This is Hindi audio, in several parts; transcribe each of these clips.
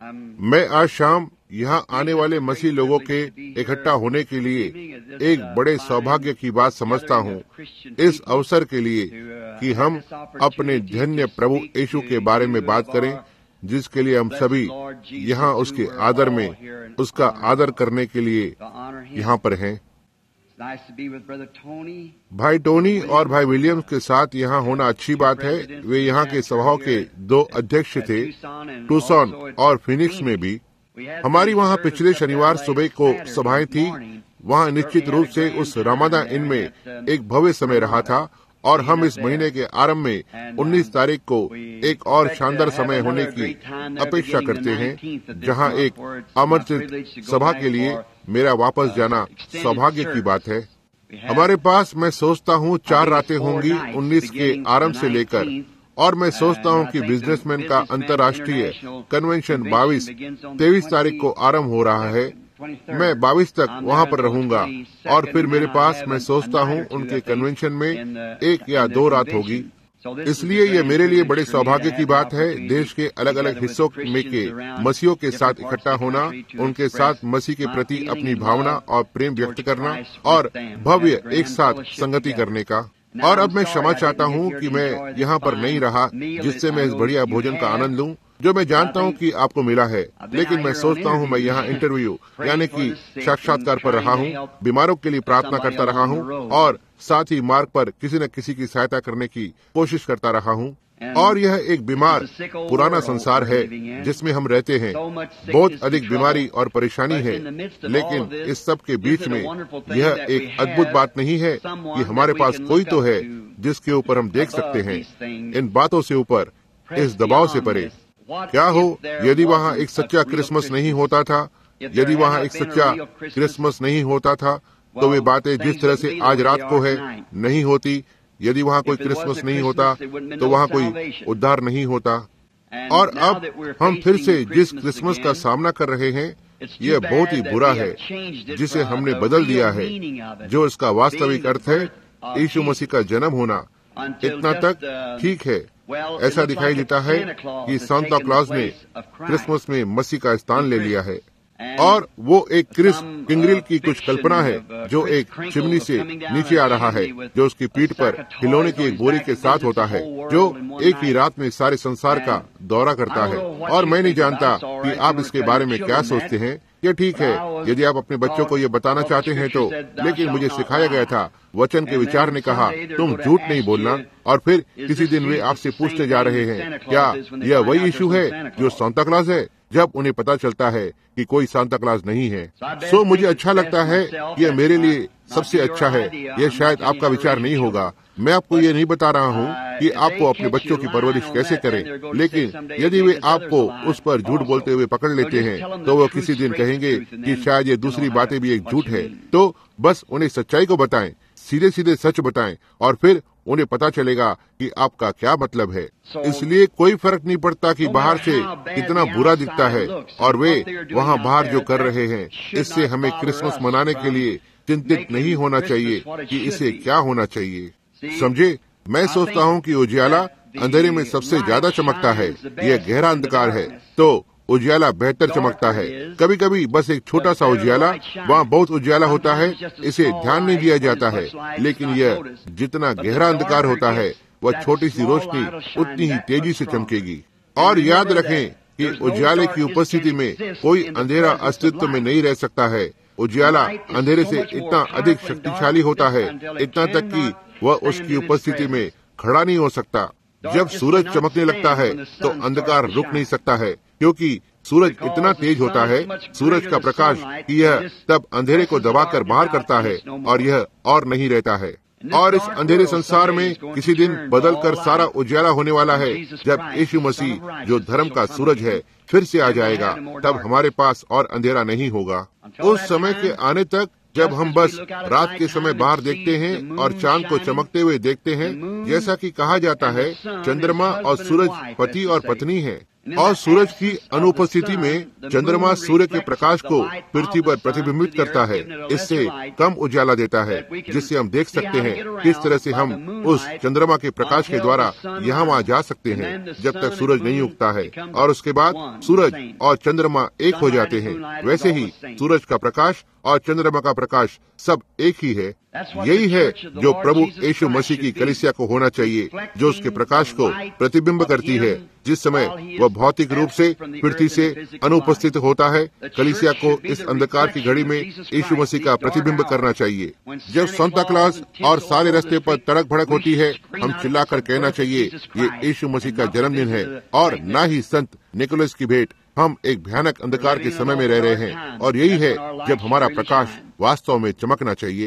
मैं आज शाम यहाँ आने वाले मसीह लोगों के इकट्ठा होने के लिए एक बड़े सौभाग्य की बात समझता हूँ, इस अवसर के लिए कि हम अपने धन्य प्रभु यीशु के बारे में बात करें, जिसके लिए हम सभी यहाँ उसके आदर में उसका आदर करने के लिए यहाँ पर हैं। भाई टोनी और भाई विलियम्स के साथ यहाँ होना अच्छी बात है। वे यहाँ के सभाओं के 2 अध्यक्ष थे, टूसन और फिनिक्स में भी। हमारी वहाँ पिछले शनिवार सुबह को सभाएं थी। वहाँ निश्चित रूप से उस रमादान इन में एक भव्य समय रहा था और हम इस महीने के आरंभ में 19 तारीख को एक और शानदार समय होने की अपेक्षा करते हैं, जहाँ एक आमंत्रित सभा के लिए मेरा वापस जाना सौभाग्य की बात है। हमारे पास मैं सोचता हूँ 4 रातें होंगी 19 के आरंभ से लेकर, और मैं सोचता हूँ कि बिजनेसमैन का अंतर्राष्ट्रीय कन्वेंशन 23 तारीख को आरंभ हो रहा है। मैं 22 तक वहाँ पर रहूंगा और फिर मेरे पास मैं सोचता हूँ उनके कन्वेंशन में 1 या 2 रात होगी। इसलिए यह मेरे लिए बड़े सौभाग्य की बात है, देश के अलग अलग हिस्सों में के मसीहों के साथ इकट्ठा होना, उनके साथ मसीह के प्रति अपनी भावना और प्रेम व्यक्त करना और भव्य एक साथ संगति करने का। और अब मैं क्षमा चाहता हूँ कि मैं यहाँ पर नहीं रहा, जिससे मैं इस बढ़िया भोजन का आनंद लूँ जो मैं जानता हूँ कि आपको मिला है। लेकिन मैं सोचता हूँ मैं यहाँ इंटरव्यू यानी कि साक्षात्कार पर रहा हूँ, बीमारों के लिए प्रार्थना करता रहा हूँ और साथ ही मार्ग पर किसी न किसी की सहायता करने की कोशिश करता रहा हूँ। और यह एक बीमार पुराना संसार है जिसमें हम रहते हैं। बहुत अधिक बीमारी और परेशानी है, लेकिन इस सब के बीच में यह एक अद्भुत बात नहीं है कि हमारे पास कोई तो है जिसके ऊपर हम देख सकते हैं, इन बातों से ऊपर, इस दबाव से परे। क्या हो यदि वहाँ एक सच्चा क्रिसमस नहीं होता था, यदि वहाँ एक सच्चा क्रिसमस नहीं होता था तो वे बातें जिस तरह से आज रात को है नहीं होती। यदि वहाँ कोई क्रिसमस नहीं होता तो वहाँ कोई उद्धार नहीं होता। और अब हम फिर से जिस क्रिसमस का सामना कर रहे हैं, यह बहुत ही बुरा है, जिसे हमने बदल दिया है, जो इसका वास्तविक अर्थ है, यीशु मसीह का जन्म होना। इतना तक ठीक है। ऐसा दिखाई देता है कि सांता क्लॉज ने क्रिसमस में मसीह का स्थान ले लिया है, और वो एक क्रिस किंगरिल की कुछ कल्पना है जो एक चिमनी से नीचे आ रहा है, जो उसकी पीठ पर खिलौने की एक बोरी के साथ होता है, जो एक ही रात में सारे संसार का दौरा करता है। और मैं नहीं जानता कि आप इसके बारे में क्या सोचते हैं। ये ठीक है यदि आप अपने बच्चों को ये बताना चाहते हैं तो, लेकिन मुझे सिखाया गया था, वचन के विचार ने कहा तुम झूठ नहीं बोलना। और फिर किसी दिन वे आपसे पूछते जा रहे हैं, क्या यह वही यीशु है जो सांता क्लॉज है? जब उन्हें पता चलता है कि कोई सांता क्लॉज नहीं है। सो मुझे अच्छा लगता है, यह मेरे लिए सबसे अच्छा है। यह शायद आपका विचार नहीं होगा। मैं आपको ये नहीं बता रहा हूँ कि आपको अपने बच्चों की परवरिश कैसे करें, लेकिन यदि वे आपको उस पर झूठ बोलते हुए पकड़ लेते हैं तो वो किसी दिन कहेंगे कि शायद ये दूसरी बातें भी एक झूठ है। तो बस उन्हें सच्चाई को बताएं, सीधे सीधे सच बताएं, और फिर उन्हें पता चलेगा कि आपका क्या मतलब है। इसलिए कोई फर्क नहीं पड़ता कि बाहर से कितना बुरा दिखता है और वे वहाँ बाहर जो कर रहे हैं, इससे हमें क्रिसमस मनाने के लिए चिंतित नहीं होना चाहिए कि इसे क्या होना चाहिए। समझे, मैं सोचता हूँ कि उजियाला अंधेरे में सबसे ज्यादा चमकता है। यह गहरा अंधकार है तो उजियाला बेहतर चमकता है। कभी कभी बस एक छोटा सा उजियाला, वहाँ बहुत उजियाला होता है, इसे ध्यान नहीं दिया जाता है, लेकिन यह जितना गहरा अंधकार होता है, वह छोटी सी रोशनी उतनी ही तेजी से चमकेगी। और याद रखें कि उजियाले की उपस्थिति में कोई अंधेरा अस्तित्व में नहीं रह सकता है। उजियाला अंधेरे से इतना अधिक शक्तिशाली होता है, इतना तक कि वह उसकी उपस्थिति में खड़ा नहीं हो सकता। जब सूरज चमकने लगता है तो अंधकार रुक नहीं सकता है, क्योंकि सूरज इतना तेज होता है, सूरज का प्रकाश, कि यह तब अंधेरे को दबाकर बाहर करता है और यह और नहीं रहता है। और इस अंधेरे संसार में किसी दिन बदलकर सारा उजाला होने वाला है, जब यीशु मसीह जो धर्म का सूरज है फिर से आ जाएगा। तब हमारे पास और अंधेरा नहीं होगा। उस समय के आने तक जब हम बस रात के समय बाहर देखते हैं और चांद को चमकते हुए देखते हैं, जैसा कि कहा जाता है चंद्रमा और सूरज पति और पत्नी है। और सूरज की अनुपस्थिति में चंद्रमा सूर्य के प्रकाश को पृथ्वी पर प्रतिबिंबित करता है, इससे कम उजाला देता है, जिससे हम देख सकते हैं किस तरह से हम उस चंद्रमा के प्रकाश के द्वारा यहाँ वहाँ जा सकते हैं जब तक सूरज नहीं उगता है, और उसके बाद सूरज और चंद्रमा एक हो जाते हैं। वैसे ही सूरज का प्रकाश और चंद्रमा का प्रकाश सब एक ही है। यही है जो प्रभु यीशु मसीह की कलीसिया को होना चाहिए, जो उसके प्रकाश को प्रतिबिंब करती है। जिस समय वह भौतिक रूप से पृथ्वी से अनुपस्थित होता है, कलीसिया को इस अंधकार की घड़ी में यीशु मसीह का प्रतिबिंब करना चाहिए। जब सांता क्लॉज और सारे रास्ते पर तड़क भड़क होती है, हम चिल्लाकर कहना चाहिए ये यीशु मसीह का जन्मदिन है, और न ही संत निकोलस की भेंट। हम एक भयानक अंधकार के समय में रह रहे हैं, और यही है जब हमारा प्रकाश वास्तव में चमकना चाहिए।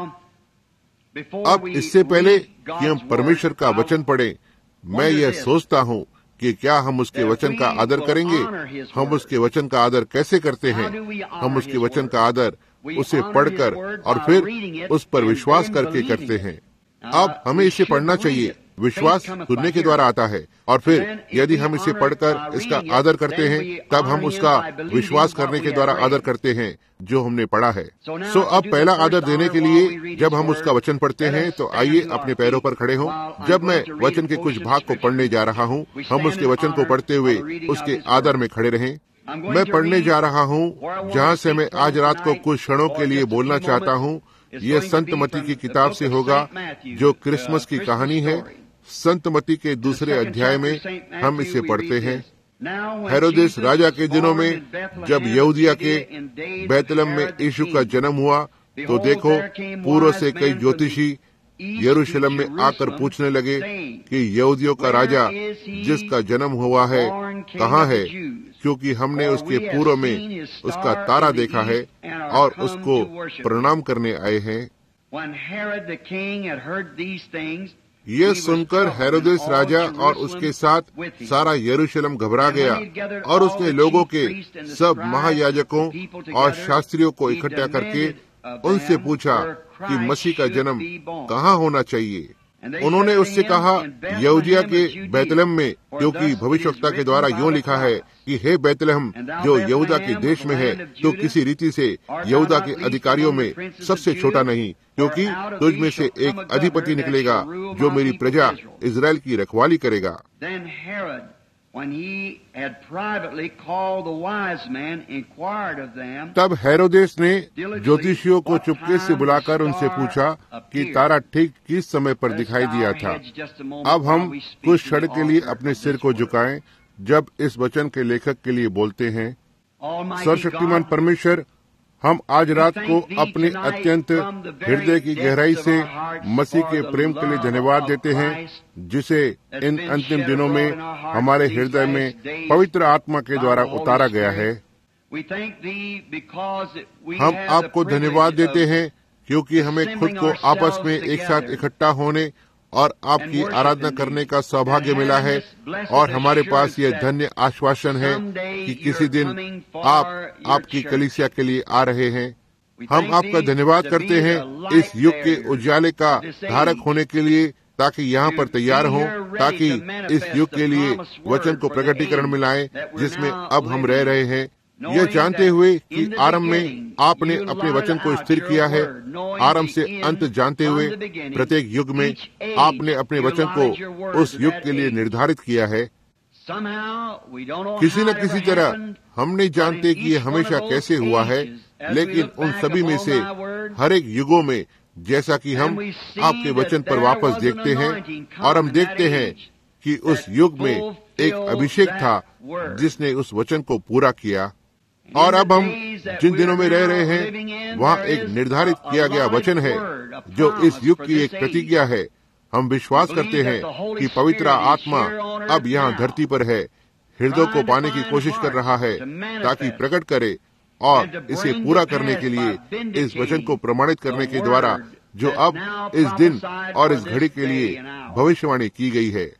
अब इससे पहले कि हम परमेश्वर का वचन पढ़ें, मैं यह सोचता हूँ कि क्या हम उसके वचन का आदर करेंगे। हम उसके वचन का आदर कैसे करते हैं? हम उसके वचन का आदर उसे पढ़कर और फिर उस पर विश्वास करके करते हैं। अब हमें इसे पढ़ना चाहिए। विश्वास सुनने के द्वारा आता है, और फिर यदि हम इसे पढ़कर इसका आदर करते हैं, तब हम उसका विश्वास करने के द्वारा आदर करते हैं जो हमने पढ़ा है। सो अब पहला आदर देने के लिए जब हम उसका वचन पढ़ते हैं, तो आइए अपने पैरों पर खड़े हों। जब मैं वचन के कुछ भाग को पढ़ने जा रहा हूँ, हम उसके वचन को पढ़ते हुए उसके आदर में खड़े रहें। मैं पढ़ने जा रहा हूँ जहाँ से मैं आज रात को कुछ क्षणों के लिए बोलना चाहता हूँ। यह संत मती की किताब से होगा, जो क्रिसमस की कहानी है। संत मती के दूसरे अध्याय में हम इसे पढ़ते हैं। हेरोदेस राजा के दिनों में जब यहूदिया के बैतलहम में यीशु का जन्म हुआ, तो देखो, पूर्व से कई ज्योतिषी यरूशलेम में आकर पूछने लगे कि यहूदियों का राजा जिसका जन्म हुआ है कहाँ है, क्योंकि हमने उसके पूर्व में उसका तारा देखा है और उसको प्रणाम करने आए हैं। यह सुनकर हेरोदेस राजा और उसके साथ सारा यरूशलेम घबरा गया, और उसने लोगों के सब महायाजकों और शास्त्रियों को इकट्ठा करके उनसे पूछा कि मसीह का जन्म कहाँ होना चाहिए। उन्होंने उससे कहा, यहूदिया के बैतलहम में, क्योंकि भविष्यवक्ता के द्वारा यूं लिखा है कि हे बैतलहम जो यहूदा के देश में है, तो किसी रीति से यहूदा के अधिकारियों में सबसे छोटा नहीं, क्योंकि तुझ में से एक अधिपति निकलेगा जो मेरी प्रजा इजराइल की रखवाली करेगा। तब हेरोदेस ने ज्योतिषियों को चुपके से बुलाकर उनसे पूछा कि तारा ठीक किस समय पर दिखाई दिया था। अब हम कुछ क्षण के लिए अपने सिर को झुकाएं जब इस वचन के लेखक के लिए बोलते हैं। सर्वशक्तिमान परमेश्वर, हम आज रात को अपने अत्यंत हृदय की गहराई से मसीह के प्रेम के लिए धन्यवाद देते हैं, जिसे इन अंतिम दिनों में हमारे हृदय में पवित्र आत्मा के द्वारा उतारा गया है। हम आपको धन्यवाद देते हैं क्योंकि हमें खुद को आपस में एक साथ इकट्ठा होने और आपकी आराधना करने का सौभाग्य मिला है, और हमारे पास यह धन्य आश्वासन है कि किसी दिन आप आपकी कलीसिया के लिए आ रहे हैं। हम आपका धन्यवाद करते हैं इस युग के उजाले का धारक होने के लिए, ताकि यहाँ पर तैयार हों, ताकि इस युग के लिए वचन को प्रकटीकरण मिलाएं जिसमें अब हम रह रहे हैं, यह जानते हुए कि आरंभ में आपने अपने वचन को स्थिर किया है। आरंभ से अंत जानते हुए प्रत्येक युग में आपने अपने वचन को उस युग के लिए निर्धारित किया है। किसी न किसी तरह हम नहीं जानते कि यह हमेशा कैसे हुआ है, लेकिन उन सभी में से हर एक युगों में, जैसा कि हम आपके वचन पर वापस देखते हैं, और हम देखते हैं कि उस युग में एक अभिषेक था जिसने उस वचन को पूरा किया। और अब हम जिन दिनों में रह रहे हैं, वहाँ एक निर्धारित किया गया वचन है जो इस युग की एक प्रतिज्ञा है। हम विश्वास करते हैं कि पवित्र आत्मा अब यहाँ धरती पर है, हृदय को पाने की कोशिश कर रहा है ताकि प्रकट करे और इसे पूरा करने के लिए इस वचन को प्रमाणित करने के द्वारा जो अब इस दिन और इस घड़ी के लिए भविष्यवाणी की गई है।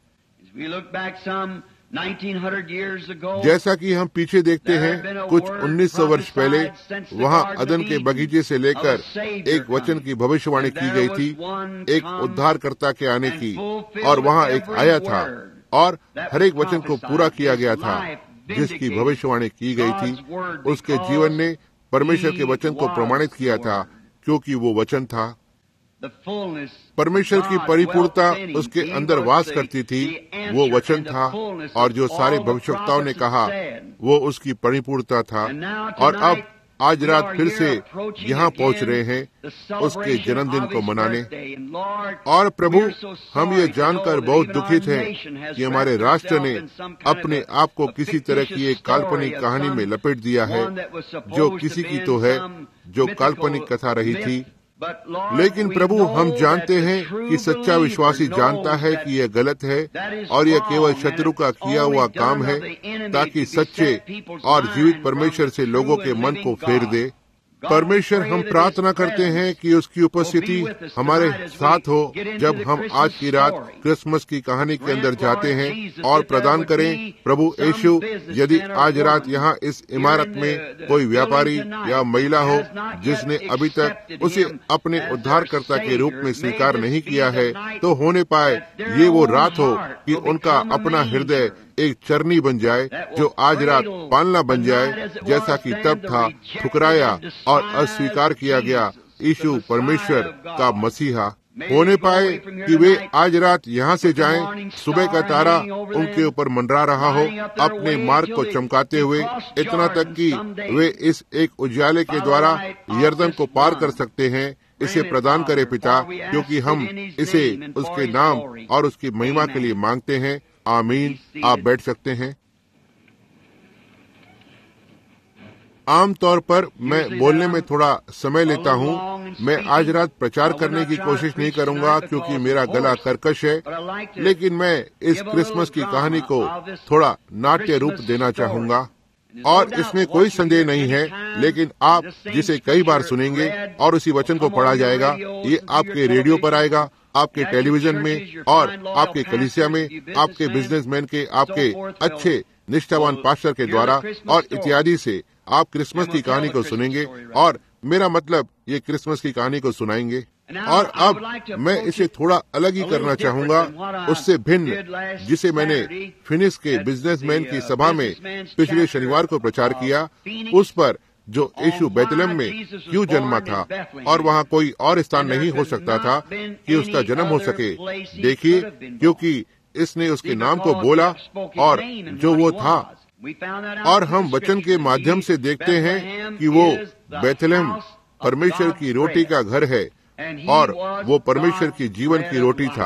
जैसा कि हम पीछे देखते हैं, कुछ 1900 वर्ष पहले वहाँ अदन के बगीचे से लेकर एक वचन की भविष्यवाणी की गई थी, एक उद्धारकर्ता के आने की, और वहाँ एक आया था और हर एक वचन को पूरा किया गया था जिसकी भविष्यवाणी की गई थी। उसके जीवन ने परमेश्वर के वचन को प्रमाणित किया था क्योंकि वो वचन था। परमेश्वर की परिपूर्णता उसके अंदर वास करती थी, वो वचन था, और जो सारे भविष्यवक्ताओं ने कहा वो उसकी परिपूर्णता था। और अब आज रात फिर से यहाँ पहुँच रहे हैं उसके जन्मदिन को मनाने। और प्रभु, हम ये जानकर बहुत दुखित हैं कि हमारे राष्ट्र ने अपने आप को किसी तरह की एक काल्पनिक कहानी में लपेट दिया है, जो किसी की तो है, जो काल्पनिक कथा रही थी। लेकिन प्रभु, हम जानते हैं कि सच्चा विश्वासी जानता है कि यह गलत है और यह केवल शत्रु का किया हुआ काम है ताकि सच्चे और जीवित परमेश्वर से लोगों के मन को फेर दे। परमेश्वर, हम प्रार्थना करते हैं कि उसकी उपस्थिति हमारे साथ हो जब हम आज की रात क्रिसमस की कहानी के अंदर जाते हैं, और प्रदान करें प्रभु यीशु, यदि आज रात यहाँ इस इमारत में कोई व्यापारी या महिला हो जिसने अभी तक उसे अपने उद्धारकर्ता के रूप में स्वीकार नहीं किया है, तो होने पाए ये वो रात हो कि उनका अपना हृदय एक चरनी बन जाए, जो आज रात पालना बन जाए, जैसा कि तब था, ठुकराया और अस्वीकार किया गया यीशु परमेश्वर का मसीहा। होने पाए कि वे आज रात यहाँ से जाएं, सुबह का तारा उनके ऊपर मंडरा रहा हो अपने मार्ग को चमकाते हुए, इतना तक कि वे इस एक उजाले के द्वारा यरदन को पार कर सकते हैं। इसे प्रदान करे पिता, क्योंकि हम इसे उसके नाम और उसकी महिमा के लिए मांगते हैं। आमीन। आप बैठ सकते हैं। आमतौर पर मैं बोलने में थोड़ा समय लेता हूँ। मैं आज रात प्रचार करने की कोशिश नहीं करूँगा क्योंकि मेरा गला कर्कश है, लेकिन मैं इस क्रिसमस की कहानी को थोड़ा नाट्य रूप देना चाहूँगा। और इसमें कोई संदेह नहीं है, लेकिन आप जिसे कई बार सुनेंगे और उसी वचन को पढ़ा जाएगा, ये आपके रेडियो पर आएगा, आपके टेलीविजन में और आपके कलीसिया में, आपके बिजनेसमैन के, आपके अच्छे निष्ठावान पास्टर के द्वारा और इत्यादि से आप क्रिसमस की कहानी को सुनेंगे, और मेरा मतलब ये क्रिसमस की कहानी को सुनाएंगे। और अब मैं इसे थोड़ा अलग ही करना चाहूँगा, उससे भिन्न जिसे मैंने फिनिक्स के बिजनेसमैन की सभा में पिछले शनिवार को प्रचार किया, उस पर जो यीशु बैतलहम में क्यों जन्मा था, और वहाँ कोई और स्थान नहीं हो सकता था कि उसका जन्म हो सके। देखिए, क्योंकि इसने उसके नाम को बोला और जो वो था, और हम वचन के माध्यम से देखते हैं कि वो बैतलहम परमेश्वर की रोटी का घर है, और वो परमेश्वर की जीवन की रोटी था,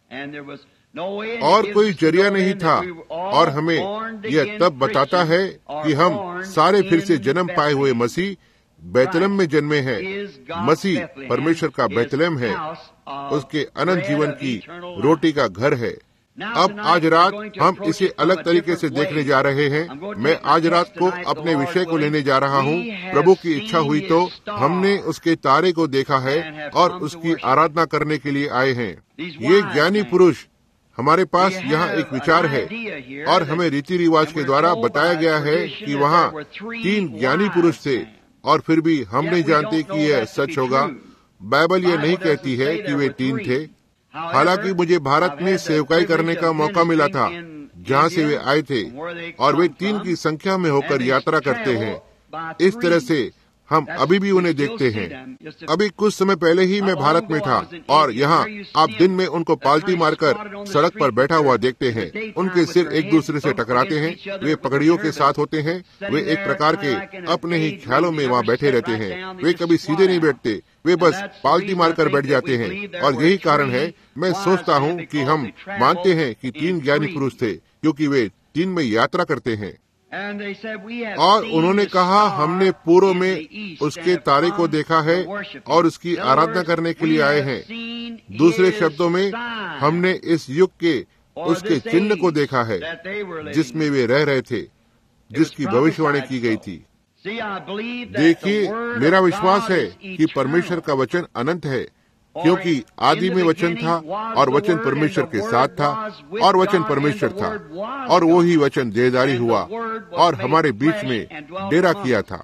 और कोई जरिया नहीं था। और हमें यह तब बताता है कि हम सारे फिर से जन्म पाए हुए मसीह बैतलहम में जन्मे हैं। मसीह परमेश्वर का बैतलहम है, उसके अनंत जीवन की रोटी का घर है। अब आज रात हम इसे अलग तरीके से देखने जा रहे हैं। मैं आज रात को अपने विषय को लेने जा रहा हूँ। प्रभु की इच्छा हुई तो हमने उसके तारे को देखा है और उसकी आराधना करने के लिए आए हैं। ये ज्ञानी पुरुष, हमारे पास यहाँ एक विचार है, और हमें रीति रिवाज के द्वारा बताया गया है कि वहाँ 3 ज्ञानी पुरुष थे, और फिर भी हम नहीं जानते कि यह सच होगा। बाइबल यह नहीं कहती है कि वे 3 थे। हालांकि मुझे भारत में सेवकाई करने का मौका मिला था जहाँ से वे आए थे, और वे 3 की संख्या में होकर यात्रा करते हैं। इस तरह से हम अभी भी उन्हें देखते हैं। अभी कुछ समय पहले ही मैं भारत में था, और यहाँ आप दिन में उनको पालटी मारकर सड़क पर बैठा हुआ देखते हैं। उनके सिर एक दूसरे से टकराते हैं, वे पगड़ियों के साथ होते हैं, वे एक प्रकार के अपने ही ख्यालों में वहाँ बैठे रहते हैं। वे कभी सीधे नहीं बैठते, वे बस पालटी मारकर बैठ जाते हैं। और यही कारण है मैं सोचता हूँ कि हम मानते हैं कि 3 ज्ञानी पुरुष थे, क्योंकि वे 3 में यात्रा करते हैं। और उन्होंने कहा, हमने पूर्व में उसके तारे को देखा है और उसकी आराधना करने के लिए आए हैं। दूसरे शब्दों में, हमने इस युग के उसके चिन्ह को देखा है जिसमें वे रह रहे थे, जिसकी भविष्यवाणी की गई थी। देखिए, मेरा विश्वास है कि परमेश्वर का वचन अनंत है, क्योंकि आदि में वचन था, और वचन परमेश्वर के साथ था, और वचन परमेश्वर था, और वो ही वचन देहधारी हुआ और हमारे बीच में डेरा किया था।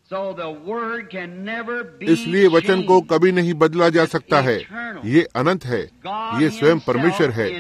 इसलिए वचन को कभी नहीं बदला जा सकता है। ये अनंत है, ये स्वयं परमेश्वर है।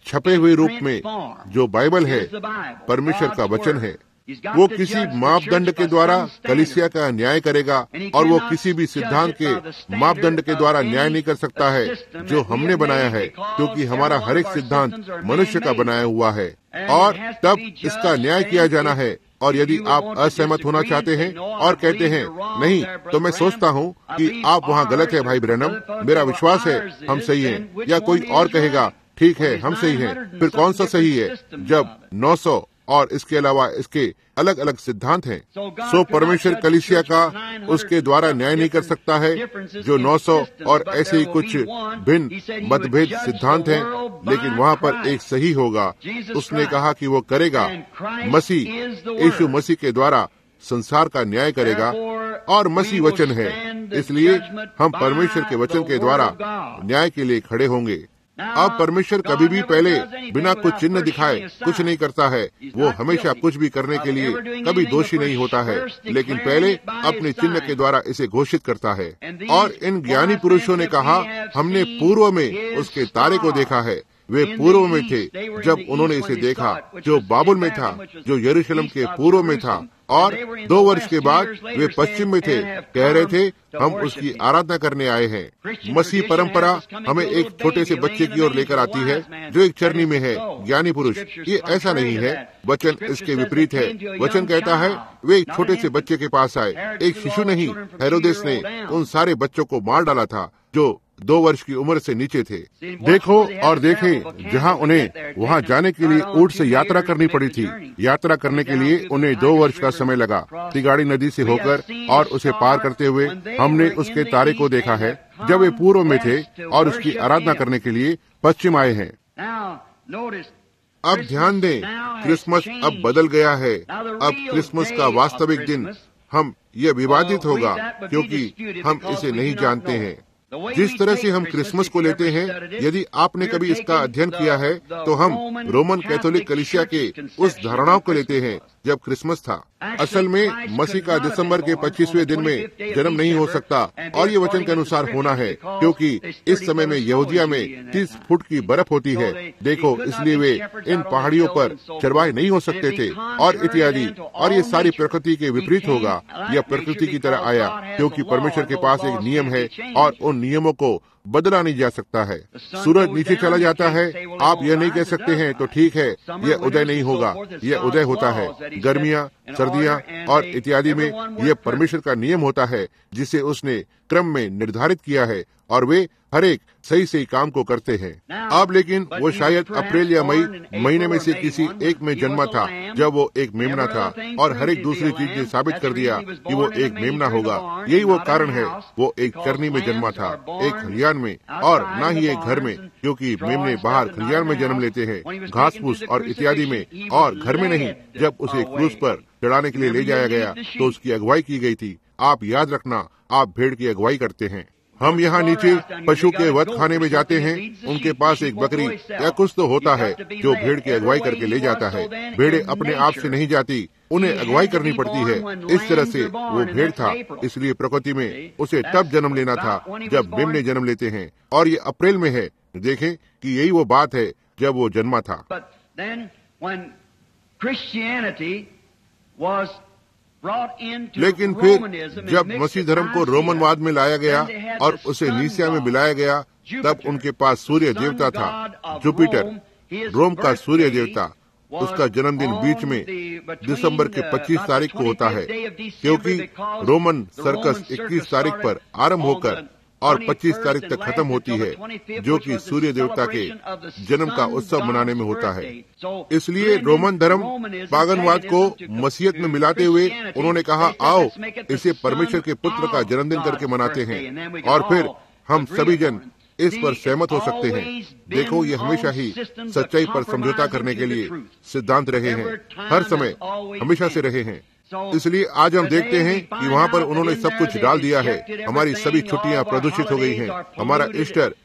छपे हुए रूप में जो बाइबल है, परमेश्वर का वचन है। वो किसी मापदंड के द्वारा कलीसिया का न्याय करेगा और वो किसी भी सिद्धांत के मापदंड के द्वारा न्याय नहीं कर सकता है जो हमने बनाया है, क्योंकि हमारा हर एक सिद्धांत मनुष्य का बनाया हुआ है और तब इसका न्याय किया जाना है। और यदि आप असहमत होना चाहते हैं और कहते हैं नहीं, तो मैं सोचता हूँ कि आप वहाँ गलत है भाई ब्रैनम, मेरा विश्वास है हम सही हैं, या कोई और कहेगा ठीक है हम सही हैं, फिर कौन सा सही है जब 900 और इसके अलावा इसके अलग अलग सिद्धांत हैं। सो परमेश्वर कलीसिया का उसके द्वारा न्याय नहीं कर सकता है जो 900 और ऐसे ही कुछ भिन्न मतभेद सिद्धांत हैं, लेकिन वहाँ पर एक सही होगा। उसने कहा कि वो करेगा, मसीह यीशु मसीह के द्वारा संसार का न्याय करेगा और मसीह वचन है, इसलिए हम परमेश्वर के वचन के द्वारा न्याय के लिए खड़े होंगे। अब परमेश्वर कभी भी पहले बिना कुछ चिन्ह दिखाए कुछ नहीं करता है। वो हमेशा कुछ भी करने के लिए कभी दोषी नहीं होता है, लेकिन पहले अपने चिन्ह के द्वारा इसे घोषित करता है। और इन ज्ञानी पुरुषों ने कहा, हमने पूर्व में उसके तारे को देखा है। वे पूर्व में थे जब उन्होंने इसे देखा, जो बाबुल में था, जो यरूशलेम के पूर्व में था, और 2 वर्ष के बाद वे पश्चिम में थे। कह रहे थे हम उसकी आराधना करने आए हैं। मसीह परंपरा हमें एक छोटे से बच्चे की ओर लेकर आती है जो एक चरनी में है, ज्ञानी पुरुष। ये ऐसा नहीं है, वचन इसके विपरीत है। वचन कहता है वे एक छोटे से बच्चे के पास आए, एक शिशु नहीं। हेरोदेस ने उन सारे बच्चों को मार डाला था जो 2 वर्ष की उम्र से नीचे थे। देखो और देखें, जहाँ उन्हें वहाँ जाने के लिए ऊँट से यात्रा करनी पड़ी थी। यात्रा करने के लिए उन्हें 2 वर्ष का समय लगा, तिगाड़ी नदी से होकर और उसे पार करते हुए। हमने उसके तारे को देखा है जब वे पूर्व में थे और उसकी आराधना करने के लिए पश्चिम आए हैं। अब ध्यान दें, क्रिसमस अब बदल गया है। अब क्रिसमस का वास्तविक दिन हम यह विवादित होगा क्योंकि हम इसे नहीं जानते हैं। जिस तरह से हम क्रिसमस को लेते हैं, यदि आपने कभी इसका अध्ययन किया है, तो हम रोमन कैथोलिक कलीसिया के उस धारणाओं को लेते हैं जब क्रिसमस था। असल में मसीह का दिसंबर के 25वें दिन में जन्म नहीं हो सकता, और ये वचन के अनुसार होना है क्योंकि इस समय में यहूदिया में 30 फुट की बर्फ होती है। देखो, इसलिए वे इन पहाड़ियों पर चरवाहे नहीं हो सकते थे और इत्यादि। और ये सारी प्रकृति के विपरीत होगा। यह प्रकृति की तरह आया क्योंकि परमेश्वर के पास एक नियम है और उन नियमों को बदला नहीं जा सकता है। सूरज नीचे चला जाता है, आप यह नहीं कह सकते हैं तो ठीक है यह उदय नहीं होगा, यह उदय होता है। गर्मियाँ, सर्दियाँ और इत्यादि में यह परमेश्वर का नियम होता है जिसे उसने क्रम में निर्धारित किया है, और वे हर एक सही सही काम को करते हैं। अब लेकिन वो शायद अप्रैल या मई महीने में से किसी एक में जन्मा था जब वो एक मेमना था, और हर एक दूसरी चीज ने साबित कर दिया कि वो एक मेमना होगा। यही वो कारण है, वो एक चरनी में जन्मा था, एक खलियान में, और न ही एक घर में, क्योंकि मेमने बाहर खलियान में जन्म लेते हैं, घास फूस और इत्यादि में, और घर में नहीं। जब उसे क्रूस पर चढ़ाने के लिए ले जाया गया तो उसकी अगुवाई की गई थी। आप याद रखना, आप भेड़ की अगुवाई करते हैं। हम यहाँ नीचे पशु के वध खाने में जाते हैं, उनके पास एक बकरी या कुछ तो होता है जो भेड़ की अगुवाई करके ले जाता है। भेड़ें अपने आप से नहीं जाती, उन्हें अगुवाई करनी पड़ती है। इस तरह से वो भेड़ था, इसलिए प्रकृति में उसे तब जन्म लेना था जब मेमने जन्म लेते हैं, और ये अप्रैल में है। देखें कि यही वो बात है जब वो जन्मा था। लेकिन फिर जब मसीह धर्म को रोमनवाद में लाया गया और उसे नीसिया में मिलाया गया, तब उनके पास सूर्य देवता था, जुपिटर, रोम का सूर्य देवता। उसका जन्मदिन बीच में दिसंबर के 25 तारीख को होता है, क्योंकि रोमन सर्कस 21 तारीख पर आरंभ होकर और 25 तारीख तक खत्म होती है, जो कि सूर्य देवता के जन्म का उत्सव मनाने में होता है। इसलिए रोमन धर्म पागनवाद को मसीहत में मिलाते हुए उन्होंने कहा, आओ इसे परमेश्वर के पुत्र का जन्मदिन करके मनाते हैं, और फिर हम सभी जन इस पर सहमत हो सकते हैं। देखो, ये हमेशा ही सच्चाई पर समझौता करने के लिए सिद्धांत रहे हैं, हर समय हमेशा से रहे हैं। इसलिए आज हम देखते हैं कि वहाँ पर उन्होंने सब कुछ डाल दिया है। हमारी सभी छुट्टियाँ प्रदूषित हो गई हैं, हमारा ईस्टर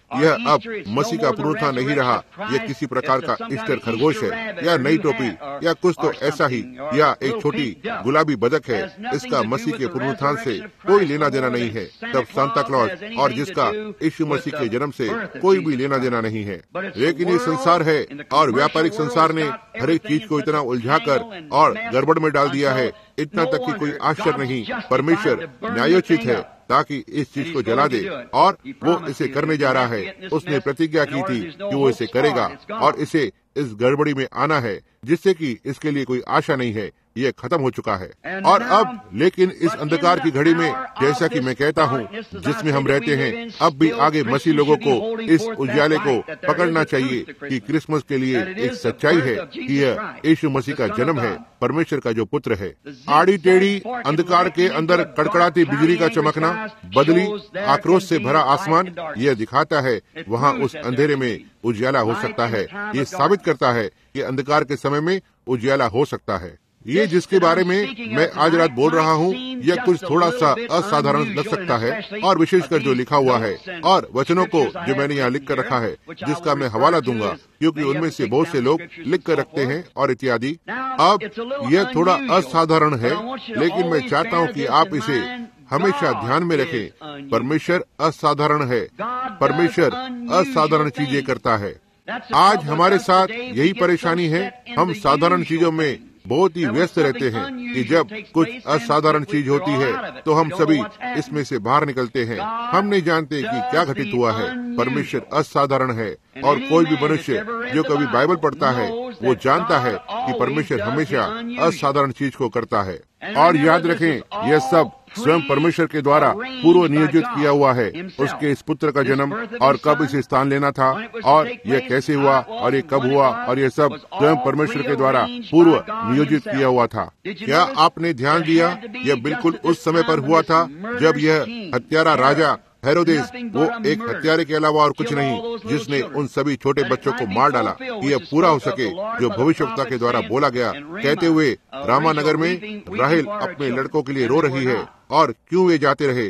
यह अब मसीह का पुनरुत्थान नहीं रहा, यह किसी प्रकार का ईस्टर खरगोश है या नई टोपी या कुछ तो ऐसा ही, या एक छोटी गुलाबी बदक है। इसका मसीह के पुनरुत्थान से कोई लेना देना नहीं है। तब सांता क्लॉज और जिसका यीशु मसीह के जन्म से कोई भी लेना देना नहीं है। लेकिन ये संसार है और व्यापारिक संसार ने हर एक चीज को इतना उलझाकर और गड़बड़ में डाल दिया है, इतना तक कि कोई आश्चर्य नहीं। परमेश्वर न्यायोचित है ताकि इस चीज को जला दे, और वो इसे करने जा रहा है। उसने प्रतिज्ञा की थी कि वो इसे करेगा और इसे इस गड़बड़ी में आना है जिससे कि इसके लिए कोई आशा नहीं है, ये खत्म हो चुका है। और अब लेकिन इस अंधकार की घड़ी में, जैसा कि मैं कहता हूँ, जिसमें हम रहते हैं, अब भी आगे मसीह लोगों को इस उजाले को पकड़ना चाहिए कि क्रिसमस के लिए एक सच्चाई है कि यह यीशु मसीह का जन्म है, परमेश्वर का जो पुत्र है। आड़ी टेढ़ी अंधकार के अंदर कड़कड़ाती बिजली का चमकना, बदली, आक्रोश से भरा आसमान, यह दिखाता है वहाँ उस अंधेरे में उजाला हो सकता है। ये साबित करता है कि अंधकार के समय में उजाला हो सकता है। ये जिसके बारे में मैं आज रात बोल रहा हूँ, यह कुछ थोड़ा सा असाधारण लग सकता है, और विशेषकर जो लिखा हुआ है और वचनों को जो मैंने यहाँ लिख कर रखा है, जिसका मैं हवाला दूंगा, क्योंकि उनमें से बहुत से लोग लिख कर रखते हैं और इत्यादि। अब यह थोड़ा असाधारण है, लेकिन मैं चाहता हूँ कि आप इसे हमेशा ध्यान में रखें। परमेश्वर असाधारण है, परमेश्वर असाधारण चीजें करता है। आज हमारे साथ यही परेशानी है, हम साधारण चीजों में बहुत ही व्यस्त रहते हैं कि जब कुछ असाधारण चीज होती है तो हम सभी इसमें से बाहर निकलते हैं। हम नहीं जानते कि क्या घटित हुआ है। परमेश्वर असाधारण है, और कोई भी मनुष्य जो कभी बाइबल पढ़ता है वो जानता है कि परमेश्वर हमेशा असाधारण चीज को करता है। और याद रखें, यह सब स्वयं परमेश्वर के द्वारा पूर्व नियोजित किया हुआ है। उसके इस पुत्र का जन्म और कब इसे स्थान लेना था और यह कैसे हुआ और ये कब हुआ, और ये सब स्वयं परमेश्वर के द्वारा पूर्व नियोजित किया हुआ था। क्या आपने ध्यान दिया? यह बिल्कुल उस समय पर हुआ था जब यह हत्यारा राजा हेरोदेस, वो एक हत्यारे के अलावा और कुछ नहीं, जिसने उन सभी छोटे बच्चों को मार डाला कि यह पूरा हो सके जो भविष्यवक्ता के द्वारा बोला गया, कहते हुए रामानगर में राहेल अपने लड़कों के लिए रो रही है और क्यों वे जाते रहे।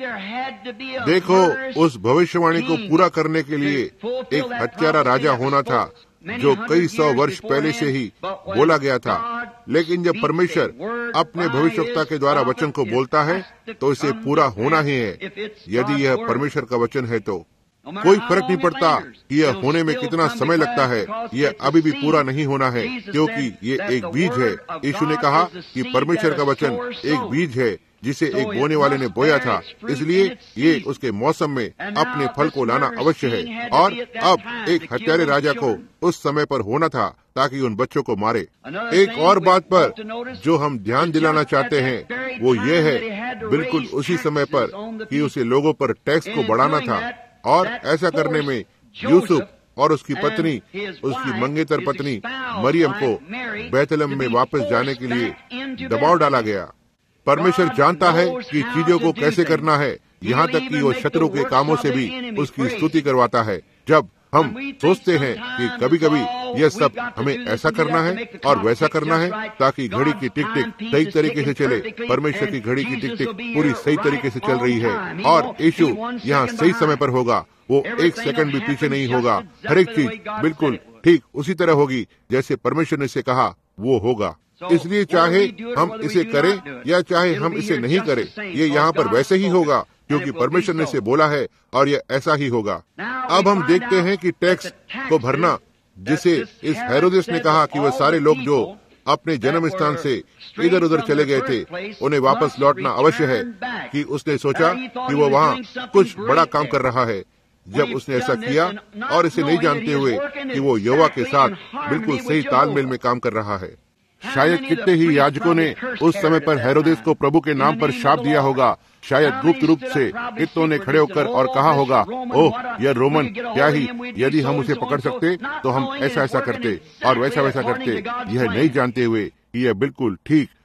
देखो, उस भविष्यवाणी को पूरा करने के लिए एक हत्यारा राजा होना था जो कई 100 वर्ष पहले से ही बोला गया था। लेकिन जब परमेश्वर अपने भविष्यवक्ता के द्वारा वचन को बोलता है तो इसे पूरा होना ही है। यदि यह परमेश्वर का वचन है तो कोई फर्क नहीं पड़ता कि यह होने में कितना समय लगता है, यह अभी भी पूरा नहीं होना है, क्योंकि ये एक बीज है। यीशु ने कहा कि परमेश्वर का वचन एक बीज है जिसे एक बोने वाले ने बोया था, इसलिए ये उसके मौसम में अपने फल को लाना अवश्य है। और अब एक हत्यारे राजा को उस समय पर होना था ताकि उन बच्चों को मारे। एक और बात पर जो हम ध्यान दिलाना चाहते हैं वो ये है, बिल्कुल उसी समय पर कि उसे लोगों पर टैक्स को बढ़ाना था, और ऐसा करने में यूसुफ और उसकी पत्नी, उसकी मंगेतर पत्नी मरियम को बैतलहम में वापस जाने के लिए दबाव डाला गया। परमेश्वर जानता है कि चीजों को कैसे करना है, यहाँ तक कि वो शत्रु के कामों से भी उसकी स्तुति करवाता है। जब हम सोचते हैं कि कभी कभी यह सब हमें ऐसा करना है और वैसा करना है ताकि घड़ी की टिक टिक सही तरीके से चले, परमेश्वर की घड़ी की टिक टिक पूरी सही तरीके से चल रही है, और यीशु यहाँ सही समय पर होगा। वो एक सेकंड भी पीछे नहीं होगा। हर एक चीज बिल्कुल ठीक उसी तरह होगी जैसे परमेश्वर ने इसे कहा वो होगा। इसलिए चाहे हम इसे करें या चाहे हम इसे नहीं करें, ये यहाँ पर वैसे ही होगा क्योंकि परमेश्वर ने इसे बोला है और यह ऐसा ही होगा। अब हम देखते हैं कि टैक्स को भरना, जिसे इस हेरोदेस ने कहा कि वह सारे लोग जो अपने जन्म स्थान से इधर उधर चले गए थे उन्हें वापस लौटना अवश्य है, कि उसने सोचा कि वो वहाँ कुछ बड़ा काम कर रहा है। जब उसने ऐसा किया और इसे नहीं जानते हुए कि वो यहोवा के साथ बिल्कुल सही तालमेल में काम कर रहा है। शायद कितने ही याजकों ने उस समय पर हेरोदेस को प्रभु के नाम पर शाप दिया होगा। शायद गुप्त रूप से कितनों ने खड़े होकर और कहा होगा, ओह यह रोमन क्या ही, यदि हम उसे पकड़ सकते तो हम ऐसा ऐसा करते और वैसा वैसा करते, यह नहीं जानते हुए कि यह बिल्कुल ठीक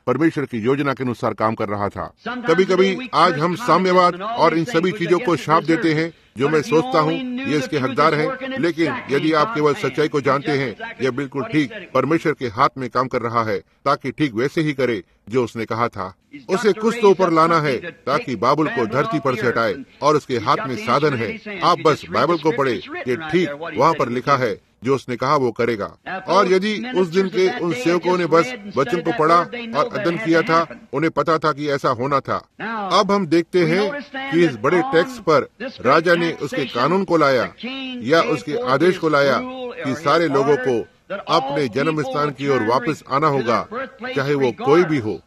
परमेश्वर की योजना के अनुसार काम कर रहा था। कभी कभी आज हम साम्यवाद और इन सभी चीजों को शाप देते हैं जो मैं सोचता हूँ ये इसके हकदार हैं, लेकिन यदि आप केवल सच्चाई को जानते हैं, यह बिल्कुल ठीक परमेश्वर के हाथ में काम कर रहा है ताकि ठीक वैसे ही करे जो उसने कहा था। उसे कुछ तो ऊपर लाना है ताकि बाबुल को धरती पर से हटाए, और उसके हाथ में साधन है। आप बस बाइबल को पढ़े, ये ठीक वहाँ पर लिखा है जो उसने कहा वो करेगा। और यदि उस दिन के उन सेवकों ने बस वचन को पढ़ा और अध्ययन किया था, उन्हें पता था कि ऐसा होना था। अब हम देखते हैं कि इस बड़े टैक्स पर राजा ने उसके कानून को लाया या उसके आदेश को लाया कि सारे लोगों को अपने जन्म स्थान की ओर वापस आना होगा, चाहे वो कोई भी हो।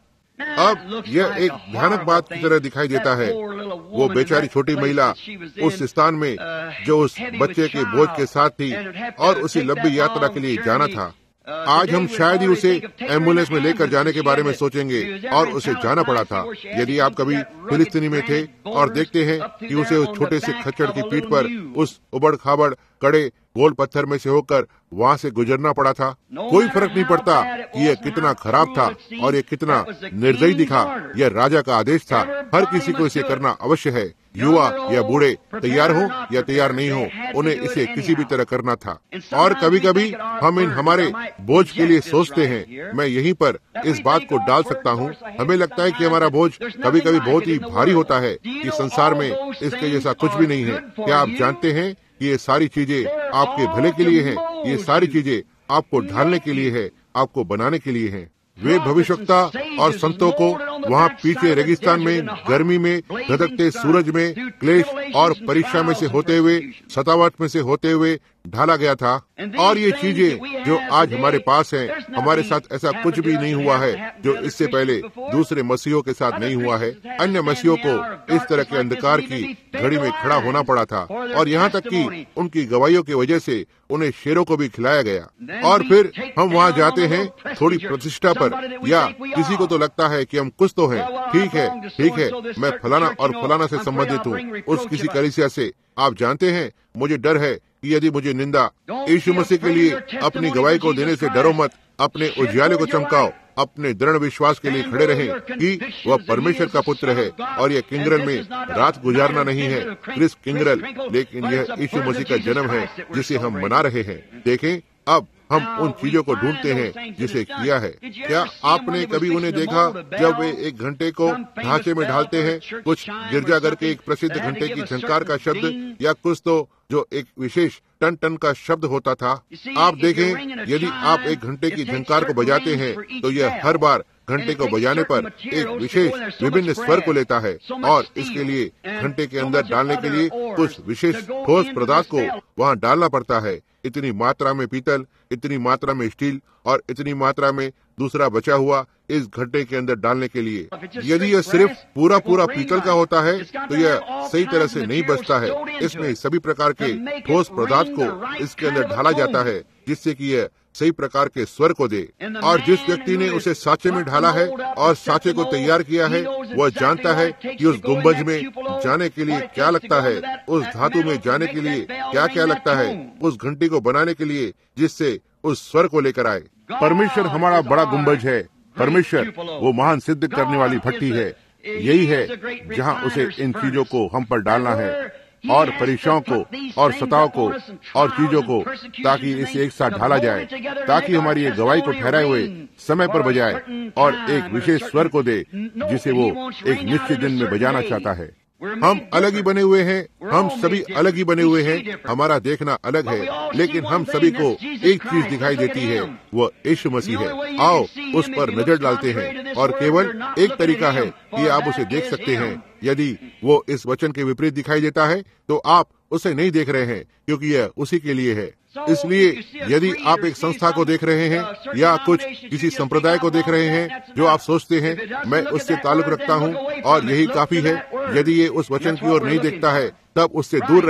अब यह एक भयानक बात की तरह दिखाई देता है। वो बेचारी छोटी महिला उस स्थान में जो उस बच्चे के बोझ के साथ थी और उसी लंबी यात्रा के लिए जाना था। आज हम शायद ही उसे एम्बुलेंस में लेकर जाने के बारे में सोचेंगे, और उसे जाना पड़ा था। यदि आप कभी फिलिस्तीनी में थे और देखते हैं कि उसे उस छोटे से खच्चर की पीठ पर उस उबड़ खाबड़ कड़े गोल पत्थर में से होकर वहाँ से गुजरना पड़ा था, कोई फर्क नहीं पड़ता कि यह कितना खराब था और ये कितना निर्दयी दिखा। यह राजा का आदेश था, हर किसी को इसे करना अवश्य है। युवा या बूढ़े, तैयार हो या तैयार नहीं हो, उन्हें इसे किसी भी तरह करना था। और कभी कभी हम इन हमारे बोझ के लिए सोचते हैं। मैं यहीं पर इस बात को डाल सकता हूँ, हमें लगता है कि हमारा बोझ कभी कभी बहुत ही भारी होता है कि संसार में इसके जैसा कुछ भी नहीं है। क्या आप जानते हैं कि ये सारी चीजें आपके भले के लिए हैं? ये सारी चीजें आपको ढालने के लिए है, आपको बनाने के लिए है। वे भविष्यवक्ता और संतों को वहाँ पीछे रेगिस्तान में, गर्मी में, धधकते सूरज में, क्लेश और परीक्षा में से होते हुए, सतावट में से होते हुए ढाला गया था। और ये चीजें जो आज हमारे पास हैं, हमारे साथ ऐसा कुछ भी नहीं हुआ है जो इससे पहले दूसरे मसीहों के साथ नहीं हुआ है। अन्य मसीहों को इस तरह के अंधकार की घड़ी में खड़ा होना पड़ा था, और यहाँ तक कि उनकी गवाहियों की वजह से उन्हें शेरों को भी खिलाया गया। और फिर हम वहाँ जाते हैं थोड़ी प्रतिष्ठा पर, या किसी को तो लगता है कि हम कुछ तो हैं। ठीक है, ठीक है, मैं फलाना और फलाना से संबंधित हूँ, उस किसी कलीसिया से। आप जानते हैं, मुझे डर है कि यदि मुझे निंदा यीशु मसीह के लिए अपनी गवाही को देने से डरो मत। अपने उजियाले को चमकाओ, अपने दृढ़ विश्वास के लिए खड़े रहें कि वह परमेश्वर का पुत्र है, और यह किंगरल में रात गुजारना नहीं है, क्रिस किंगरल, लेकिन यह यीशु मसीह का जन्म है जिसे हम मना रहे हैं। देखें, अब हम उन चीजों को ढूंढते हैं जिसे किया है। क्या आपने कभी उन्हें देखा जब वे एक घंटे को ढांचे में ढालते हैं? कुछ गिरजाघर के एक प्रसिद्ध घंटे की झंकार का शब्द, या कुछ तो जो एक विशेष टन टन का शब्द होता था। आप देखें, यदि आप एक घंटे की झंकार को बजाते हैं तो यह हर बार घंटे को बजाने पर एक विशेष विभिन्न स्वर को लेता है, और इसके लिए घंटे के अंदर डालने के लिए कुछ विशेष ठोस पदार्थ को वहाँ डालना पड़ता है। इतनी मात्रा में पीतल, इतनी मात्रा में स्टील और इतनी मात्रा में दूसरा बचा हुआ इस घंटे के अंदर डालने के लिए। यदि यह सिर्फ पूरा पीतल का होता है तो यह सही तरह से नहीं बचता है। इसमें सभी प्रकार के ठोस पदार्थ को इसके अंदर ढाला जाता है जिससे कि यह सही प्रकार के स्वर को दे। और जिस व्यक्ति ने उसे सांचे में ढाला है और सांचे को तैयार किया है, वह जानता है कि उस गुंबज में जाने के लिए क्या लगता है, उस धातु में जाने के लिए क्या क्या लगता है, उस घंटी को बनाने के लिए जिससे उस स्वर को लेकर आए। परमेश्वर हमारा बड़ा गुंबज है। परमेश्वर वो महान सिद्ध करने वाली भट्टी है। यही है जहाँ उसे इन चीजों को हम पर डालना है, और परीक्षाओं को और सताव को और चीजों को, ताकि इसे एक साथ ढाला जाए, ताकि हमारी ये गवाही को ठहराए हुए समय पर बजाए और एक विशेष स्वर को दे जिसे वो एक निश्चित दिन में बजाना चाहता है। हम अलग ही बने हुए हैं, हम सभी अलग ही बने हुए हैं, हमारा देखना अलग है, लेकिन हम सभी को एक चीज दिखाई देती है, वह यीशु मसीह है। आओ उस पर नजर डालते हैं, और केवल एक तरीका है कि आप उसे देख सकते हैं। यदि वो इस वचन के विपरीत दिखाई देता है तो आप उसे नहीं देख रहे हैं, क्योंकि यह उसी के लिए है। इसलिए यदि आप एक संस्था को देख रहे हैं या कुछ किसी संप्रदाय को देख रहे हैं जो आप सोचते हैं मैं उससे ताल्लुक रखता हूं और यही काफी है, यदि ये उस वचन की ओर नहीं देखता है तब उससे दूर रहें।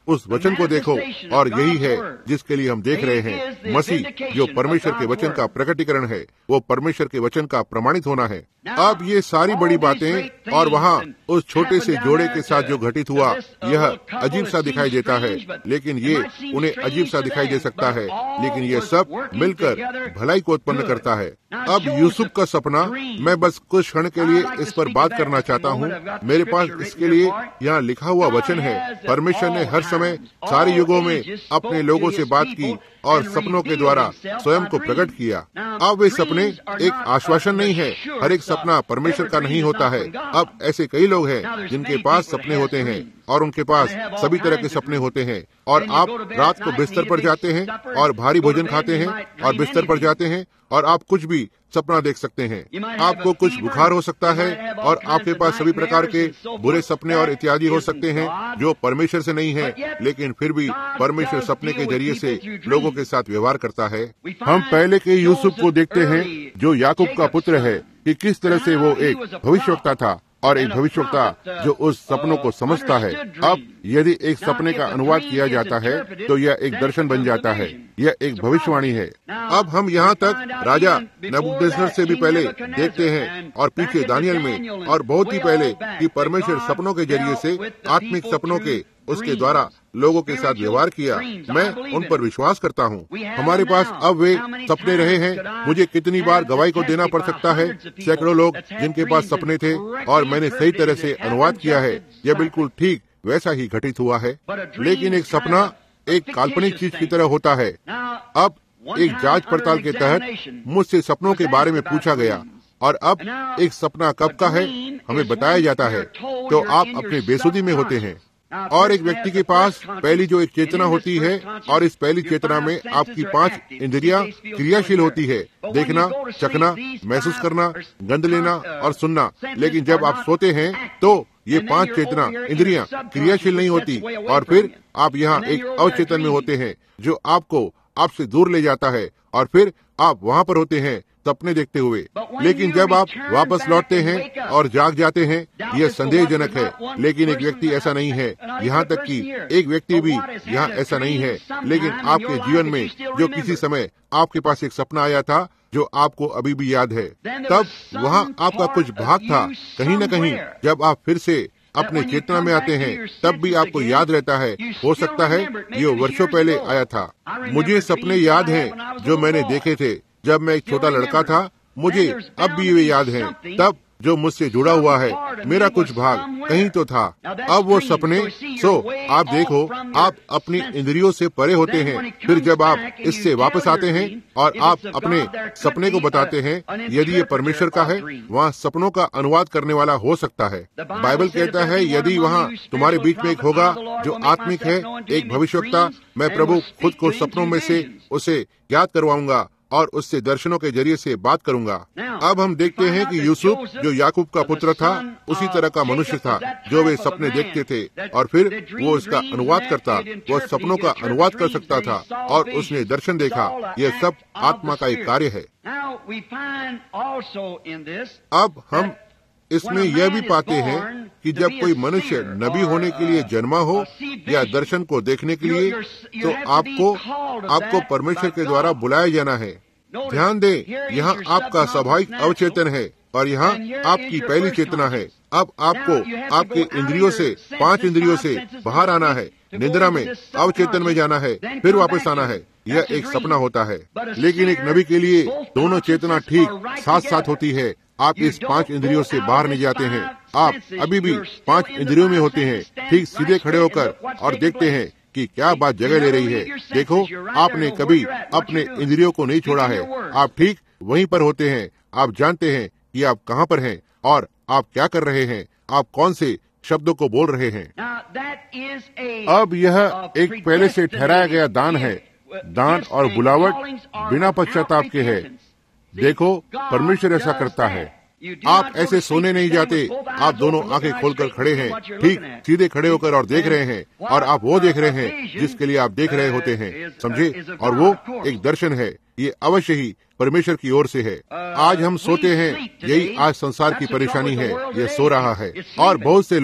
उस वचन को देखो, और यही है जिसके लिए हम देख रहे हैं। मसीह जो परमेश्वर के वचन का प्रकटीकरण है, वो परमेश्वर के वचन का प्रमाणित होना है। अब ये सारी बड़ी बातें और वहाँ उस छोटे से जोड़े के साथ जो घटित हुआ, यह अजीब सा दिखाई देता है, लेकिन ये उन्हें अजीब सा दिखाई दे सकता है, लेकिन ये सब मिलकर भलाई को उत्पन्न करता है। अब यूसुफ का सपना, मैं बस कुछ क्षण के लिए इस पर बात करना चाहता हूँ। मेरे पास इसके लिए यहाँ लिखा हुआ वचन है। परमेश्वर ने हर समय सारे युगों में अपने लोगों से बात की और सपनों के द्वारा स्वयं को प्रकट किया। अब वे सपने एक आश्वासन नहीं है। हर एक सपना परमेश्वर का नहीं होता है। अब ऐसे कई लोग हैं जिनके पास सपने होते हैं और उनके पास सभी तरह के सपने होते हैं, और आप रात को बिस्तर पर जाते हैं और भारी भोजन खाते हैं और बिस्तर पर जाते हैं और आप कुछ भी सपना देख सकते हैं। आपको कुछ बुखार हो सकता है और आपके पास सभी प्रकार के बुरे सपने और इत्यादि हो सकते हैं जो परमेश्वर से नहीं है, लेकिन फिर भी परमेश्वर सपने के जरिए से लोगों के साथ व्यवहार करता है। हम पहले के यूसुफ को देखते हैं जो याकूब का पुत्र है, कि किस तरह से वो एक भविष्यवक्ता था और एक भविष्यवक्ता जो उस सपनों को समझता है। अब यदि एक सपने का अनुवाद किया जाता है तो यह एक दर्शन बन जाता है, यह एक भविष्यवाणी है। अब हम यहाँ तक राजा नबूकदनेस्सर से भी पहले देखते हैं और पीछे दानियल में, और बहुत ही पहले, कि परमेश्वर सपनों के जरिए से, आत्मिक सपनों के उसके द्वारा लोगों के साथ व्यवहार किया। मैं उन पर विश्वास करता हूँ। हमारे पास अब वे सपने रहे हैं। मुझे कितनी बार गवाही को देना पड़ सकता है। सैकड़ों लोग जिनके पास सपने थे और मैंने सही तरह से अनुवाद किया है। यह बिल्कुल ठीक वैसा ही घटित हुआ है। लेकिन एक सपना एक काल्पनिक चीज की तरह होता है। अब एक जांच पड़ताल के तहत मुझसे सपनों के बारे में पूछा गया, और अब एक सपना कब का है हमें बताया जाता है तो आप अपने बेसुधी में होते हैं। और एक व्यक्ति के पास पहली जो एक चेतना होती है, और इस पहली चेतना में आपकी 5 इंद्रियां क्रियाशील होती है, देखना, चखना, महसूस करना, गंध लेना और सुनना। लेकिन जब आप सोते हैं तो ये 5 चेतना इंद्रियां क्रियाशील नहीं होती, और फिर आप यहाँ एक अवचेतन में होते हैं जो आपको आपसे दूर ले जाता है, और फिर आप वहाँ पर होते हैं सपने देखते हुए। लेकिन जब आप वापस लौटते हैं और जाग जाते हैं, यह संदेहजनक है। लेकिन एक व्यक्ति ऐसा नहीं है, यहाँ तक कि एक व्यक्ति भी यहाँ ऐसा नहीं है। लेकिन आपके जीवन में जो किसी समय आपके पास एक सपना आया था जो आपको अभी भी याद है, तब वहाँ आपका कुछ भाग था कहीं न कहीं। जब आप फिर से अपने चेतना में आते हैं तब भी आपको याद रहता है। हो सकता है ये वर्षों पहले आया था। मुझे सपने याद हैं जो मैंने देखे थे जब मैं एक छोटा लड़का था। मुझे अब भी वे याद हैं, तब जो मुझसे जुड़ा हुआ है मेरा कुछ भाग कहीं तो था। अब वो सपने, आप देखो, आप अपनी इंद्रियों से परे होते हैं। फिर जब आप इससे वापस आते हैं और आप अपने सपने को बताते हैं, यदि ये परमेश्वर का है, वहाँ सपनों का अनुवाद करने वाला हो सकता है। बाइबल कहता है, यदि वहाँ तुम्हारे बीच में एक होगा जो आत्मिक है, एक भविष्यवक्ता, मैं प्रभु खुद को सपनों में से उसे याद करवाऊंगा और उससे दर्शनों के जरिए से बात करूंगा। अब हम देखते हैं कि यूसुफ जो याकूब का पुत्र था, उसी तरह का मनुष्य था जो वे सपने देखते थे, और फिर वो इसका अनुवाद करता, वो सपनों का अनुवाद कर सकता था, और उसने दर्शन देखा। यह सब आत्मा का एक कार्य है। अब हम इसमें यह भी पाते हैं कि जब कोई मनुष्य नबी होने के लिए जन्मा हो या दर्शन को देखने के लिए, तो आपको परमेश्वर के द्वारा बुलाया जाना है। ध्यान दें, यहाँ आपका स्वाभाविक अवचेतन है और यहाँ आपकी पहली चेतना है। अब आपको आपके इंद्रियों से, 5 इंद्रियों से बाहर आना है, निद्रा में, अवचेतन में जाना है, फिर वापस आना है। यह एक सपना होता है। लेकिन एक नबी के लिए दोनों चेतना ठीक साथ साथ होती है। आप इस 5 इंद्रियों से बाहर नहीं जाते हैं, आप अभी भी 5 इंद्रियों में होते हैं, ठीक सीधे खड़े होकर, और देखते हैं कि क्या बात जगह ले रही है। देखो, आपने कभी अपने इंद्रियों को नहीं छोड़ा है, आप ठीक वहीं पर होते हैं। आप जानते हैं कि आप कहाँ पर हैं और आप क्या कर रहे हैं, आप कौन से शब्दों को बोल रहे हैं। अब यह एक पहले से ठहराया गया दान है। दान और बुलावट बिना पश्चाताप के है। देखो, परमेश्वर ऐसा करता है। आप ऐसे सोने नहीं जाते, आप दोनों आंखें खोलकर खड़े हैं, ठीक सीधे खड़े होकर, और देख रहे हैं, और आप वो देख रहे हैं जिसके लिए आप देख रहे होते हैं, समझे। और वो एक दर्शन है, ये अवश्य ही परमेश्वर की ओर से है। आज हम सोते हैं, यही आज संसार की परेशानी है, ये सो रहा है। और बहुत से लोग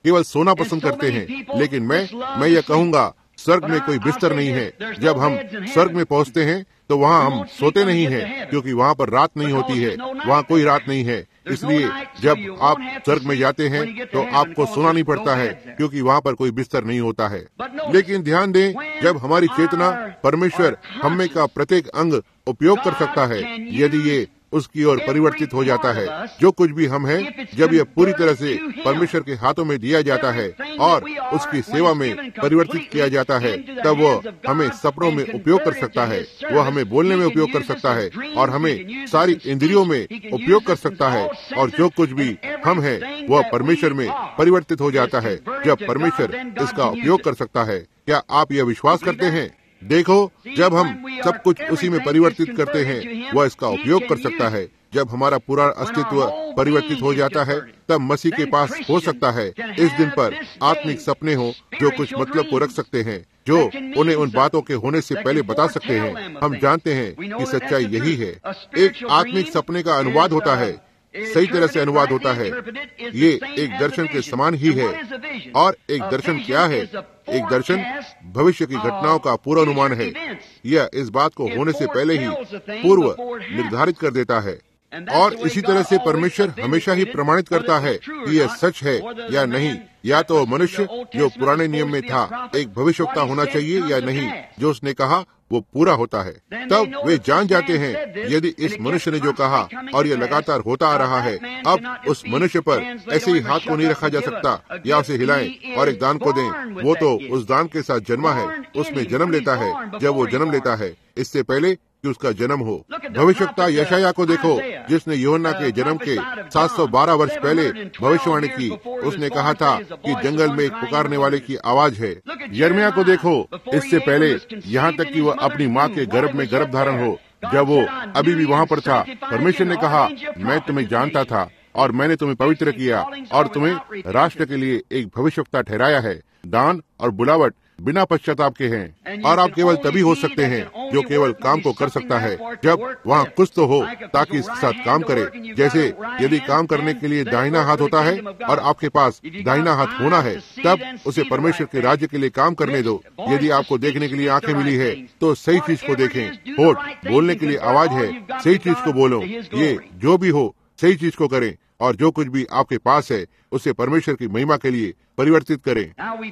केवल सोना पसंद करते हैं। लेकिन मैं यह कहूँगा, स्वर्ग में कोई बिस्तर नहीं है। जब हम स्वर्ग में पहुँचते हैं तो वहाँ हम सोते नहीं हैं, क्योंकि वहाँ पर रात नहीं होती है, वहाँ कोई रात नहीं है। इसलिए जब आप स्वर्ग में जाते हैं तो आपको सोना नहीं पड़ता है, क्योंकि वहाँ पर कोई बिस्तर नहीं होता है। लेकिन ध्यान दें, जब हमारी चेतना परमेश्वर हमें का प्रत्येक अंग उपयोग कर सकता है, यदि ये उसकी ओर परिवर्तित हो जाता है, जो कुछ भी हम हैं, जब यह पूरी तरह से परमेश्वर के हाथों में दिया जाता है और उसकी सेवा में परिवर्तित किया जाता है, तब वह हमें सपनों में उपयोग कर सकता है, वह हमें बोलने में उपयोग कर सकता है और हमें सारी इंद्रियों में उपयोग कर सकता है। और जो कुछ भी हम हैं वह परमेश्वर में परिवर्तित हो जाता है जब परमेश्वर इसका उपयोग कर सकता है। क्या आप यह विश्वास करते हैं? देखो, जब हम सब कुछ उसी में परिवर्तित करते हैं, वह इसका उपयोग कर सकता है। जब हमारा पूरा अस्तित्व परिवर्तित हो जाता है, तब मसीह के पास हो सकता है इस दिन पर आत्मिक सपने हो जो कुछ मतलब को रख सकते हैं, जो उन्हें उन बातों के होने से पहले बता सकते हैं। हम जानते हैं कि सच्चाई यही है। एक आत्मिक सपने का अनुवाद होता है, सही तरह से अनुवाद होता है। ये एक दर्शन के समान ही है। और एक दर्शन क्या है? एक दर्शन भविष्य की घटनाओं का पूर्वानुमान है। यह इस बात को होने से पहले ही पूर्व निर्धारित कर देता है। और इसी तरह से परमेश्वर हमेशा ही प्रमाणित करता है कि यह सच है या नहीं। या तो मनुष्य जो पुराने नियम में था एक भविष्यवक्ता होना चाहिए या नहीं, जो उसने कहा वो पूरा होता है। तब वे जान जाते हैं, यदि इस मनुष्य ने जो कहा और यह लगातार होता आ रहा है, अब उस मनुष्य पर ऐसे ही हाथ को नहीं रखा जा सकता या उसे हिलाएं और एक दान को दें। वो तो उस दान के साथ जन्मा है, उसमें जन्म लेता है जब वो जन्म लेता है, इससे पहले कि उसका जन्म हो। भविष्यवक्ता यशायाह को देखो, जिसने यूहन्ना के जन्म के 712 वर्ष पहले भविष्यवाणी की। उसने कहा था कि जंगल में एक पुकारने वाले की आवाज है। यिर्मयाह को देखो, इससे पहले यहाँ तक कि वह अपनी माँ के गर्भ में गर्भ धारण हो, जब वो अभी भी वहाँ पर था, परमेश्वर ने कहा, मैं तुम्हें जानता था और मैंने तुम्हें पवित्र किया और तुम्हें राष्ट्र के लिए एक भविष्यवक्ता ठहराया है। दान और बुलावट बिना पश्चाताप के हैं। और आप केवल तभी हो सकते हैं जो केवल काम को कर सकता है जब वहाँ कुछ तो हो ताकि इसके साथ काम करे। जैसे यदि काम करने के लिए दाहिना हाथ होता है और आपके पास दाहिना हाथ होना है, तब उसे परमेश्वर के राज्य के लिए काम करने दो। यदि आपको देखने के लिए आंखें मिली है तो सही चीज को देखें। होठ बोलने के लिए आवाज है, सही चीज को बोलो। ये जो भी हो सही चीज को करें और जो कुछ भी आपके पास है उसे परमेश्वर की महिमा के लिए परिवर्तित करें।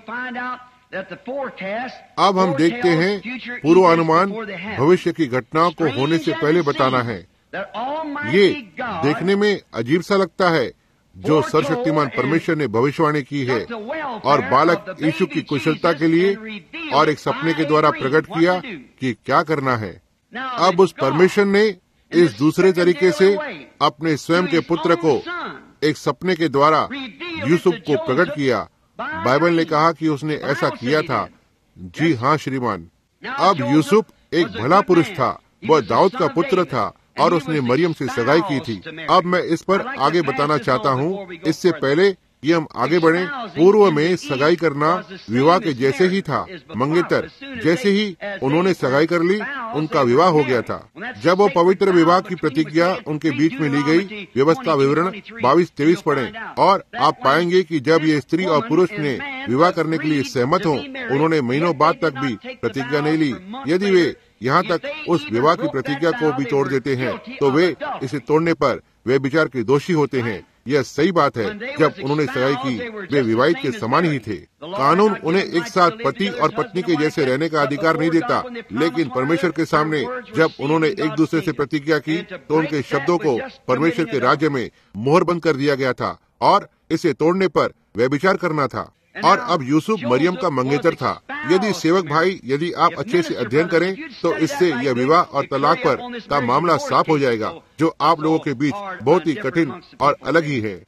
अब हम देखते हैं पूर्वानुमान भविष्य की घटनाओं को होने से पहले बताना है। ये देखने में अजीब सा लगता है जो सर्वशक्तिमान परमेश्वर ने भविष्यवाणी की है और बालक यीशु की कुशलता के लिए और एक सपने के द्वारा प्रकट किया कि क्या करना है। अब उस परमेश्वर ने इस दूसरे तरीके से अपने स्वयं के पुत्र को एक सपने के द्वारा यूसुफ को प्रकट किया। बाइबल ने कहा कि उसने ऐसा किया था। जी हाँ श्रीमान। अब यूसुफ एक भला पुरुष था, वह दाऊद का पुत्र था और उसने मरियम से सगाई की थी। अब मैं इस पर आगे बताना चाहता हूँ। इससे पहले कि हम आगे बढ़े, पूर्व में सगाई करना विवाह के जैसे ही था। मंगेतर जैसे ही उन्होंने सगाई कर ली, उनका विवाह हो गया था। जब वो पवित्र विवाह की प्रतिज्ञा उनके बीच में ली गई, व्यवस्था विवरण 22-23 पढ़ें और आप पाएंगे कि जब ये स्त्री और पुरुष ने विवाह करने के लिए सहमत हों, उन्होंने महीनों बाद तक भी प्रतिज्ञा नहीं ली। यदि वे यहाँ तक उस विवाह की प्रतिज्ञा को भी तोड़ देते हैं तो वे इसे तोड़ने पर वे विचार के दोषी होते हैं। यह सही बात है। जब उन्होंने सगाई की, वे विवाहित के समान ही थे। कानून उन्हें एक साथ पति और पत्नी के जैसे रहने का अधिकार नहीं देता, लेकिन परमेश्वर के सामने जब उन्होंने एक दूसरे से प्रतिज्ञा की तो उनके शब्दों को परमेश्वर के राज्य में मोहरबंद कर दिया गया था और इसे तोड़ने पर व्यभिचार करना था। और अब यूसुफ मरियम का मंगेतर था। यदि सेवक भाई, यदि आप अच्छे से अध्ययन करें तो इससे यह विवाह और तलाक पर का मामला साफ हो जाएगा, जो आप लोगों के बीच बहुत ही कठिन और अलग ही है।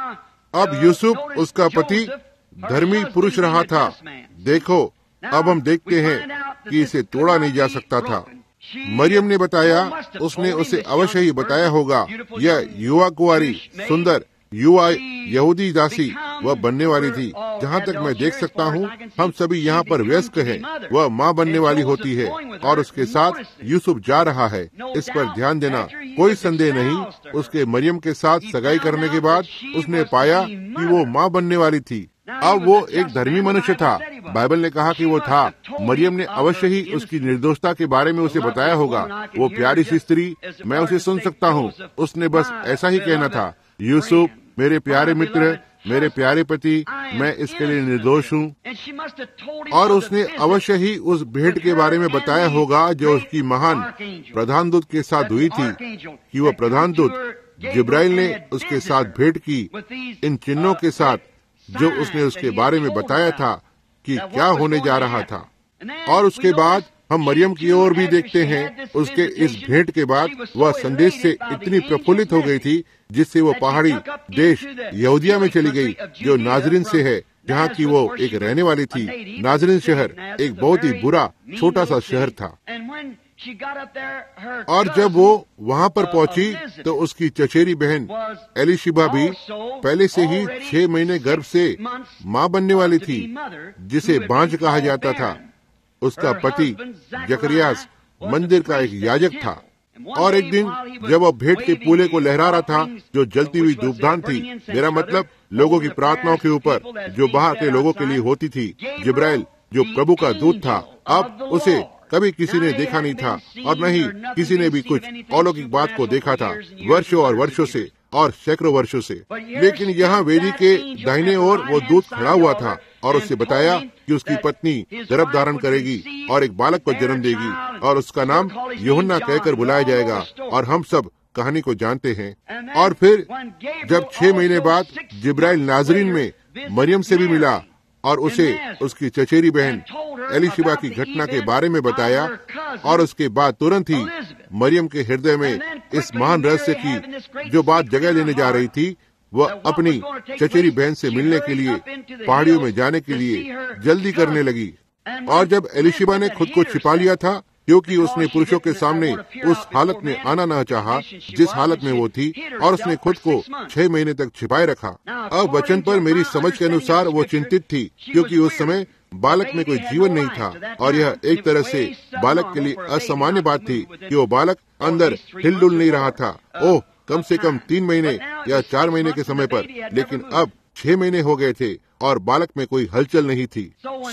अब यूसुफ उसका पति धर्मी पुरुष रहा था। देखो, अब हम देखते हैं कि इसे तोड़ा नहीं जा सकता था। मरियम ने बताया, उसने उसे अवश्य ही बताया होगा, यह युवा कुंवारी सुंदर युवा यहूदी दासी वह बनने वाली थी। जहाँ तक मैं देख सकता हूँ, हम सभी यहाँ पर वयस्क हैं। वह माँ बनने वाली होती है और उसके साथ यूसुफ जा रहा है। इस पर ध्यान देना, कोई संदेह नहीं। उसके मरियम के साथ सगाई करने के बाद उसने पाया कि वो माँ बनने वाली थी। अब वो एक धर्मी मनुष्य था, बाइबल ने कहा कि वो था। मरियम ने अवश्य ही उसकी निर्दोषता के बारे में उसे बताया होगा। वो प्यारी सी स्त्री, मैं उसे सुन सकता हूँ, उसने बस ऐसा ही कहना था, यूसुफ मेरे प्यारे मित्र, मेरे प्यारे पति, मैं इसके लिए निर्दोष हूँ। और उसने अवश्य ही उस भेंट के बारे में बताया होगा जो उसकी महान प्रधान दूत के साथ हुई थी, कि वह प्रधान दूत जिब्राइल ने उसके साथ भेंट की इन चिन्हों के साथ, जो उसने उसके बारे में बताया था कि क्या होने जा रहा था। और उसके बाद हम मरियम की ओर भी देखते हैं। उसके इस भेंट के बाद वह संदेश से इतनी प्रफुल्लित हो गई थी, जिससे वो पहाड़ी देश यहूदिया में चली गई, जो नाजरीन से है, जहाँ की वो एक रहने वाली थी। नाजरीन शहर एक बहुत ही बुरा छोटा सा शहर था। और जब वो वहाँ पर पहुंची तो उसकी चचेरी बहन एलिशिबा भी पहले से ही 6 महीने गर्भ से माँ बनने वाली थी, जिसे बांझ कहा जाता था। उसका पति जकरियास मंदिर का एक याजक था। और एक दिन जब वह भेंट के पूले को लहरा रहा था, जो जलती हुई धूपदान थी, मेरा मतलब लोगों की प्रार्थनाओं के ऊपर, जो बाहर के लोगों के लिए होती थी, जिब्राइल जो प्रभु का दूत था, अब उसे कभी किसी ने देखा नहीं था, और न ही किसी ने भी कुछ अलौकिक बात को देखा था, वर्षों और वर्षों से और सैकड़ों वर्षों से। लेकिन यहाँ वेदी के दाहिने ओर वो दूत खड़ा हुआ था और उससे बताया कि उसकी पत्नी गर्भ धारण करेगी और एक बालक को जन्म देगी, और उसका नाम यूहन्ना कहकर बुलाया जाएगा। और हम सब कहानी को जानते हैं। और फिर जब 6 महीने बाद जिब्राइल नाजरीन में मरियम से भी मिला और उसे उसकी चचेरी बहन एलिशिबा की घटना के बारे में बताया, और उसके बाद तुरंत ही मरियम के हृदय में इस महान रहस्य की जो बात जगह लेने जा रही थी, वह अपनी चचेरी बहन से मिलने के लिए पहाड़ियों में जाने के लिए जल्दी करने लगी। और जब एलिशिबा ने खुद को छिपा लिया था, क्योंकि उसने पुरुषों के सामने उस हालत में आना न चाहा जिस हालत में वो थी, और उसने खुद को 6 महीने तक छिपाए रखा। अब वचन पर मेरी समझ के अनुसार वो चिंतित थी, क्योंकि उस समय बालक में कोई जीवन नहीं था, और यह एक तरह से बालक के लिए असामान्य बात थी कि वो बालक अंदर हिलडुल नहीं रहा था। ओह, कम से कम 3 महीने या 4 महीने के समय पर, लेकिन अब 6 महीने हो गए थे और बालक में कोई हलचल नहीं थी।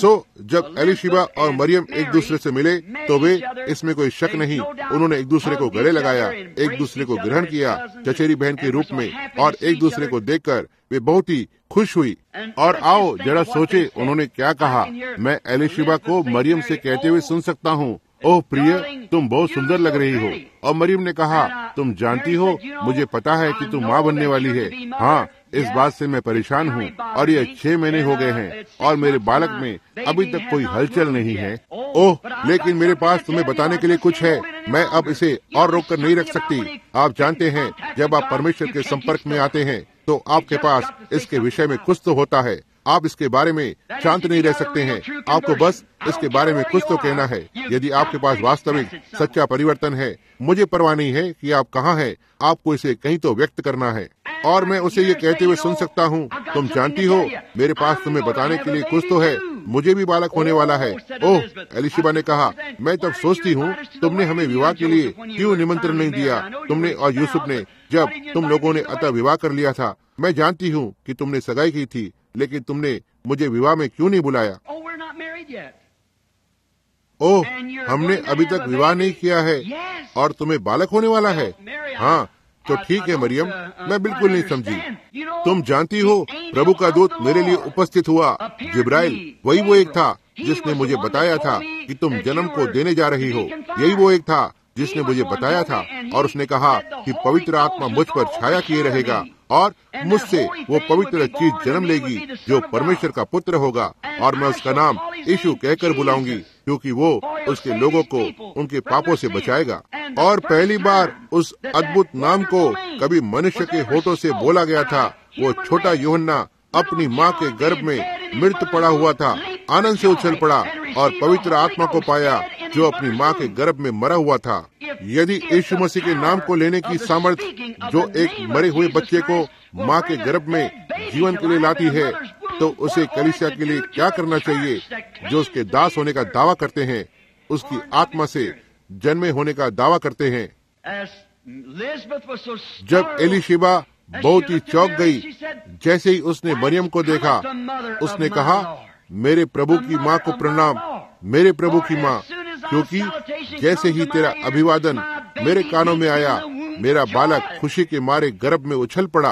जब एलिशिबा और मरियम एक दूसरे से मिले, तो वे, इसमें कोई शक नहीं, उन्होंने एक दूसरे को गले लगाया, एक दूसरे को ग्रहण किया चचेरी बहन के रूप में, और एक दूसरे को देखकर वे बहुत ही खुश हुई। और आओ जरा सोचे उन्होंने क्या कहा। मैं एलिशिबा को मरियम से कहते हुए सुन सकता हूँ, ओह प्रिय, तुम बहुत सुंदर लग रही हो। और मरियम ने कहा, तुम जानती हो, मुझे पता है कि तुम माँ बनने वाली है। हाँ, इस बात से मैं परेशान हूँ, और ये 6 महीने हो गए हैं और मेरे बालक में अभी तक कोई हलचल नहीं है। ओह, लेकिन मेरे पास तुम्हें बताने के लिए कुछ है। मैं अब इसे और रोक कर नहीं रख सकती। आप जानते हैं, जब आप परमेश्वर के संपर्क में आते हैं तो आपके पास इसके विषय में कुछ तो होता है। आप इसके बारे में शांत नहीं रह सकते हैं। आपको बस इसके बारे में कुछ तो कहना है। यदि आपके पास वास्तविक सच्चा परिवर्तन है, मुझे परवाह नहीं है कि आप कहाँ हैं, आपको इसे कहीं तो व्यक्त करना है। और मैं उसे ये कहते हुए सुन सकता हूँ, तुम जानती हो, मेरे पास तुम्हें बताने के लिए कुछ तो है, मुझे भी बालक होने वाला है। ओह, एलिशिबा ने कहा, मैं तब सोचती हूँ, तुमने हमें विवाह के लिए क्यों निमंत्रण नहीं दिया। तुमने और यूसुफ ने, जब तुम लोगों ने अतः विवाह कर लिया था, मैं जानती हूँ कि तुमने सगाई की थी, लेकिन तुमने मुझे विवाह में क्यों नहीं बुलाया। ओह, हमने अभी तक विवाह नहीं किया है और तुम्हें बालक होने वाला है। हाँ, तो ठीक है मरियम, मैं बिल्कुल नहीं समझी। तुम जानती हो, प्रभु का दूत मेरे लिए उपस्थित हुआ। जिब्राइल वही वो एक था जिसने मुझे बताया था कि तुम जन्म को देने जा रही हो। यही वो एक था जिसने मुझे बताया था, और उसने कहा कि पवित्र आत्मा मुझ पर छाया किए रहेगा, और मुझसे वो पवित्र चीज जन्म लेगी जो परमेश्वर का पुत्र होगा, और मैं उसका नाम यीशु कहकर बुलाऊंगी, क्योंकि वो उसके लोगों को उनके पापों से बचाएगा। और पहली बार उस अद्भुत नाम को कभी मनुष्य के होठों से बोला गया था। वो छोटा यूहन्ना अपनी माँ के गर्भ में मृत पड़ा हुआ था, आनंद से उछल पड़ा और पवित्र आत्मा को पाया जो अपनी माँ के गर्भ में मरा हुआ था। यदि यीशु मसीह के नाम को लेने की सामर्थ्य जो एक मरे हुए बच्चे को माँ के गर्भ में जीवन के लिए लाती है, तो उसे कलीसिया के लिए क्या करना चाहिए, जो उसके दास होने का दावा करते हैं, उसकी आत्मा से जन्मे होने का दावा करते हैं। जब एलिशिबा बहुत ही चौंक गई। जैसे ही उसने मरियम को देखा, उसने कहा, मेरे प्रभु की माँ को प्रणाम, मेरे प्रभु की माँ, क्योंकि जैसे ही तेरा अभिवादन मेरे कानों में आया, मेरा बालक खुशी के मारे गर्भ में उछल पड़ा।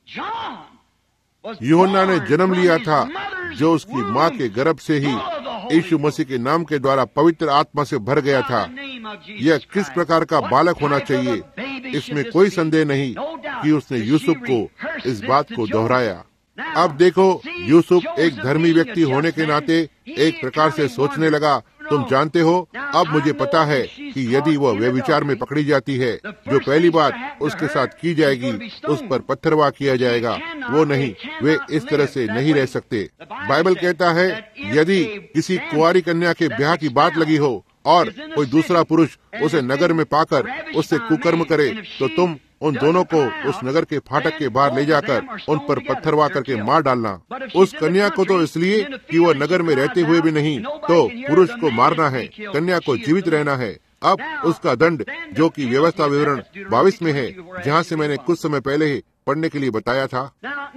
यूहन्ना ने जन्म लिया था, जो उसकी माँ के गर्भ से ही यीशु मसीह के नाम के द्वारा पवित्र आत्मा से भर गया था। यह किस प्रकार का बालक होना चाहिए, इसमें कोई संदेह नहीं कि उसने यूसुफ को इस बात को दोहराया। अब देखो, यूसुफ एक धर्मी व्यक्ति होने के नाते एक प्रकार से सोचने लगा, तुम जानते हो, अब मुझे पता है कि यदि वह व्यभिचार में पकड़ी जाती है, जो पहली बात उसके साथ की जाएगी, उस पर पत्थरवाह किया जाएगा। वो नहीं, वे इस तरह से नहीं रह सकते। बाइबल कहता है, यदि किसी कुंवारी कन्या के ब्याह की बात लगी हो और कोई दूसरा पुरुष उसे नगर में पाकर उससे कुकर्म करे, तो तुम उन दोनों को उस नगर के फाटक के बाहर ले जाकर उन पर पत्थरवाह करके मार डालना। उस कन्या को तो इसलिए कि वह नगर में रहते हुए भी नहीं, तो पुरुष को मारना है, कन्या को जीवित रहना है। अब उसका दंड, जो कि व्यवस्था विवरण 22 में है, जहाँ से मैंने कुछ समय पहले ही पढ़ने के लिए बताया था।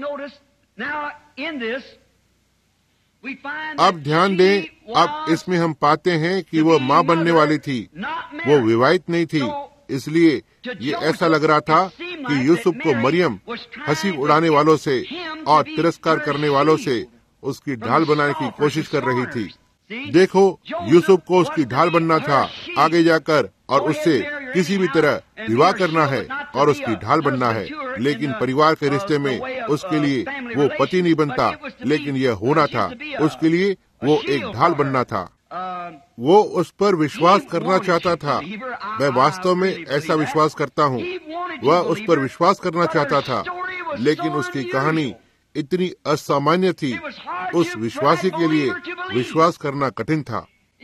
अब ध्यान दें, अब इसमें हम पाते हैं कि वह माँ बनने वाली थी, वो विवाहित नहीं थी। इसलिए ये ऐसा लग रहा था कि यूसुफ को मरियम हंसी उड़ाने वालों से और तिरस्कार करने वालों से उसकी ढाल बनाने की कोशिश कर रही थी। देखो, यूसुफ को उसकी ढाल बनना था, आगे जाकर और उससे किसी भी तरह विवाह करना है और उसकी ढाल बनना है। लेकिन परिवार के रिश्ते में उसके लिए वो पति नहीं बनता, लेकिन यह होना था, उसके लिए वो एक ढाल बनना था। वो उस पर विश्वास करना चाहता था। मैं वास्तव में ऐसा विश्वास करता हूँ, वह उस पर विश्वास करना चाहता था, लेकिन उसकी कहानी इतनी असामान्य थी, उस विश्वासी के लिए विश्वास करना कठिन था।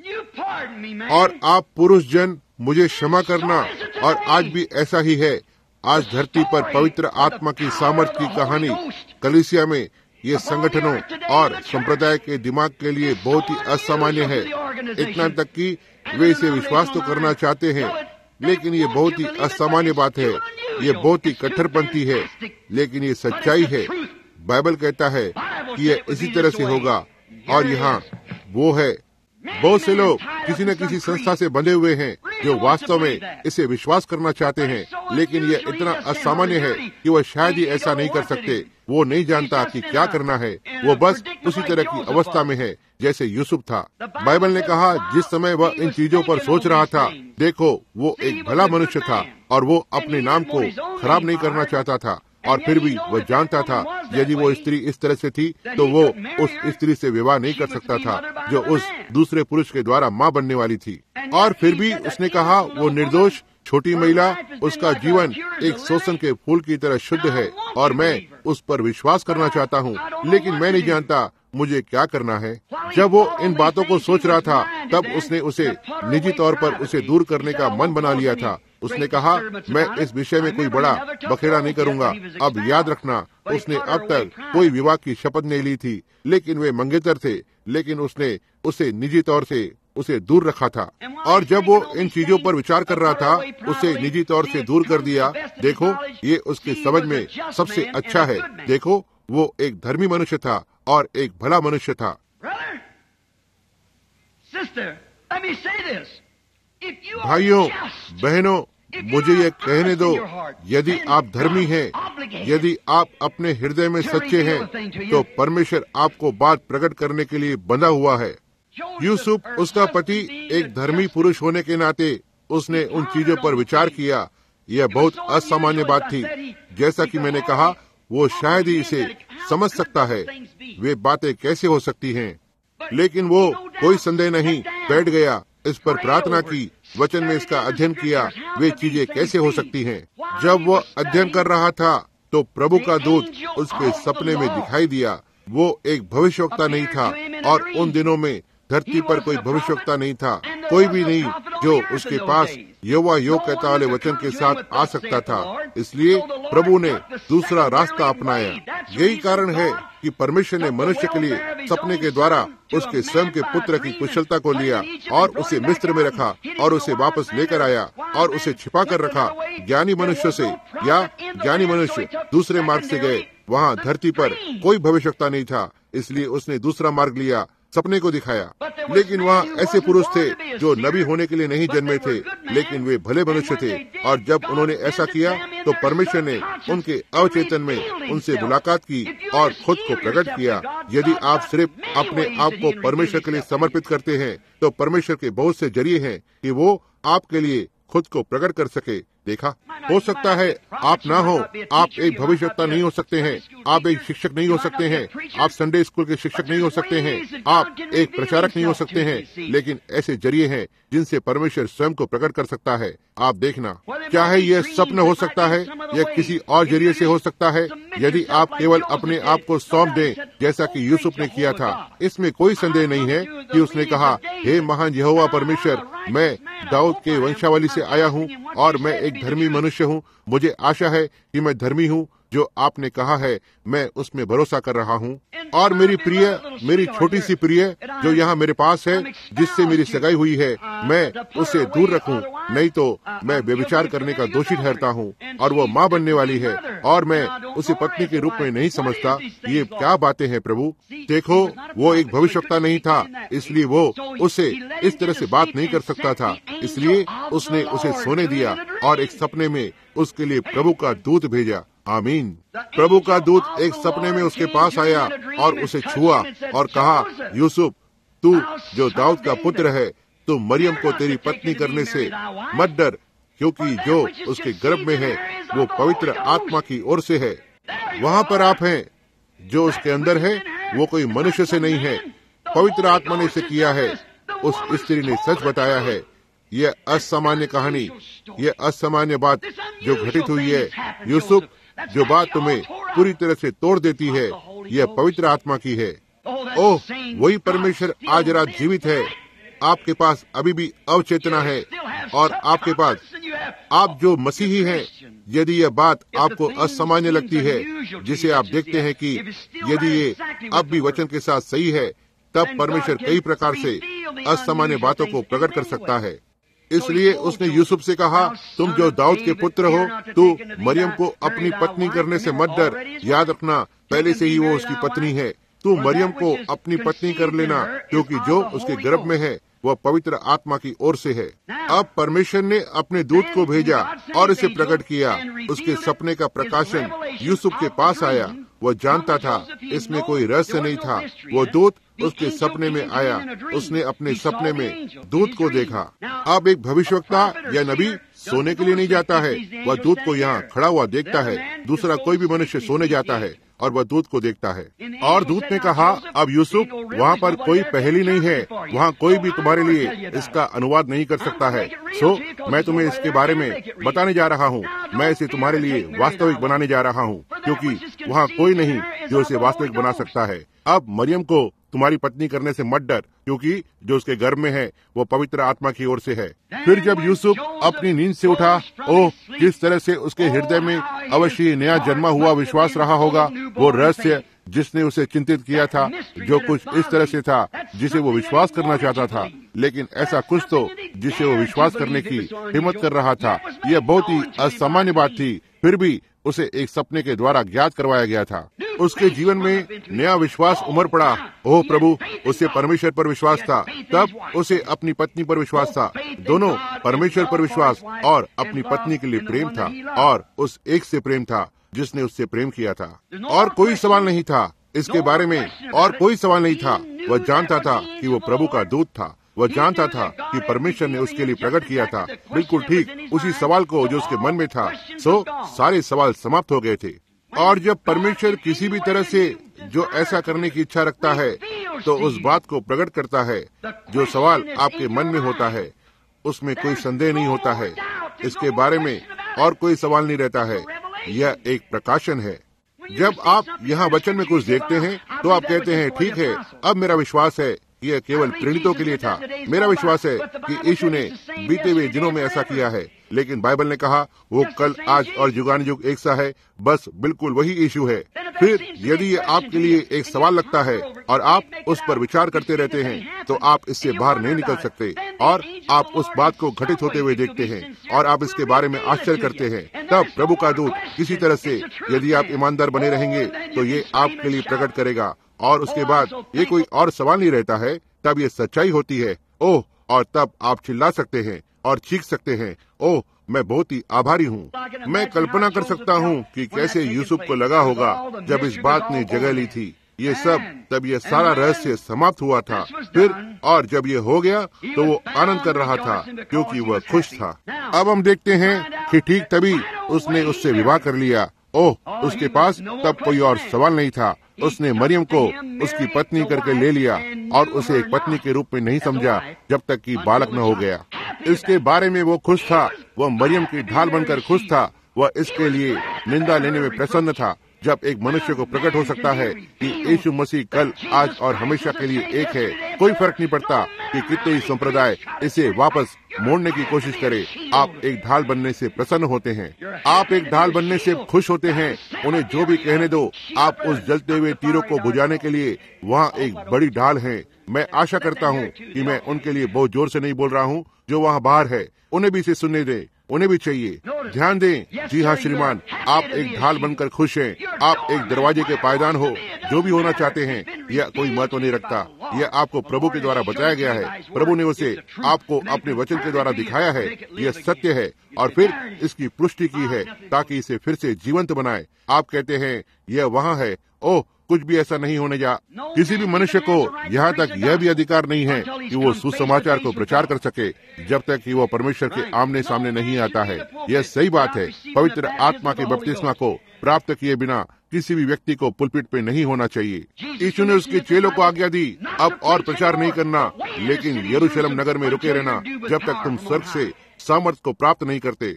और आप पुरुष जन मुझे क्षमा करना, और आज भी ऐसा ही है। आज धरती पर पवित्र आत्मा की सामर्थ्य की कहानी कलीसिया में ये संगठनों और संप्रदाय के दिमाग के लिए बहुत ही असामान्य है, इतना तक कि वे इसे विश्वास तो करना चाहते हैं, लेकिन ये बहुत ही असामान्य बात है, ये बहुत ही कट्टरपंथी है, लेकिन ये सच्चाई है। बाइबल कहता है कि यह इसी तरह से होगा, और यहाँ वो है। बहुत से लोग किसी न किसी संस्था से बंधे हुए हैं जो वास्तव में इसे विश्वास करना चाहते हैं, लेकिन यह इतना असामान्य है कि वह शायद ही ऐसा नहीं कर सकते। वो नहीं जानता कि क्या करना है, वो बस उसी तरह की अवस्था में है जैसे यूसुफ था। बाइबल ने कहा, जिस समय वह इन चीजों पर सोच रहा था, देखो, वो एक भला मनुष्य था और वो अपने नाम को खराब नहीं करना चाहता था, और फिर भी वह जानता था यदि वो स्त्री इस तरह से थी तो वो उस स्त्री से विवाह नहीं कर सकता था जो उस दूसरे पुरुष के द्वारा माँ बनने वाली थी। और फिर भी उसने कहा, वो निर्दोष छोटी महिला, उसका जीवन एक शोषण के फूल की तरह शुद्ध है, और मैं उस पर विश्वास करना चाहता हूँ, लेकिन मैं नहीं जानता मुझे क्या करना है। जब वो इन बातों को सोच रहा था, तब उसने उसे निजी तौर पर उसे दूर करने का मन बना लिया था। उसने कहा, मैं इस विषय में कोई बड़ा बखेड़ा नहीं करूंगा। अब याद रखना, उसने अब तक कोई विवाह की शपथ नहीं ली थी, लेकिन वे मंगेतर थे, लेकिन उसने उसे निजी तौर से उसे दूर रखा था। और जब वो इन चीजों पर विचार कर रहा था, उसे निजी तौर से दूर कर दिया। देखो, ये उसकी समझ में सबसे अच्छा है। देखो, वो एक धर्मी मनुष्य था और एक भला मनुष्य था। भाइयों बहनों, मुझे ये कहने दो, यदि आप धर्मी हैं, यदि आप अपने हृदय में सच्चे हैं, तो परमेश्वर आपको बात प्रकट करने के लिए बंधा हुआ है। यूसुफ, उसका पति एक धर्मी पुरुष होने के नाते उसने उन चीजों पर विचार किया। यह बहुत असामान्य बात थी। जैसा कि मैंने कहा, वो शायद ही इसे समझ सकता है, वे बातें कैसे हो सकती हैं, लेकिन वो कोई संदेह नहीं, बैठ गया, इस पर प्रार्थना की, वचन में इसका अध्ययन किया, वे चीजें कैसे हो सकती हैं। जब वह अध्ययन कर रहा था तो प्रभु का दूत उसके सपने में दिखाई दिया। वो एक भविष्यवक्ता नहीं था, और उन दिनों में धरती पर कोई भविष्यवक्ता नहीं था, कोई भी नहीं जो उसके पास यहोवा योग कहता वाले वचन के साथ आ सकता था। इसलिए प्रभु ने दूसरा रास्ता अपनाया। यही कारण है कि परमेश्वर ने मनुष्य के लिए सपने के द्वारा उसके स्वयं के पुत्र की कुशलता को लिया और उसे मिस्र में रखा और उसे वापस लेकर आया और उसे छिपा कर रखा ज्ञानी मनुष्य से, या ज्ञानी मनुष्य दूसरे मार्ग से गए। वहाँ धरती पर कोई भविष्यवक्ता नहीं था, इसलिए उसने दूसरा मार्ग लिया, सपने को दिखाया। लेकिन वहाँ ऐसे पुरुष थे जो नबी होने के लिए नहीं जन्मे थे, लेकिन वे भले मनुष्य थे। और जब उन्होंने ऐसा किया तो परमेश्वर ने उनके अवचेतन में उनसे मुलाकात की और खुद को प्रकट किया। यदि आप सिर्फ अपने आप को परमेश्वर के लिए समर्पित करते हैं तो परमेश्वर के बहुत से जरिए हैं कि वो आपके लिए खुद को प्रकट कर सके। देखा, हो सकता है आप ना हो, आप एक भविष्यवक्ता नहीं हो सकते हैं, आप एक शिक्षक नहीं हो सकते हैं, आप संडे स्कूल के शिक्षक नहीं हो सकते हैं, आप एक प्रचारक नहीं हो सकते हैं, लेकिन ऐसे जरिए हैं जिनसे परमेश्वर स्वयं को प्रकट कर सकता है। आप देखना, चाहे यह स्वप्न हो सकता है या किसी और जरिए से हो सकता है। यदि आप केवल अपने आप को सौंप दें, जैसा कि यूसुफ ने किया था, इसमें कोई संदेह नहीं है कि उसने कहा, हे महान यहोवा परमेश्वर, मैं दाऊद के वंशावली से आया हूँ और मैं एक धर्मी मनुष्य हूँ। मुझे आशा है कि मैं धर्मी हूँ, जो आपने कहा है मैं उसमें भरोसा कर रहा हूँ। और मेरी छोटी सी प्रिय जो यहाँ मेरे पास है, जिससे मेरी सगाई हुई है, मैं उसे दूर रखूं, नहीं तो मैं व्यभिचार करने का दोषी ठहरता हूँ। और वो माँ बनने वाली है और मैं उसे पत्नी के रूप में नहीं समझता। ये क्या बातें हैं प्रभु। देखो, वो एक भविष्यवक्ता नहीं था, इसलिए वो उसे इस तरह से बात नहीं कर सकता था, इसलिए उसने उसे सोने दिया और एक सपने में उसके लिए प्रभु का दूत भेजा। आमीन। प्रभु का दूत एक सपने में उसके पास आया और उसे छुआ और कहा, यूसुफ, तू जो दाऊद का पुत्र है, तू मरियम को तेरी पत्नी करने से मत डर, क्योंकि जो उसके गर्भ में है वो पवित्र आत्मा की ओर से है। वहाँ पर आप हैं, जो उसके अंदर है वो कोई मनुष्य से नहीं है, पवित्र आत्मा ने इसे किया है। उस स्त्री ने सच बताया है। यह असामान्य कहानी, यह असामान्य बात जो घटित हुई है, यूसुफ, जो बात तुम्हें पूरी तरह से तोड़ देती है, यह पवित्र आत्मा की है। ओह, वही परमेश्वर आज रात जीवित है। आपके पास अभी भी अवचेतना है और आपके पास, आप जो मसीही हैं, यदि यह बात आपको असामान्य लगती है, जिसे आप देखते हैं कि यदि ये अब भी वचन के साथ सही है, तब परमेश्वर कई प्रकार से असामान्य बातों को प्रकट कर सकता है। इसलिए उसने यूसुफ से कहा, तुम जो दाऊद के पुत्र हो, तू मरियम को अपनी पत्नी करने से मत डर। याद रखना, पहले से ही वो उसकी पत्नी है। तू मरियम को अपनी पत्नी कर लेना, क्योंकि जो उसके गर्भ में है वह पवित्र आत्मा की ओर से है। अब परमेश्वर ने अपने दूत को भेजा और इसे प्रकट किया। उसके सपने का प्रकाशन यूसुफ के पास आया। वह जानता था, इसमें कोई रहस्य नहीं था। वो दूत उसके सपने में आया। उसने अपने सपने में दूत को देखा। अब एक भविष्यवक्ता या नबी सोने के लिए नहीं जाता है, वह दूत को यहाँ खड़ा हुआ देखता है। दूसरा कोई भी मनुष्य सोने जाता है और वह दूत को देखता है। और दूत ने कहा, अब यूसुफ, वहाँ पर कोई पहेली नहीं है, वहाँ कोई भी तुम्हारे लिए इसका अनुवाद नहीं कर सकता है। सो मैं तुम्हें इसके बारे में बताने जा रहा हूँ। मैं इसे तुम्हारे लिए वास्तविक बनाने जा रहा हूँ, क्योंकि वहाँ कोई नहीं जो इसे वास्तविक बना सकता है। अब मरियम को तुम्हारी पत्नी करने से मत डर, क्योंकि जो उसके गर्भ में है वो पवित्र आत्मा की ओर से है। फिर जब यूसुफ अपनी नींद से उठा, ओह, किस तरह से उसके हृदय में अवश्य नया जन्मा हुआ विश्वास रहा होगा। वो रहस्य जिसने उसे चिंतित किया था, जो कुछ इस तरह से था जिसे वो विश्वास करना चाहता था, लेकिन ऐसा कुछ तो जिसे वो विश्वास करने की हिम्मत कर रहा था। यह बहुत ही असामान्य बात थी, फिर भी उसे एक सपने के द्वारा ज्ञात करवाया गया था। उसके जीवन में नया विश्वास उमड़ पड़ा। ओह प्रभु, उसे परमेश्वर पर विश्वास था, तब उसे अपनी पत्नी पर विश्वास था। दोनों, परमेश्वर पर विश्वास और अपनी पत्नी के लिए प्रेम था, और उस एक से प्रेम था जिसने उससे प्रेम किया था। और कोई सवाल नहीं था इसके बारे में, और कोई सवाल नहीं था। वह जानता था कि वो प्रभु का दूत था। वह जानता था कि परमेश्वर ने उसके लिए प्रकट किया था, बिल्कुल ठीक उसी सवाल को जो उसके मन में था। सो सारे सवाल समाप्त हो गए थे। और जब परमेश्वर किसी भी तरह से जो ऐसा करने की इच्छा रखता है, तो उस बात को प्रकट करता है। जो सवाल आपके मन में होता है, उसमें कोई संदेह नहीं होता है, इसके बारे में और कोई सवाल नहीं रहता है। यह एक प्रकाशन है। जब आप यहाँ वचन में कुछ देखते हैं, तो आप कहते हैं, ठीक है, अब मेरा विश्वास है यह केवल प्रेरितों के लिए था। मेरा विश्वास है कि यीशु ने बीते हुए दिनों में ऐसा किया है। लेकिन बाइबल ने कहा वो कल, आज और युगानुयुग एक सा है। बस बिल्कुल वही यीशु है। फिर यदि ये आपके लिए एक सवाल लगता है और आप उस पर विचार करते रहते हैं, तो आप इससे बाहर नहीं निकल सकते और आप उस बात को घटित होते हुए देखते हैं और आप इसके बारे में आश्चर्य करते हैं। तब प्रभु का दूत किसी तरह से, यदि आप ईमानदार बने रहेंगे, तो ये आपके लिए प्रकट करेगा और उसके बाद ये कोई और सवाल नहीं रहता है। तब ये सच्चाई होती है। ओह, और तब आप चिल्ला सकते हैं और चीख सकते हैं, ओह, मैं बहुत ही आभारी हूँ। मैं कल्पना कर सकता हूँ कि कैसे यूसुफ को लगा होगा जब इस बात ने जगह ली थी। ये सब, तब ये सारा रहस्य समाप्त हुआ था। फिर और जब ये हो गया तो वो आनंद कर रहा था क्योंकि वह खुश था। अब हम देखते हैं कि ठीक तभी उसने उससे विवाह कर लिया। ओह, उसके पास तब कोई और सवाल नहीं था। उसने मरियम को उसकी पत्नी करके ले लिया और उसे एक पत्नी के रूप में नहीं समझा जब तक कि बालक न हो गया। इसके बारे में वो खुश था। वह मरियम की ढाल बनकर खुश था। वह इसके लिए निंदा लेने में प्रसन्न था। जब एक मनुष्य को प्रकट हो सकता है कि यीशु मसीह कल, आज और हमेशा के लिए एक है, कोई फर्क नहीं पड़ता कि कितने ही संप्रदाय इसे वापस मोड़ने की कोशिश करे, आप एक ढाल बनने से प्रसन्न होते हैं। आप एक ढाल बनने से खुश होते हैं। उन्हें जो भी कहने दो, आप उस जलते हुए तीरों को बुझाने के लिए वहाँ एक बड़ी ढाल है। मैं आशा करता हूँ कि मैं उनके लिए बहुत जोर से नहीं बोल रहा हूँ जो वहाँ बाहर है। उन्हें भी इसे सुनने दें, उन्हें भी चाहिए। ध्यान दें। जी हाँ श्रीमान, आप एक ढाल बनकर खुश हैं। आप एक दरवाजे के पायदान हो, जो भी होना चाहते हैं, यह कोई महत्व नहीं रखता। यह आपको प्रभु के द्वारा बताया गया है। प्रभु ने उसे आपको अपने वचन के द्वारा दिखाया है। यह सत्य है और फिर इसकी पुष्टि की है ताकि इसे फिर से जीवंत बनाए। आप कहते हैं यह वहाँ है। ओह, कुछ भी ऐसा नहीं होने जा। किसी भी मनुष्य को यहाँ तक यह भी अधिकार नहीं है कि वो सुसमाचार को प्रचार कर सके जब तक कि वो परमेश्वर के आमने सामने नहीं आता है। यह सही बात है। पवित्र आत्मा के बपतिस्मा को प्राप्त किए बिना किसी भी व्यक्ति को पुलपिट पे नहीं होना चाहिए। यीशु ने उसके चेलों को आज्ञा दी, अब और प्रचार नहीं करना, लेकिन यरूशलेम नगर में रुके रहना जब तक तुम स्वर्ग से सामर्थ को प्राप्त नहीं करते।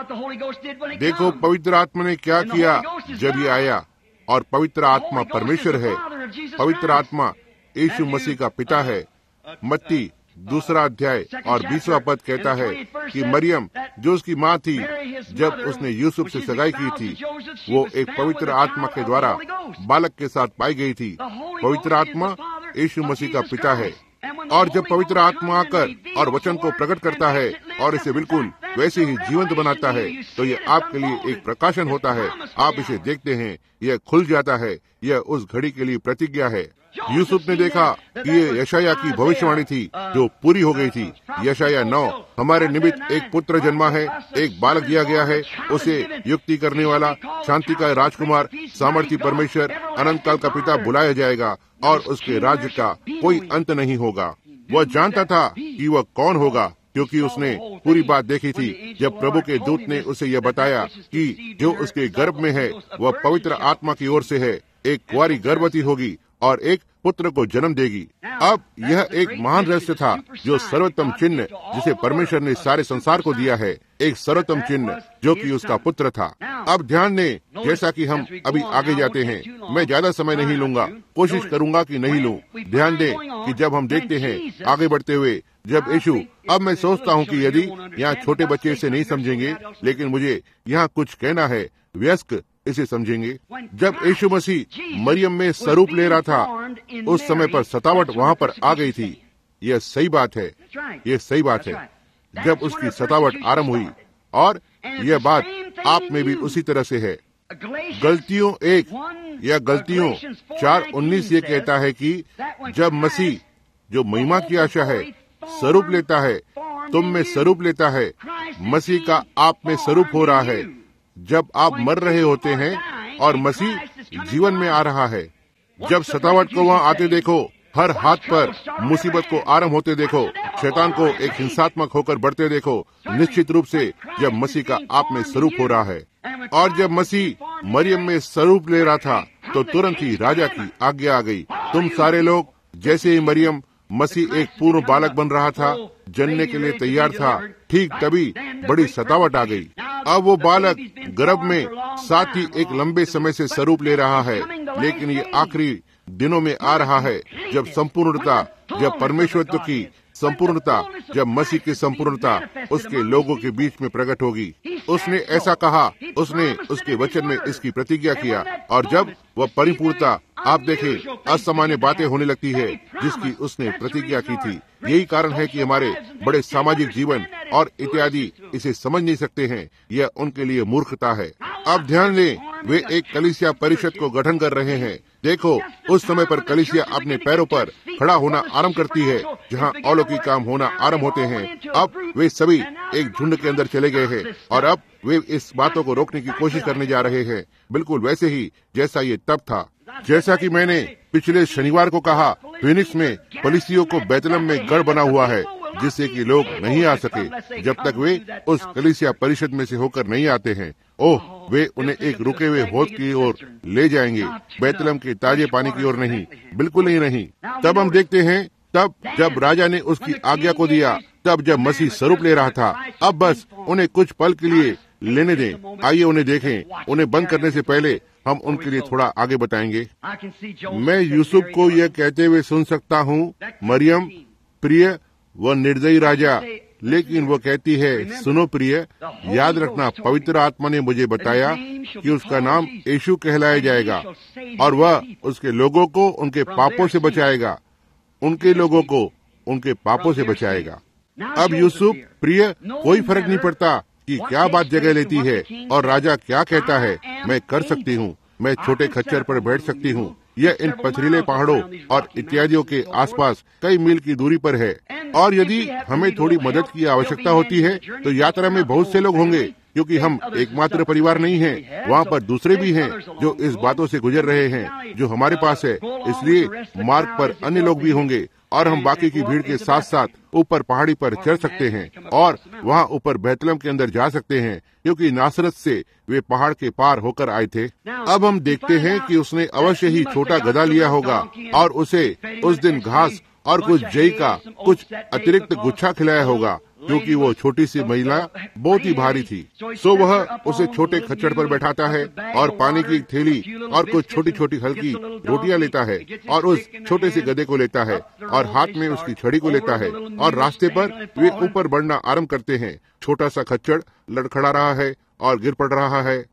देखो पवित्र आत्मा ने क्या किया जब ये आया। और पवित्र आत्मा परमेश्वर है। पवित्र आत्मा यीशु मसीह का पिता है। मत्ती 2 अध्याय और 20वां पद कहता है कि मरियम जो उसकी माँ थी जब उसने यूसुफ से सगाई की थी, वो एक पवित्र आत्मा के द्वारा बालक के साथ पाई गई थी। पवित्र आत्मा यीशु मसीह का पिता है। और जब पवित्र आत्मा आकर और वचन को प्रकट करता है और इसे बिल्कुल वैसे ही जीवंत बनाता है, तो यह आपके लिए एक प्रकाशन होता है। आप इसे देखते हैं, यह खुल जाता है। यह उस घड़ी के लिए प्रतिज्ञा है। यूसुफ ने देखा कि ये यशाया की भविष्यवाणी थी जो पूरी हो गई थी। यशाया 9, हमारे निमित्त एक पुत्र जन्मा है, एक बालक दिया गया है, उसे युक्ति करने वाला, शांति का राजकुमार, सामर्थी परमेश्वर, अनंत काल का पिता बुलाया जाएगा और उसके राज्य का कोई अंत नहीं होगा। वह जानता था कि वह कौन होगा क्योंकि उसने पूरी बात देखी थी। जब प्रभु के दूत ने उसे यह बताया कि जो उसके गर्भ में है वह पवित्र आत्मा की ओर से है, एक कुंवारी गर्भवती होगी और एक पुत्र को जन्म देगी। अब यह एक महान रहस्य था जो सर्वोत्तम चिन्ह जिसे परमेश्वर ने सारे संसार को दिया है, एक सर्वोत्तम चिन्ह जो कि उसका पुत्र था। अब ध्यान दें, जैसा कि हम अभी आगे जाते हैं, मैं ज्यादा समय नहीं लूंगा, कोशिश करूंगा कि नहीं लूं। ध्यान दें कि जब हम देखते हैं आगे बढ़ते हुए, जब यीशु, अब मैं सोचता हूँ कि यदि यहाँ छोटे बच्चे इसे नहीं समझेंगे, लेकिन मुझे यहाँ कुछ कहना है, वयस्क इसे समझेंगे। जब यीशु मसीह मरियम में स्वरूप ले रहा था, उस समय पर सतावट वहाँ पर आ गई थी। यह सही बात है, यह सही बात है। जब उसकी सतावट आरंभ हुई, और यह बात आप में भी उसी तरह से है। गलतियों 1 या गलतियों 4:19 ये कहता है कि जब मसीह, जो महिमा की आशा है, स्वरूप लेता है, तुम में स्वरूप लेता है, मसीह का आप में स्वरूप हो रहा है। जब आप मर रहे होते हैं और मसीह जीवन में आ रहा है, जब सतावट को वहाँ आते देखो, हर हाथ पर मुसीबत को आरंभ होते देखो, शैतान को एक हिंसात्मक होकर बढ़ते देखो, निश्चित रूप से जब मसीह का आप में स्वरूप हो रहा है। और जब मसीह मरियम में स्वरूप ले रहा था, तो तुरंत ही राजा की आज्ञा आ गई। तुम सारे लोग, जैसे ही मरियम मसीह एक पूर्ण बालक बन रहा था, जन्मने के लिए तैयार था, ठीक तभी बड़ी सतावट आ गई। अब वो बालक गर्भ में साथ ही एक लंबे समय से स्वरूप ले रहा है, लेकिन ये आखिरी दिनों में आ रहा है जब संपूर्णता, जब परमेश्वरत्व की संपूर्णता, जब मसीह की संपूर्णता उसके लोगों के बीच में प्रकट होगी। उसने ऐसा कहा, उसने उसके वचन में इसकी प्रतिज्ञा किया, और जब वह परिपूर्णता, आप देखें, असामान्य बातें होने लगती है जिसकी उसने प्रतिज्ञा की थी। यही कारण है कि हमारे बड़े सामाजिक जीवन और इत्यादि इसे समझ नहीं सकते हैं। यह उनके लिए मूर्खता है। अब ध्यान दें, वे एक कलीसिया परिषद को गठन कर रहे हैं। देखो, उस समय पर कलीसिया अपने पैरों पर खड़ा होना आरंभ करती है, जहां अलौकिक काम होना आरंभ होते हैं। अब वे सभी एक झुंड के अंदर चले गए हैं, और अब वे इस बातों को रोकने की कोशिश करने जा रहे हैं, बिल्कुल वैसे ही जैसा ये तब था। जैसा कि मैंने पिछले शनिवार को कहा, फिनिक्स में कलीसियों को बैतलहम में गढ़ बना हुआ है, जिससे कि लोग नहीं आ सके जब तक वे उस कलीसिया परिषद में से होकर नहीं आते हैं। ओह, वे उन्हें एक रुके हुए हौद की ओर ले जाएंगे, बैतलहम के ताजे पानी की ओर नहीं, बिल्कुल ही नहीं। तब हम देखते हैं, तब जब राजा ने उसकी आज्ञा को दिया, तब जब मसीह स्वरूप ले रहा था। अब बस उन्हें कुछ पल के लिए लेने दें। आइए उन्हें देखें। उन्हें बंद करने से पहले हम उनके लिए थोड़ा आगे बताएंगे। मैं यूसुफ को यह कहते हुए सुन सकता हूँ, मरियम प्रिय व निर्दयी राजा, लेकिन वो कहती है, सुनो प्रिय, याद रखना, पवित्र आत्मा ने मुझे बताया कि उसका नाम यीशु कहलाया जाएगा, और वह उसके लोगों को उनके पापों से बचाएगा, उनके लोगों को उनके पापों से बचाएगा। अब यूसुफ प्रिय, कोई फर्क नहीं पड़ता कि क्या बात जगह लेती है और राजा क्या कहता है। मैं कर सकती हूँ, मैं छोटे खच्चर पर बैठ सकती हूँ। यह इन पथरीले पहाड़ों और इत्यादियों के आसपास कई मील की दूरी पर है, और यदि हमें थोड़ी मदद की आवश्यकता होती है तो यात्रा में बहुत से लोग होंगे, क्योंकि हम एकमात्र परिवार नहीं हैं। वहाँ पर दूसरे भी हैं जो इस बातों से गुजर रहे हैं जो हमारे पास है, इसलिए मार्ग पर अन्य लोग भी होंगे, और हम बाकी की भीड़ के साथ साथ ऊपर पहाड़ी पर चढ़ सकते हैं और वहाँ ऊपर बैतलहम के अंदर जा सकते हैं, क्योंकि नासरत से वे पहाड़ के पार होकर आए थे। अब हम देखते हैं कि उसने अवश्य ही छोटा गधा लिया होगा और उसे उस दिन घास और कुछ जई का कुछ अतिरिक्त गुच्छा खिलाया होगा, क्योंकि वो छोटी सी महिला बहुत ही भारी थी। सो वह उसे छोटे खच्चर पर बैठाता है और पानी की थैली और कुछ छोटी छोटी हल्की रोटियां लेता है, और उस छोटे से गधे को लेता है और हाथ में उसकी छड़ी को लेता है, और रास्ते पर वे ऊपर बढ़ना आरंभ करते हैं। छोटा सा खच्चर लड़खड़ा रहा है और गिर पड़ रहा है।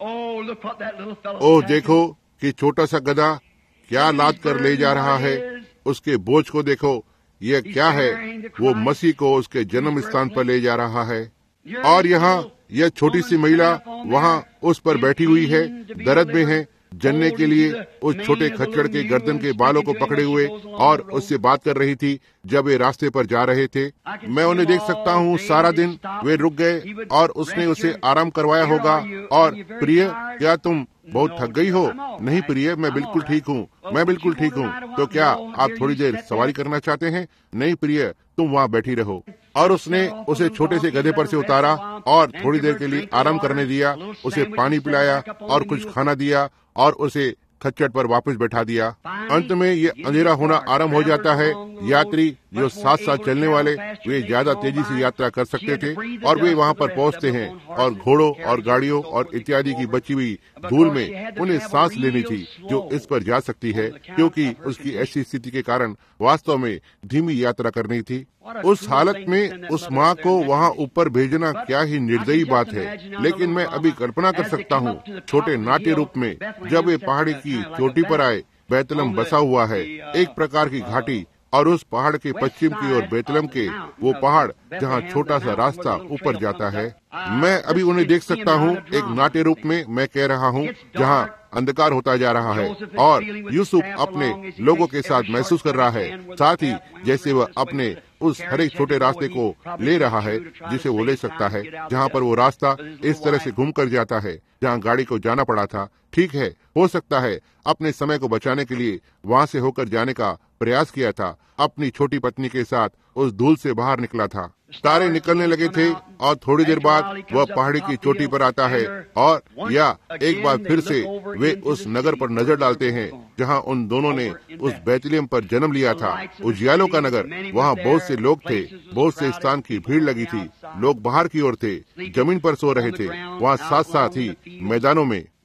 ओह, देखो कि छोटा सा गधा क्या लाद कर ले जा रहा है। उसके बोझ को देखो, यह क्या है। वो मसीह को उसके जन्म स्थान पर ले जा रहा है, और यहाँ यह छोटी सी महिला वहाँ उस पर बैठी हुई है, दर्द में है, जनने के लिए उस छोटे खच्चर के गर्दन के बालों को पकड़े हुए, और उससे बात कर रही थी जब वे रास्ते पर जा रहे थे। मैं उन्हें देख सकता हूँ, सारा दिन वे रुक गए और उसने उसे आराम करवाया होगा। और प्रिय, क्या तुम बहुत थक गई हो? नहीं प्रिय, मैं बिल्कुल ठीक हूँ, मैं बिल्कुल ठीक हूँ। तो क्या आप थोड़ी देर सवारी करना चाहते हैं? नहीं प्रिय, तुम वहाँ बैठी रहो। और उसने उसे छोटे से गधे पर से उतारा और थोड़ी देर के लिए आराम करने दिया, उसे पानी पिलाया और कुछ खाना दिया, और उसे खच्चर पर वापस बैठा दिया। अंत में ये अंधेरा होना आरंभ हो जाता है। यात्री जो साथ साथ चलने वाले, वे ज्यादा तेजी से यात्रा कर सकते थे, और वे वहाँ पर पहुँचते हैं, और घोड़ों और गाड़ियों और इत्यादि की बची हुई धूल में उन्हें सांस लेनी थी जो इस पर जा सकती है, क्योंकि उसकी ऐसी स्थिति के कारण वास्तव में धीमी यात्रा करनी थी। उस हालत में उस माँ को वहाँ ऊपर भेजना क्या ही निर्दयी बात है। लेकिन मैं अभी कल्पना कर सकता हूँ, छोटे नाट्य रूप में, जब वे पहाड़ी की चोटी पर आए। बैतलहम बसा हुआ है, एक प्रकार की घाटी, और उस पहाड़ के पश्चिम की ओर बैतलहम के वो पहाड़ जहाँ छोटा सा रास्ता ऊपर जाता है। मैं अभी उन्हें देख सकता हूँ एक नाट्य रूप में, मैं कह रहा हूँ, जहाँ अंधकार होता जा रहा है, और यूसुफ अपने लोगों के साथ महसूस कर रहा है, साथ ही जैसे वह अपने उस हर एक छोटे रास्ते को ले रहा है जिसे वो ले सकता है, जहाँ पर वो रास्ता इस तरह से घूम कर जाता है जहाँ गाड़ी को जाना पड़ा था। ठीक है, हो सकता है अपने समय को बचाने के लिए वहाँ से होकर जाने का प्रयास किया था। अपनी छोटी पत्नी के साथ उस धूल से बाहर निकला था। तारे निकलने लगे थे, और थोड़ी देर बाद वह पहाड़ी की चोटी पर आता है, और या एक बार फिर से वे उस नगर पर नजर डालते हैं जहां उन दोनों ने उस बैतलहम पर जन्म लिया था। उजियालों का नगर। वहां बहुत से लोग थे, बहुत से स्थान की भीड़ लगी थी, लोग बाहर की ओर थे, जमीन पर सो रहे थे, वहां साथ साथ ही मैदानों में।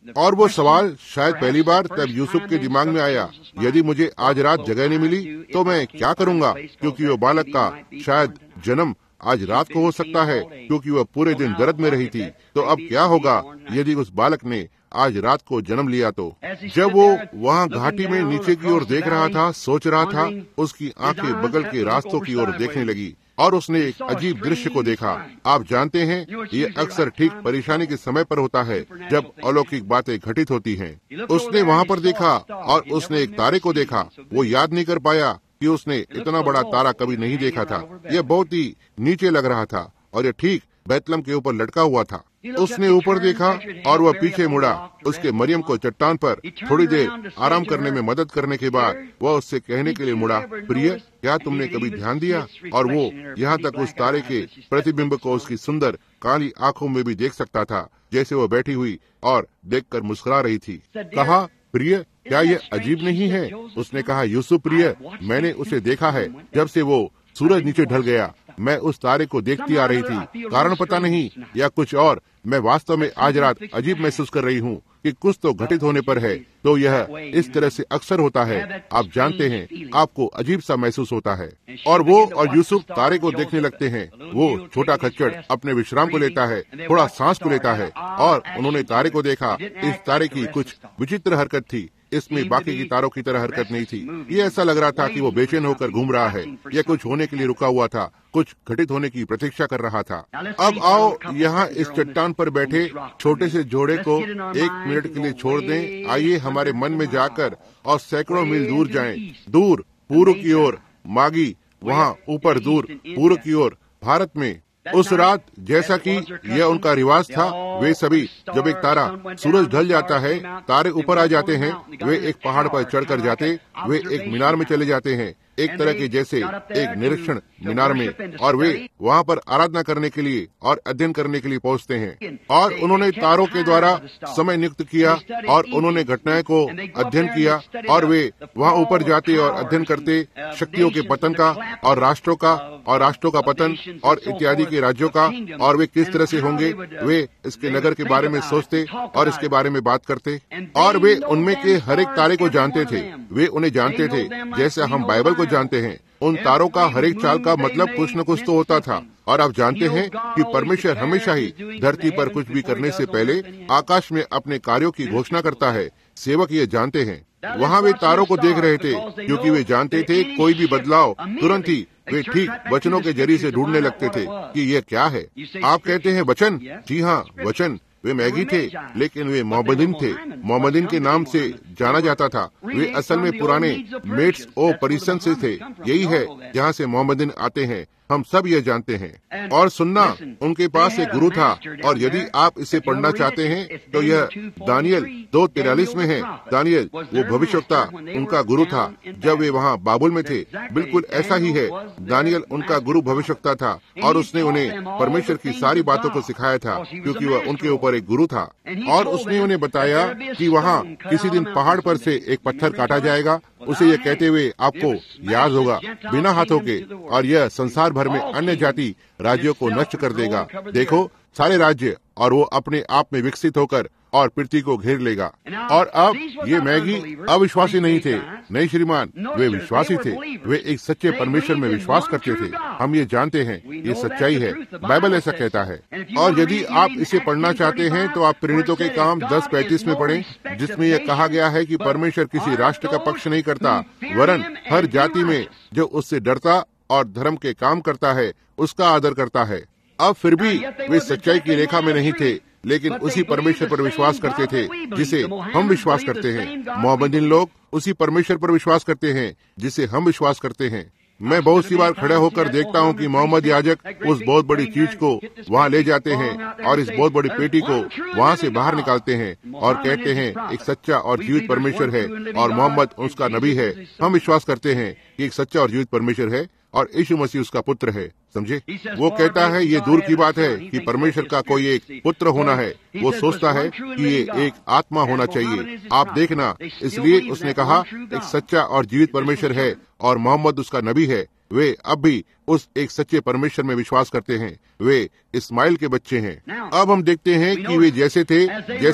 और वो सवाल शायद पहली बार तब यूसुफ के दिमाग में आया, यदि मुझे आज रात जगह नहीं मिली तो मैं क्या करूँगा, क्योंकि वो बालक का शायद जन्म आज रात को हो सकता है, क्योंकि वह पूरे दिन दर्द में रही थी। तो अब क्या होगा यदि उस बालक ने आज रात को जन्म लिया? तो जब वो वहाँ घाटी में नीचे की ओर देख रहा था, सोच रहा था, उसकी आंखें बगल के रास्तों की ओर देखने लगी और उसने एक अजीब दृश्य को देखा। आप जानते हैं, ये अक्सर ठीक परेशानी के समय पर होता है जब अलौकिक बातें घटित होती हैं। उसने वहाँ पर देखा और उसने एक तारे को देखा। वो याद नहीं कर पाया कि उसने इतना बड़ा तारा कभी नहीं देखा था। यह बहुत ही नीचे लग रहा था और यह ठीक बैतलम के ऊपर लटका हुआ था। उसने ऊपर देखा और वह पीछे मुड़ा। उसके मरियम को चट्टान पर थोड़ी देर आराम करने में मदद करने के बाद वह उससे कहने के लिए मुड़ा, प्रिय, क्या तुमने कभी ध्यान दिया? और वो यहाँ तक उस तारे के प्रतिबिंब को उसकी सुंदर काली आंखों में भी देख सकता था, जैसे वो बैठी हुई और देखकर मुस्कुरा रही थी। कहा, प्रिय, क्या ये अजीब नहीं है? उसने कहा, यूसुफ प्रिय, मैंने उसे देखा है जब से वो सूरज नीचे ढल गया। मैं उस तारे को देखती आ रही थी। कारण पता नहीं या कुछ और, मैं वास्तव में आज रात अजीब महसूस कर रही हूँ कि कुछ तो घटित होने पर है। तो यह इस तरह से अक्सर होता है, आप जानते हैं, आपको अजीब सा महसूस होता है। और वो और यूसुफ तारे को देखने लगते हैं। वो छोटा खच्चड़ अपने विश्राम को लेता है, थोड़ा सांस को लेता है, और उन्होंने तारे को देखा। इस तारे की कुछ विचित्र हरकत थी, इसमें बाकी की तारों की तरह हरकत नहीं थी। ये ऐसा लग रहा था कि वो बेचैन होकर घूम रहा है। यह कुछ होने के लिए रुका हुआ था, कुछ घटित होने की प्रतीक्षा कर रहा था। अब आओ यहाँ इस चट्टान पर बैठे छोटे से जोड़े को 1 मिनट के लिए छोड़ दें। आइए हमारे मन में जाकर और सैकड़ों मील दूर जाएं, दूर पूर्व की ओर, मागी, वहाँ ऊपर दूर पूर्व की ओर, भारत में। उस रात, जैसा कि यह उनका रिवाज था, वे सभी, जब एक तारा सूरज ढल जाता है, तारे ऊपर आ जाते हैं, वे एक पहाड़ पर चढ़कर जाते, वे एक मीनार में चले जाते हैं, एक तरह के जैसे एक निरीक्षण मीनार में, और वे वहाँ पर आराधना करने के लिए और अध्ययन करने के लिए पहुँचते हैं। और उन्होंने तारों के द्वारा समय नियुक्त किया और उन्होंने घटनाएं को अध्ययन किया, और वे वहाँ ऊपर जाते और अध्ययन करते शक्तियों के पतन का और राष्ट्रों का पतन और इत्यादि के राज्यों का, और वे किस तरह से होंगे। वे इसके नगर के बारे में सोचते और इसके बारे में बात करते, और वे उनमें के हर एक तारे को जानते थे। वे उन्हें जानते थे जैसे हम बाइबल को जानते हैं। उन तारों का हर एक चाल का मतलब कुछ न कुछ तो होता था। और आप जानते हैं कि परमेश्वर हमेशा ही धरती पर कुछ भी करने से पहले आकाश में अपने कार्यों की घोषणा करता है। सेवक ये जानते हैं। वहाँ वे तारों को देख रहे थे क्योंकि वे जानते थे कोई भी बदलाव तुरंत ही वे ठीक वचनों के जरिए से ढूंढने लगते थे कि यह क्या है। आप कहते हैं वचन? जी हाँ, वचन। वे मैगी थे, लेकिन वे मोहम्मदीन थे। मोहम्मदीन के नाम से जाना जाता था। वे असल में पुराने मेड्स ओ परिसन से थे। यही है जहाँ से मोहम्मदीन आते हैं। हम सब यह जानते हैं। और सुनना, उनके पास एक गुरु था, और यदि आप इसे पढ़ना चाहते हैं तो यह दानियल 2:43 में है। दानियल वो भविष्यवक्ता उनका गुरु था जब वे वहाँ बाबुल में थे। बिल्कुल ऐसा ही है, दानियल उनका गुरु भविष्यवक्ता था, और उसने उन्हें परमेश्वर की सारी बातों को सिखाया था क्योंकि वह उनके ऊपर एक गुरु था। और उसने उन्हें बताया कि वहाँ किसी दिन पहाड़ पर से एक पत्थर काटा जाएगा। उसे यह कहते हुए आपको याद होगा, बिना हाथों के, और यह संसार भर में अन्य जाति राज्यों को नष्ट कर देगा। देखो, सारे राज्य, और वो अपने आप में विकसित होकर और पृथ्वी को घेर लेगा। और अब ये मैगी अविश्वासी नहीं थे, नहीं श्रीमान, वे विश्वासी थे। वे एक सच्चे परमेश्वर में विश्वास करते थे। हम ये जानते हैं, ये सच्चाई है, बाइबल ऐसा कहता है। और यदि आप इसे पढ़ना चाहते हैं तो आप प्रेरितों के काम 10:35 में पढ़ें, जिसमें यह कहा गया है कि परमेश्वर किसी राष्ट्र का पक्ष नहीं करता, वरन हर जाति में जो उससे डरता और धर्म के काम करता है उसका आदर करता है। अब फिर भी वे सच्चाई की रेखा में नहीं थे, लेकिन उसी परमेश्वर पर विश्वास करते थे जिसे हम विश्वास करते हैं। मोहम्मदीन लोग उसी परमेश्वर पर विश्वास करते हैं जिसे हम विश्वास करते हैं। मैं बहुत सी बार खड़ा होकर देखता हूँ कि मोहम्मद याजक उस बहुत बड़ी चीज को वहाँ ले जाते हैं और इस बहुत बड़ी पेटी को वहाँ से बाहर निकालते हैं और कहते हैं एक सच्चा और जीवित परमेश्वर है और मोहम्मद उसका नबी है। हम विश्वास करते हैं कि एक सच्चा और जीवित परमेश्वर है और यीशु मसीह उसका पुत्र है। समझे? वो कहता है ये दूर की बात है कि परमेश्वर का कोई एक पुत्र होना है। वो सोचता है कि ये एक आत्मा होना चाहिए। आप देखना, इसलिए उसने कहा एक सच्चा और जीवित परमेश्वर है और मोहम्मद उसका नबी है। वे अब भी उस एक सच्चे परमेश्वर में विश्वास करते हैं। वे इस्माइल के बच्चे हैं। अब हम देखते हैं कि वे जैसे थे, जैसे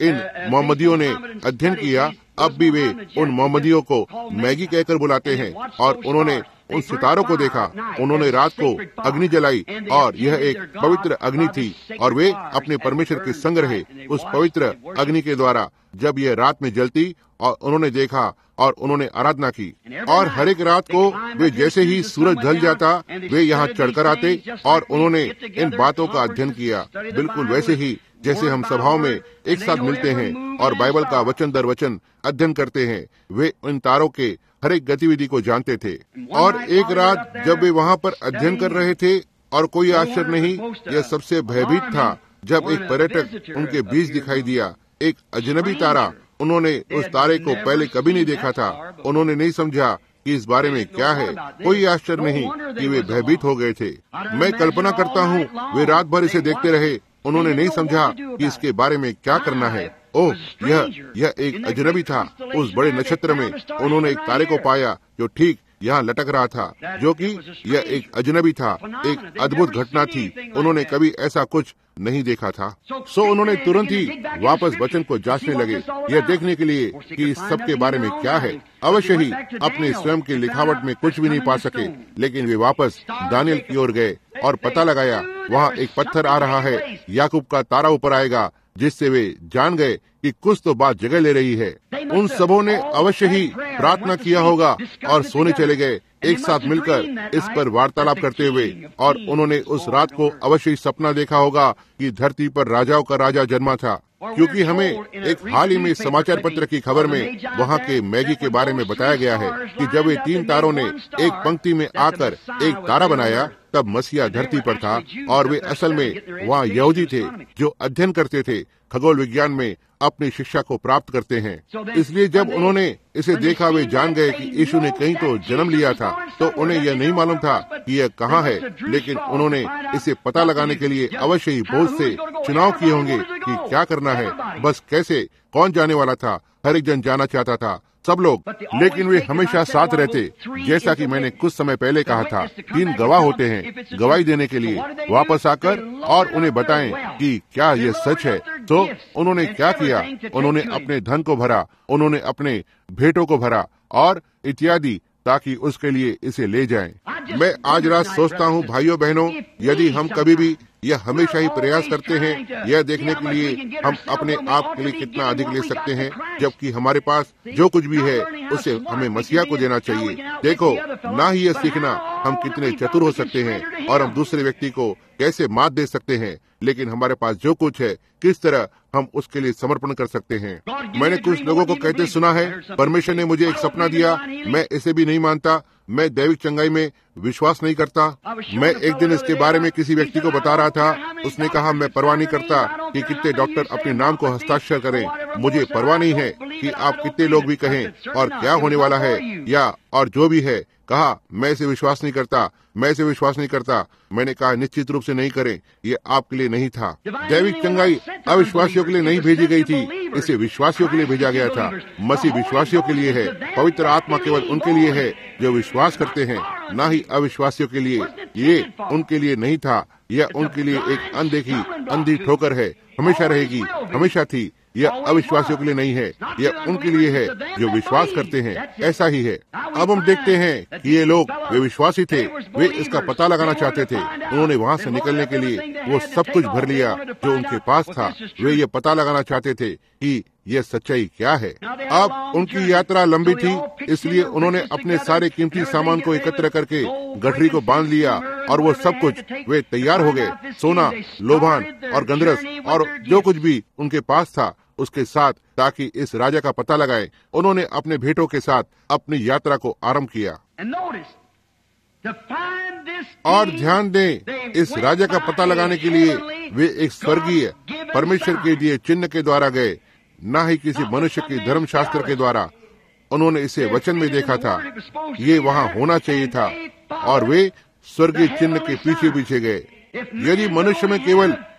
इन मोहम्मदियों ने अध्ययन किया, अब भी वे उन मोहम्मदियों को मैगी कहकर बुलाते हैं। और उन्होंने उन सितारों को देखा, उन्होंने रात को अग्नि जलाई और यह एक पवित्र अग्नि थी और वे अपने परमेश्वर के संग रहे उस पवित्र अग्नि के द्वारा जब यह रात में जलती, और उन्होंने देखा और उन्होंने आराधना की। और हर एक रात को वे जैसे ही सूरज ढल जाता वे यहाँ चढ़कर आते और उन्होंने इन बातों का अध्ययन किया, बिल्कुल वैसे ही जैसे हम सभाओं में एक साथ मिलते हैं और बाइबल का वचन दर वचन अध्ययन करते हैं। वे इन तारों के हर एक गतिविधि को जानते थे। और एक रात जब वे वहाँ पर अध्ययन कर रहे थे, और कोई आश्चर्य नहीं, यह सबसे भयभीत था जब एक पर्यटक उनके बीच दिखाई दिया, एक अजनबी तारा। उन्होंने उस तारे को पहले कभी नहीं देखा था, उन्होंने नहीं समझा कि इस बारे में क्या है। कोई आश्चर्य नहीं कि वे भयभीत हो गए थे। मैं कल्पना करता हूँ वे रात भर इसे देखते रहे, उन्होंने नहीं समझा कि इसके बारे में क्या करना है। ओह, यह एक अजनबी था। उस बड़े नक्षत्र में उन्होंने एक तारे को पाया जो ठीक यहाँ लटक रहा था, जो कि यह एक अजनबी था। एक अद्भुत घटना थी, उन्होंने कभी ऐसा कुछ नहीं देखा था। सो उन्होंने तुरंत ही वापस वचन को जांचने लगे, यह देखने के लिए कि इस सब के बारे में क्या है। अवश्य ही अपने स्वयं की लिखावट में कुछ भी नहीं पा सके, लेकिन वे वापस दानियल की ओर गए और पता लगाया वहाँ एक पत्थर आ रहा है, याकूब का तारा ऊपर आएगा, जिससे वे जान गए कि कुछ तो बात जगह ले रही है। उन सबों ने अवश्य ही प्रार्थना किया होगा और सोने चले गए एक साथ मिलकर इस पर वार्तालाप करते हुए। और उन्होंने उस रात को अवश्य ही सपना देखा होगा कि धरती पर राजाओं का राजा जन्मा था, क्योंकि हमें एक हाल ही में समाचार पत्र की खबर में वहाँ के मैगी के बारे में बताया गया है कि जब वे 3 तारों ने एक पंक्ति में आकर एक तारा बनाया, तब मसीहा धरती पर था। और वे असल में वहाँ यहूदी थे जो अध्ययन करते थे, खगोल विज्ञान में अपनी शिक्षा को प्राप्त करते हैं। इसलिए जब उन्होंने इसे देखा वे जान गए कि यीशु ने कहीं तो जन्म लिया था। तो उन्हें यह नहीं मालूम था कि यह कहाँ है, लेकिन उन्होंने इसे पता लगाने के लिए अवश्य ही बहुत से चुनाव किए होंगे कि क्या करना है, बस कैसे, कौन जाने वाला था। हर एक जन जाना चाहता था, सब लोग, लेकिन वे हमेशा साथ रहते। जैसा कि मैंने कुछ समय पहले कहा था, 3 गवाह होते हैं गवाही देने के लिए, वापस आकर और उन्हें बताएं कि क्या यह सच है। तो उन्होंने क्या किया, उन्होंने अपने धन को भरा, उन्होंने अपने भेंटों को भरा और इत्यादि, ताकि उसके लिए इसे ले जाएं। मैं आज रात सोचता हूँ भाइयों बहनों, यदि हम कभी भी यह हमेशा ही प्रयास करते हैं यह देखने के लिए हम अपने आप के लिए कितना अधिक ले सकते हैं, जबकि हमारे पास जो कुछ भी है उसे हमें मसीहा को देना चाहिए। देखो, ना ही यह सीखना हम कितने चतुर हो सकते हैं और हम दूसरे व्यक्ति को कैसे मात दे सकते हैं, लेकिन हमारे पास जो कुछ है किस तरह हम उसके लिए समर्पण कर सकते हैं। मैंने कुछ लोगों को कहते सुना है, परमेश्वर ने मुझे एक सपना दिया, मैं इसे भी नहीं मानता, मैं दैविक चंगाई में विश्वास नहीं करता। मैं एक दिन इसके बारे में किसी व्यक्ति को बता रहा था, उसने कहा मैं परवाह नहीं करता कि कितने डॉक्टर अपने नाम को हस्ताक्षर करें, मुझे परवाह नहीं है कि आप कितने लोग भी कहें और क्या होने वाला है या और जो भी है। कहा मैं इसे विश्वास नहीं करता, मैं इसे विश्वास नहीं करता। मैंने कहा निश्चित रूप से नहीं करें, ये आपके लिए नहीं था। दैविक चंगाई अविश्वासियों के लिए नहीं भेजी गई थी, इसे विश्वासियों के लिए भेजा गया था। मसीह विश्वासियों के लिए है, पवित्र आत्मा केवल उनके लिए है जो विश्वास करते हैं, ना ही अविश्वासियों के लिए। ये उनके लिए नहीं था, यह उनके लिए एक अनदेखी अंधी ठोकर है, हमेशा रहेगी, हमेशा थी। यह अविश्वासियों के लिए नहीं है, यह उनके लिए है जो विश्वास करते हैं। ऐसा ही है। अब हम देखते हैं कि ये लोग वे विश्वासी थे, वे इसका पता लगाना चाहते थे। उन्होंने वहाँ से निकलने के लिए वो सब कुछ भर लिया जो उनके पास था। वे ये पता लगाना चाहते थे कि यह सच्चाई क्या है। अब उनकी यात्रा लंबी थी, इसलिए उन्होंने अपने सारे कीमती सामान को एकत्र करके गठरी को बांध लिया और वो सब कुछ वे तैयार हो गए। सोना, लोभान और गंधरस और जो कुछ भी उनके पास था उसके साथ, ताकि इस राजा का पता लगाए। उन्होंने अपने भेंटों के साथ अपनी यात्रा को आरंभ किया। और ध्यान दें, इस राजा का पता लगाने के लिए वे एक स्वर्गीय परमेश्वर के दिए चिन्ह के द्वारा गए, न ही किसी मनुष्य के धर्मशास्त्र के द्वारा। उन्होंने इसे वचन में देखा था, ये वहाँ होना चाहिए था, और वे स्वर्गीय चिन्ह के पीछे पीछे गए। यदि मनुष्य में केवल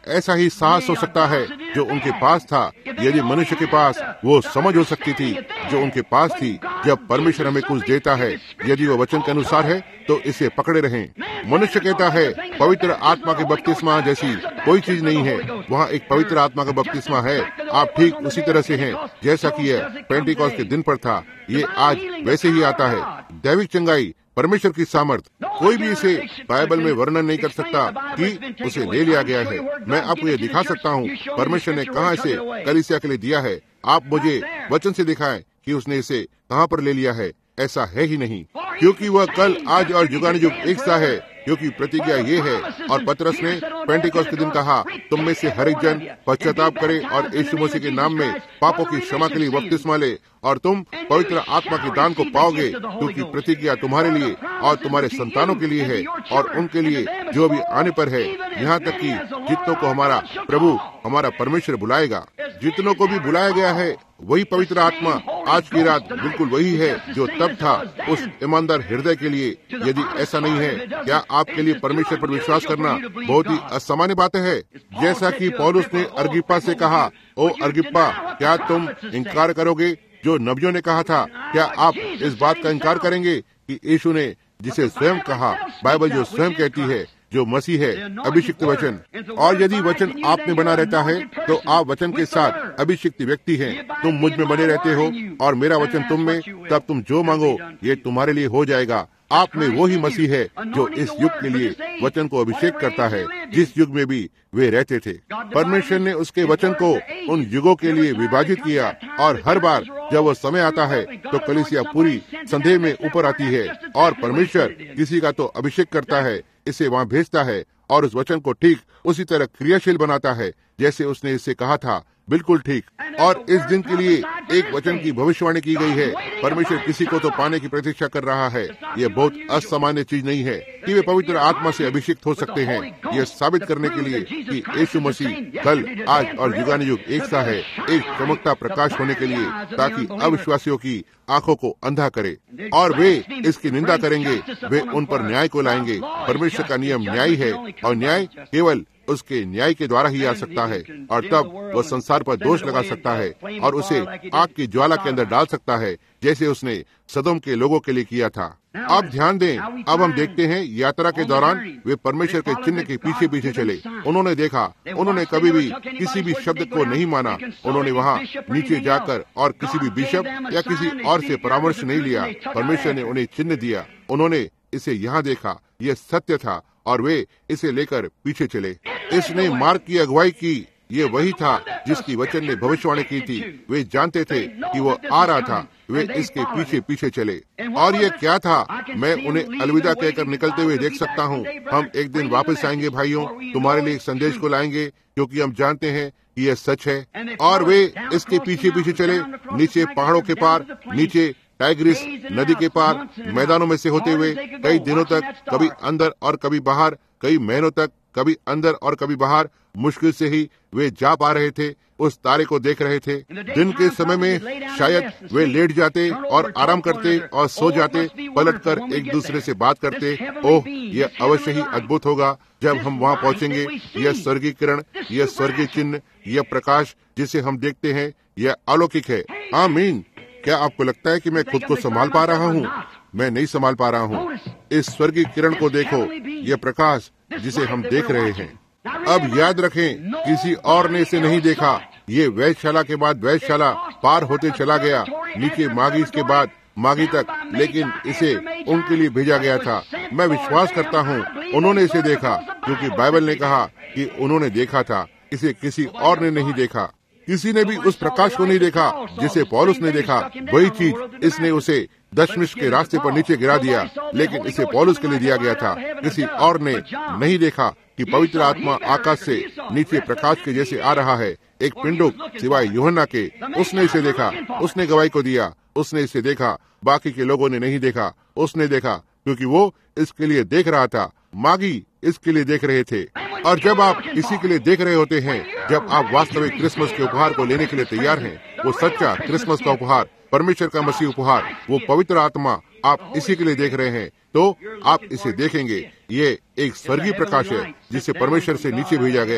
ऐसा ही साहस हो सकता है जो उनके पास था, यदि मनुष्य के पास वो समझ हो सकती थी जो उनके पास थी। जब परमेश्वर हमें कुछ देता है, यदि वो वचन के अनुसार है तो इसे पकड़े रहें। मनुष्य कहता है पवित्र आत्मा के बपतिस्मा जैसी कोई चीज नहीं है। वहाँ एक पवित्र आत्मा का बपतिस्मा है। आप ठीक उसी तरह से हैं जैसा कि यह पेंटिकॉस्ट के दिन पर था। ये आज वैसे ही आता है। दैविक चंगाई, परमेश्वर की सामर्थ, कोई भी इसे बाइबल में वर्णन नहीं कर सकता कि उसे ले लिया गया है। मैं आपको ये दिखा सकता हूँ परमेश्वर ने कहाँ इसे कलीसिया के लिए दिया है। आप मुझे वचन से दिखाएं कि उसने इसे कहाँ पर ले लिया है। ऐसा है ही नहीं, क्योंकि वह कल, आज और युगानुयुग एक सा है। क्योंकि प्रतिज्ञा ये है, और पतरस ने पेंटिकॉस्ट के दिन कहा, तुम में से हर एक जन पश्चाताप करे और यीशु मसीह के नाम में पापों की क्षमा के लिए बपतिस्मा ले और तुम पवित्र आत्मा के दान को पाओगे। क्योंकि प्रतिज्ञा तुम्हारे लिए और तुम्हारे संतानों के लिए है और उनके लिए जो भी आने पर है, यहाँ तक कि जितनों को हमारा प्रभु, हमारा परमेश्वर बुलाएगा। जितनों को भी बुलाया गया है, वही पवित्र आत्मा आज की रात बिल्कुल वही है जो तब था उस ईमानदार हृदय के लिए। यदि ऐसा नहीं है, क्या आपके लिए परमेश्वर पर विश्वास करना बहुत ही असामान्य बात है? जैसा कि पौलुस ने अर्गिप्पा से कहा, ओ अर्गिप्पा, क्या तुम इनकार करोगे जो नबियों ने कहा था? क्या आप इस बात का इनकार करेंगे कि यीशु ने जिसे स्वयं कहा, बाइबल जो स्वयं कहती है, जो मसीह है, अभिषिक्त वचन। और यदि वचन आप में बना रहता है तो आप वचन के साथ अभिषिक्त व्यक्ति हैं। तुम मुझ में बने रहते हो और मेरा वचन तुम में, तब तुम जो मांगो ये तुम्हारे लिए हो जाएगा। आप में वो ही मसीह है जो इस युग के लिए वचन को अभिषेक करता है, जिस युग में भी वे रहते थे। परमेश्वर ने उसके वचन को उन युगों के लिए विभाजित किया, और हर बार जब वो समय आता है तो कलीसिया पूरी संदेह में ऊपर आती है, और परमेश्वर किसी का तो अभिषेक करता है, इसे वहाँ भेजता है और उस वचन को ठीक उसी तरह क्रियाशील बनाता है जैसे उसने इसे कहा था, बिल्कुल ठीक। और इस दिन के लिए एक वचन की भविष्यवाणी की गई है। परमेश्वर किसी को तो पाने की प्रतीक्षा कर रहा है। यह बहुत असामान्य चीज नहीं है कि वे पवित्र आत्मा से अभिषिक्त हो सकते हैं। यह साबित करने के लिए कि यीशु मसीह कल, आज और युगानुयुग एक सा है, एक चमकता प्रकाश होने के लिए, ताकि अविश्वासियों की आंखों को अंधा करे और वे इसकी निंदा करेंगे। वे उन पर न्याय को लाएंगे। परमेश्वर का नियम न्याय है और न्याय केवल उसके न्याय के द्वारा ही आ सकता है, और तब वह संसार पर दोष लगा सकता है और उसे आग की ज्वाला के अंदर डाल सकता है, जैसे उसने सदोम के लोगों के लिए किया था। अब ध्यान दें, अब हम देखते हैं यात्रा के दौरान वे परमेश्वर के चिन्ह के पीछे पीछे चले। उन्होंने देखा, उन्होंने कभी भी किसी भी शब्द को नहीं माना। उन्होंने वहाँ नीचे जाकर और किसी भी बिशप या किसी और से परामर्श नहीं लिया। परमेश्वर ने उन्हें चिन्ह दिया, उन्होंने इसे यहाँ देखा, यह सत्य था, और वे इसे लेकर पीछे चले। इसने मार्ग की अगुवाई की। ये वही था जिसकी वचन ने भविष्यवाणी की थी। वे जानते थे कि वो आ रहा था, वे इसके पीछे पीछे चले। और ये क्या था? मैं उन्हें अलविदा कहकर निकलते हुए देख सकता हूँ। हम एक दिन वापस आएंगे भाइयों, तुम्हारे लिए एक संदेश को लाएंगे, क्योंकि हम जानते हैं कि यह सच है। और वे इसके पीछे पीछे चले, नीचे पहाड़ों के पार, नीचे टाइग्रिस नदी के पार, मैदानों में से होते हुए कई दिनों तक, कभी अंदर और कभी बाहर, कई महीनों तक, कभी अंदर और कभी बाहर। मुश्किल से ही वे जा पा रहे थे, उस तारे को देख रहे थे। दिन के समय में शायद वे लेट जाते और आराम करते और सो जाते, पलटकर एक दूसरे से बात करते। ओह, यह अवश्य ही अद्भुत होगा जब हम वहाँ पहुँचेंगे। यह स्वर्गीय किरण, यह स्वर्गीय चिन्ह, यह प्रकाश जिसे हम देखते हैं, यह अलौकिक है। आमीन। क्या आपको लगता है कि मैं खुद को संभाल पा रहा हूँ? मैं नहीं संभाल पा रहा हूँ। इस स्वर्गीय किरण को देखो, यह प्रकाश जिसे हम देख रहे हैं। अब याद रखें, किसी और ने इसे नहीं देखा। ये वैधशाला के बाद वैधशाला पार होते चला गया, नीचे मागीस के बाद मागी तक, लेकिन इसे उनके लिए भेजा गया था। मैं विश्वास करता हूँ उन्होंने इसे देखा, क्योंकि बाइबल ने कहा कि उन्होंने देखा था। इसे किसी और ने नहीं देखा। किसी ने भी उस प्रकाश को नहीं देखा जिसे पौलुस ने देखा। वही चीज इसने उसे दशमिश के रास्ते पर नीचे गिरा दिया, लेकिन इसे पौलुस के लिए दिया गया था। किसी और ने नहीं देखा कि पवित्र आत्मा आकाश से नीचे प्रकाश के जैसे आ रहा है, एक पिंडुक सिवाय यूहन्ना के। उसने इसे देखा, उसने गवाही को दिया, उसने इसे देखा। बाकी के लोगों ने नहीं देखा। उसने देखा क्योंकि वो इसके लिए देख रहा था। मागी इसके लिए देख रहे थे। और जब आप इसी के लिए देख रहे होते हैं, जब आप वास्तविक क्रिसमस के उपहार को लेने के लिए तैयार हैं, वो सच्चा क्रिसमस का उपहार, परमेश्वर का मसीह उपहार, वो पवित्र आत्मा, आप इसी के लिए देख रहे हैं, तो आप इसे देखेंगे। ये एक स्वर्गीय प्रकाश है जिसे परमेश्वर से नीचे भेजा गया।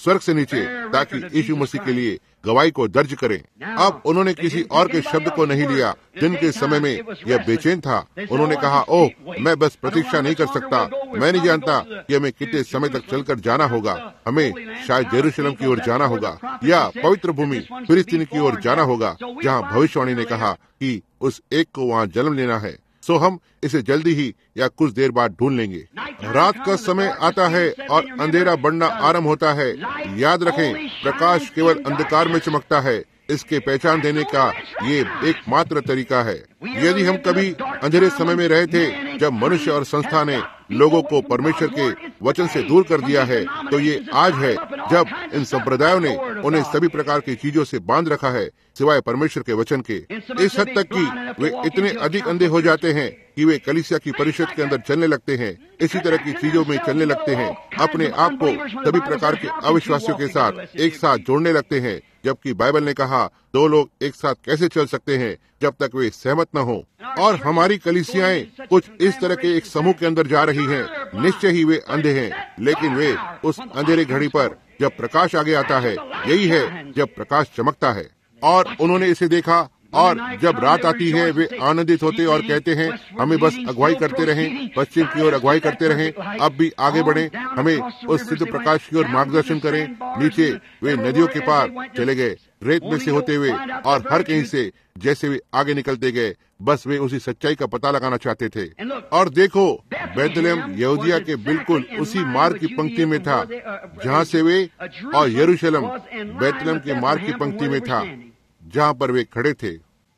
स्वर्ग से नीचे, ताकि यीशु मसीह के लिए गवाही को दर्ज करें। अब उन्होंने किसी और के शब्द को नहीं लिया। दिन के समय में यह बेचैन था। उन्होंने कहा, ओह, मैं बस प्रतीक्षा नहीं कर सकता। मैं नहीं जानता कि हमें कितने समय तक चलकर जाना होगा। हमें शायद यरूशलेम की ओर जाना होगा या पवित्र भूमि फिलिस्तीन की ओर जाना होगा, जहाँ भविष्यवाणी ने कहा कि उस एक को वहाँ जन्म लेना है। सो हम इसे जल्दी ही या कुछ देर बाद ढूंढ लेंगे। रात का समय आता है और अंधेरा बढ़ना आरंभ होता है। याद रखें, प्रकाश केवल अंधकार में चमकता है। इसके पहचान देने का ये एकमात्र तरीका है। यदि हम कभी अंधेरे समय में रहे थे, जब मनुष्य और संस्था ने लोगों को परमेश्वर के वचन से दूर कर दिया है, तो ये आज है जब इन संप्रदायों ने उन्हें सभी प्रकार की चीजों से बांध रखा है सिवाय परमेश्वर के वचन के। इस हद तक कि वे इतने अधिक अंधे हो जाते हैं कि वे कलीसिया की परिषद के अंदर चलने लगते हैं, इसी तरह की चीजों में चलने लगते हैं, अपने आप को सभी प्रकार के अविश्वासियों के साथ एक साथ जोड़ने लगते हैं, जबकि बाइबल ने कहा दो लोग एक साथ कैसे चल सकते हैं जब तक वे सहमत न हो। और हमारी कलीसियाएं कुछ इस तरह के एक समूह के अंदर जा रही हैं। निश्चय ही वे अंधे हैं, लेकिन वे उस अंधेरे घड़ी पर जब प्रकाश आगे आता है, यही है जब प्रकाश चमकता है। और उन्होंने इसे देखा, और जब रात आती है वे आनंदित होते और कहते हैं, हमें बस अगुवाई करते रहें, पश्चिम की ओर अगुवाई करते रहें, अब भी आगे बढ़ें, हमें उस सिद्ध प्रकाश की ओर मार्गदर्शन करें। नीचे वे नदियों के पार चले गए, रेत में से होते हुए, और हर कहीं से जैसे वे आगे निकलते गए, बस वे उसी सच्चाई का पता लगाना चाहते थे। और देखो, बैतलहम यहूदिया के बिल्कुल उसी मार्ग की पंक्ति में था जहाँ से वे, और यरूशलेम बैतलहम के मार्ग की पंक्ति में था जहाँ पर वे खड़े थे।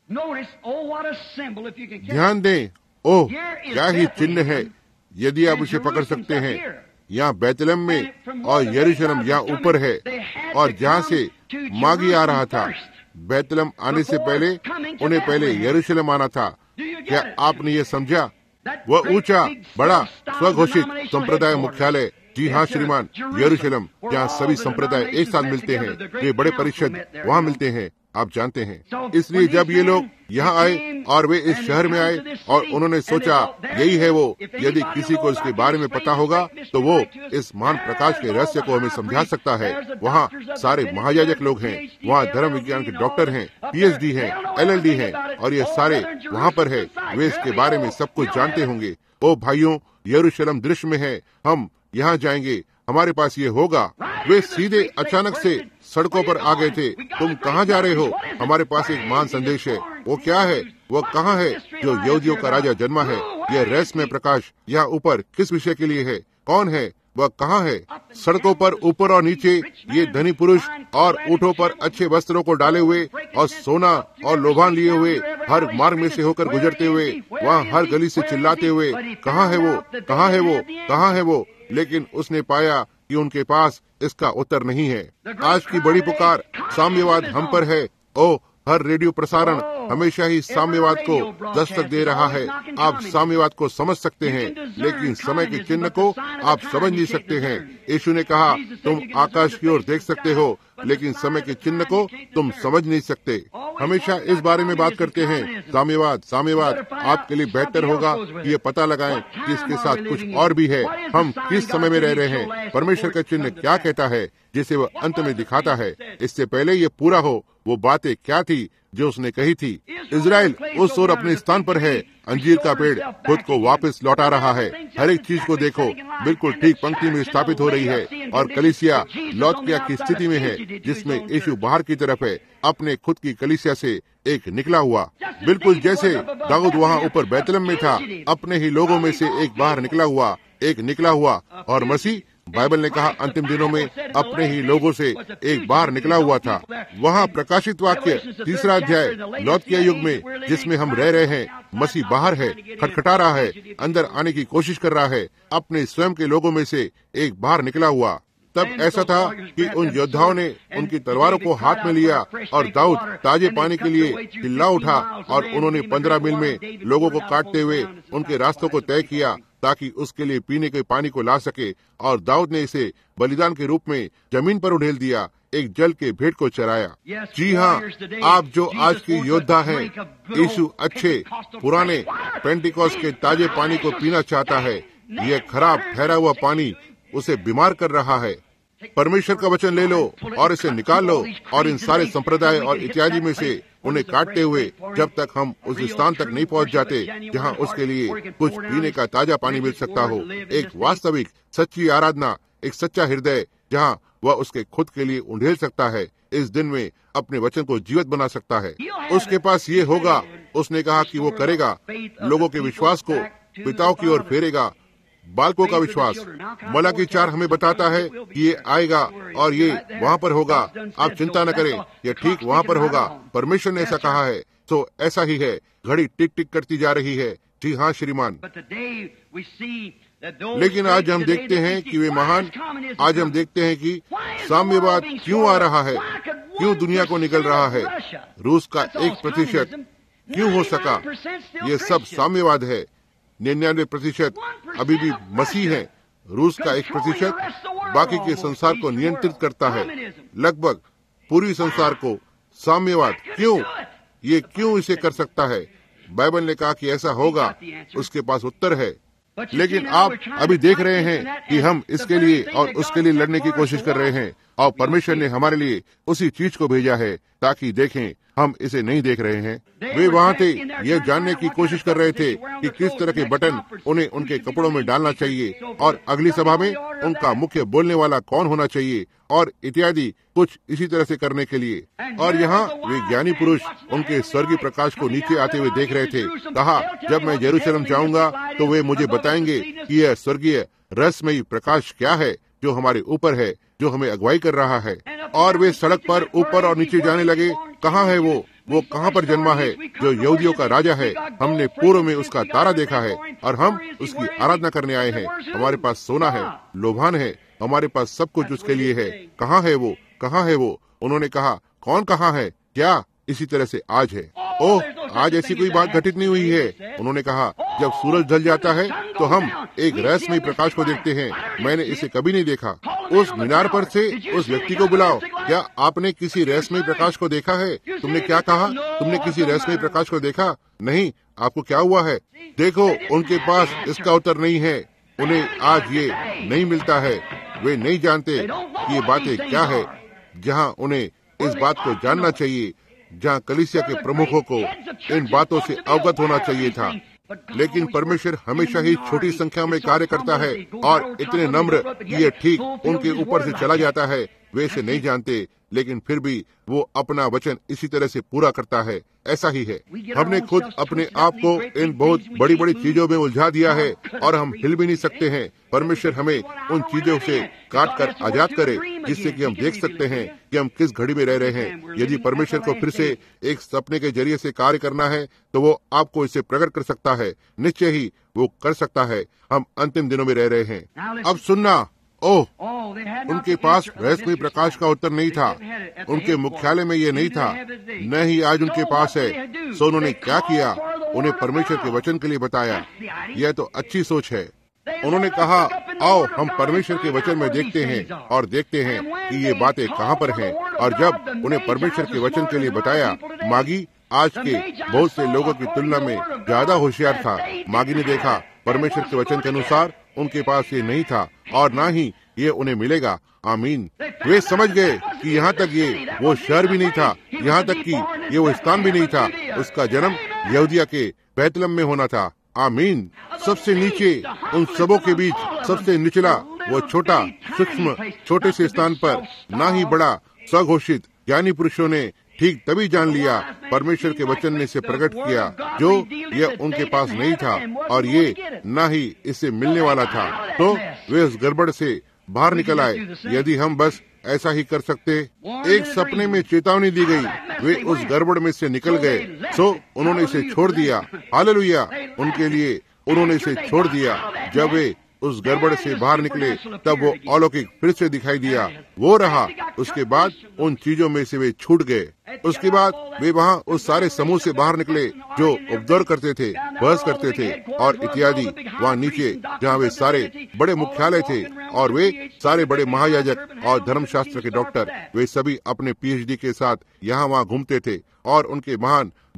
ध्यान दें, ओह, क्या ही चिन्ह है, यदि आप इसे पकड़ सकते हैं। यहाँ बैतलहम में और यरूशलेम यहाँ ऊपर है, और जहाँ से मागी आ रहा था, बैतलहम आने से पहले उन्हें पहले यरूशलेम आना था। क्या आपने ये समझा? वह ऊंचा बड़ा स्वघोषित संप्रदाय मुख्यालय, जी हाँ श्रीमान, यरूशलेम, जहाँ सभी संप्रदाय एक साथ मिलते हैं, वे बड़े परिषद वहाँ मिलते हैं, आप जानते हैं। इसलिए जब ये लोग यहाँ आए और वे इस शहर में आए और उन्होंने सोचा यही है वो, यदि किसी को इसके बारे में पता होगा तो वो इस महान प्रकाश के रहस्य को हमें समझा सकता है। वहाँ सारे महायाजक लोग हैं, वहाँ धर्म विज्ञान के डॉक्टर हैं, PhD हैं, LLD हैं, और ये सारे वहाँ पर है। वे इसके बारे में सब कुछ जानते होंगे। ओ भाइयों, यरूशलेम दृश्य में है, हम यहाँ जाएंगे, हमारे पास ये होगा। वे सीधे अचानक से सड़कों पर आ गए थे। तुम कहाँ जा रहे हो? हमारे पास एक महान संदेश है। वो क्या है? वो कहाँ है जो यहूदियों का राजा जन्मा है? यह रहस्यमय प्रकाश यहाँ ऊपर किस विषय के लिए है? कौन है वह? कहाँ है? सड़कों पर ऊपर और नीचे ये धनी पुरुष और ऊँटों पर अच्छे वस्त्रों को डाले हुए और सोना और लोभान लिए हुए हर मार्ग में से होकर गुजरते हुए, वहाँ हर गली से चिल्लाते हुए, कहाँ है वो? कहाँ है वो? कहाँ है वो? लेकिन उसने पाया कि उनके पास इसका उत्तर नहीं है। आज की बड़ी पुकार साम्यवाद हम पर है। ओ, हर रेडियो प्रसारण हमेशा ही साम्यवाद को दस्तक दे रहा है। आप साम्यवाद को समझ सकते हैं, लेकिन समय के चिन्ह को आप समझ नहीं सकते हैं। यीशु ने कहा, तुम आकाश की ओर देख सकते हो, लेकिन समय के चिन्ह को तुम समझ नहीं सकते। हमेशा इस बारे में बात करते हैं, साम्यवाद, साम्यवाद। आपके लिए बेहतर होगा कि ये पता लगाएं कि इसके साथ कुछ और भी है। हम किस समय में रह रहे हैं? परमेश्वर का चिन्ह क्या कहता है जिसे वह अंत में दिखाता है? इससे पहले ये पूरा हो, वो बातें क्या थी जो उसने कही थी? इजराइल उस ओर अपने स्थान पर है। अंजीर का पेड़ खुद को वापस लौटा रहा है। हर एक चीज को देखो, बिल्कुल ठीक पंक्ति में स्थापित हो रही है। और कलीसिया लौतकिया की स्थिति में है, जिसमें यीशु बाहर की तरफ है, अपने खुद की कलीसिया से एक निकला हुआ। बिल्कुल जैसे दाऊद वहाँ ऊपर बैतलहम में था, अपने ही लोगों में से एक बाहर निकला हुआ, एक निकला हुआ। और मसीह, बाइबल ने कहा, अंतिम दिनों में अपने ही लोगों से एक बार निकला हुआ था। वहाँ प्रकाशित वाक्य 3 अध्याय, लौतकिया युग में जिसमें हम रह रहे हैं, मसीह बाहर है, खटखटा रहा है, अंदर आने की कोशिश कर रहा है, अपने स्वयं के लोगों में से एक बार निकला हुआ। तब ऐसा था कि उन योद्धाओं ने उनकी तलवारों को हाथ में लिया और दाऊद ताजे पानी के लिए चिल्ला उठा, और उन्होंने 15 मील में लोगों को काटते हुए उनके रास्तों को तय किया ताकि उसके लिए पीने के पानी को ला सके। और दाऊद ने इसे बलिदान के रूप में जमीन पर उड़ेल दिया, एक जल के भेंट को चराया। जी हाँ, आप जो आज की योद्धा हैं, यीशु अच्छे पुराने पेंटिकॉस्ट के ताजे पानी को पीना चाहता है। यह खराब ठहरा हुआ पानी उसे बीमार कर रहा है। परमेश्वर का वचन ले लो और इसे निकाल लो और इन सारे संप्रदाय और इत्यादि में से उन्हें काटते हुए जब तक हम उस स्थान तक नहीं पहुंच जाते जहां उसके लिए कुछ पीने का ताजा पानी मिल सकता हो, एक वास्तविक सच्ची आराधना, एक सच्चा हृदय जहां वह उसके खुद के लिए उंडेल सकता है, इस दिन में अपने वचन को जीवित बना सकता है। उसके पास ये होगा, उसने कहा कि वो करेगा, लोगों के विश्वास को पिताओं की ओर फेरेगा, बालकों का विश्वास। मलाकी 4 हमें बताता है कि ये आएगा और ये वहाँ पर होगा। आप चिंता न करें, ये ठीक वहाँ पर होगा। परमेश्वर ने ऐसा कहा है, तो ऐसा ही है। घड़ी टिक टिक करती जा रही है। जी हाँ श्रीमान। लेकिन आज हम देखते हैं कि वे महान, आज हम देखते हैं कि साम्यवाद क्यों आ रहा है, क्यों दुनिया को निकल रहा है। रूस का 1% क्यों हो सका? ये सब साम्यवाद है। 99% अभी भी मसीह है। रूस का 1% बाकी के संसार को नियंत्रित करता है, लगभग पूरी संसार को। साम्यवाद क्यों? ये क्यों इसे कर सकता है? बाइबल ने कहा कि ऐसा होगा, उसके पास उत्तर है। लेकिन आप अभी देख रहे हैं कि हम इसके लिए और उसके लिए लड़ने की कोशिश कर रहे हैं, और परमेश्वर ने हमारे लिए उसी चीज को भेजा है ताकि देखें। हम इसे नहीं देख रहे हैं। वे वहाँ थे, यह जानने की कोशिश कर रहे थे कि किस तरह के बटन उन्हें उनके कपड़ों में डालना चाहिए, और अगली सभा में उनका मुख्य बोलने वाला कौन होना चाहिए, और इत्यादि कुछ इसी तरह से करने के लिए। और यहाँ वे ज्ञानी पुरुष उनके स्वर्गीय प्रकाश को नीचे आते हुए देख रहे थे। कहा, जब मैं यरूशलेम जाऊंगा तो वे मुझे बताएंगे कि यह स्वर्गीय रहस्यमयी प्रकाश क्या है जो हमारे ऊपर है, जो हमें अगुवाई कर रहा है। और वे सड़क पर ऊपर और नीचे जाने लगे। कहाँ है वो कहाँ पर जन्मा है जो यहूदियों का राजा है? हमने पूर्व में उसका तारा देखा है और हम उसकी आराधना करने आए हैं। हमारे पास सोना है, लोभान है, हमारे पास सब कुछ उसके लिए है। कहाँ है वो? कहाँ है वो? उन्होंने कहा, कौन कहाँ है? क्या इसी तरह से आज है? ओह, आज ऐसी कोई बात घटित नहीं हुई है। उन्होंने कहा, जब सूरज ढल जाता है तो हम एक रहस्यमयी प्रकाश को देखते हैं। मैंने इसे कभी नहीं देखा। उस मीनार पर से उस व्यक्ति को बुलाओ। क्या आपने किसी रहस्यमयी प्रकाश को देखा है? तुमने क्या कहा? तुमने किसी रहस्यमयी प्रकाश को देखा? नहीं। आपको क्या हुआ है? देखो, उनके पास इसका उत्तर नहीं है। उन्हें आज ये नहीं मिलता है। वे नहीं जानते कि ये बातें क्या है, जहाँ उन्हें इस बात को जानना चाहिए, जहाँ कलीसिया के प्रमुखों को इन बातों से अवगत होना चाहिए था। लेकिन परमेश्वर हमेशा ही छोटी संख्या में कार्य करता है और इतने नम्र कि ये ठीक उनके ऊपर से चला जाता है। वे इसे नहीं जानते, लेकिन फिर भी वो अपना वचन इसी तरह से पूरा करता है। ऐसा ही है। हमने खुद अपने आप को इन बहुत बड़ी बड़ी चीजों में उलझा दिया है और हम हिल भी नहीं सकते हैं। परमेश्वर हमें उन चीजों से काट कर आजाद करे, जिससे कि हम देख सकते हैं कि हम किस घड़ी में रह रहे हैं। यदि परमेश्वर को फिर से एक सपने के जरिए से कार्य करना है तो वो आपको इसे प्रकट कर सकता है। निश्चय ही वो कर सकता है। हम अंतिम दिनों में रह रहे हैं। अब सुनना, ओह, उनके पास रहस्यमय प्रकाश का उत्तर नहीं था। उनके मुख्यालय में ये नहीं था, न ही आज उनके पास है। सो उन्होंने क्या किया? उन्हें परमेश्वर के वचन के लिए बताया। यह तो अच्छी सोच है। उन्होंने कहा, आओ हम परमेश्वर के वचन में देखते हैं और देखते हैं कि ये बातें कहाँ पर हैं। और जब उन्हें परमेश्वर के वचन के लिए बताया, मागी आज के बहुत से लोगों की तुलना में ज्यादा होशियार था। मागी ने देखा परमेश्वर के वचन के अनुसार उनके पास ये नहीं था और ना ही ये उन्हें मिलेगा। आमीन। वे समझ गए कि यहाँ तक ये वो शहर भी नहीं था, यहाँ तक कि ये वो स्थान भी नहीं था। उसका जन्म यहूदिया के बैतलहम में होना था। आमीन। सबसे नीचे उन सबों के बीच सबसे निचला, वो छोटा सूक्ष्म छोटे से स्थान पर, ना ही बड़ा स्वघोषित ज्ञानी पुरुषों ने ठीक तभी जान लिया, परमेश्वर के वचन ने इसे प्रकट किया जो यह उनके पास नहीं था और ये ना ही इससे मिलने वाला था। तो वे उस गड़बड़ से बाहर निकल आए। यदि हम बस ऐसा ही कर सकते। एक सपने में चेतावनी दी गई, वे उस गड़बड़ में से निकल गए। सो उन्होंने इसे छोड़ दिया। हालेलुया उनके लिए। उन्होंने इसे छोड़ दिया। जब वे उस गड़बड़ से बाहर निकले तब वो अलौकिक फिर से दिखाई दिया। वो रहा। उसके बाद उन चीजों में से वे छूट गए। उसके बाद वे वहाँ उस सारे समूह से बाहर निकले जो उपद्रव करते थे, बहस करते थे और इत्यादि। वहाँ नीचे जहाँ वे सारे बड़े मुख्यालय थे और वे सारे बड़े महायाजक और धर्मशास्त्र के डॉक्टर, वे सभी अपने PhD के साथ यहाँ वहाँ घूमते थे और उनके महान बड़े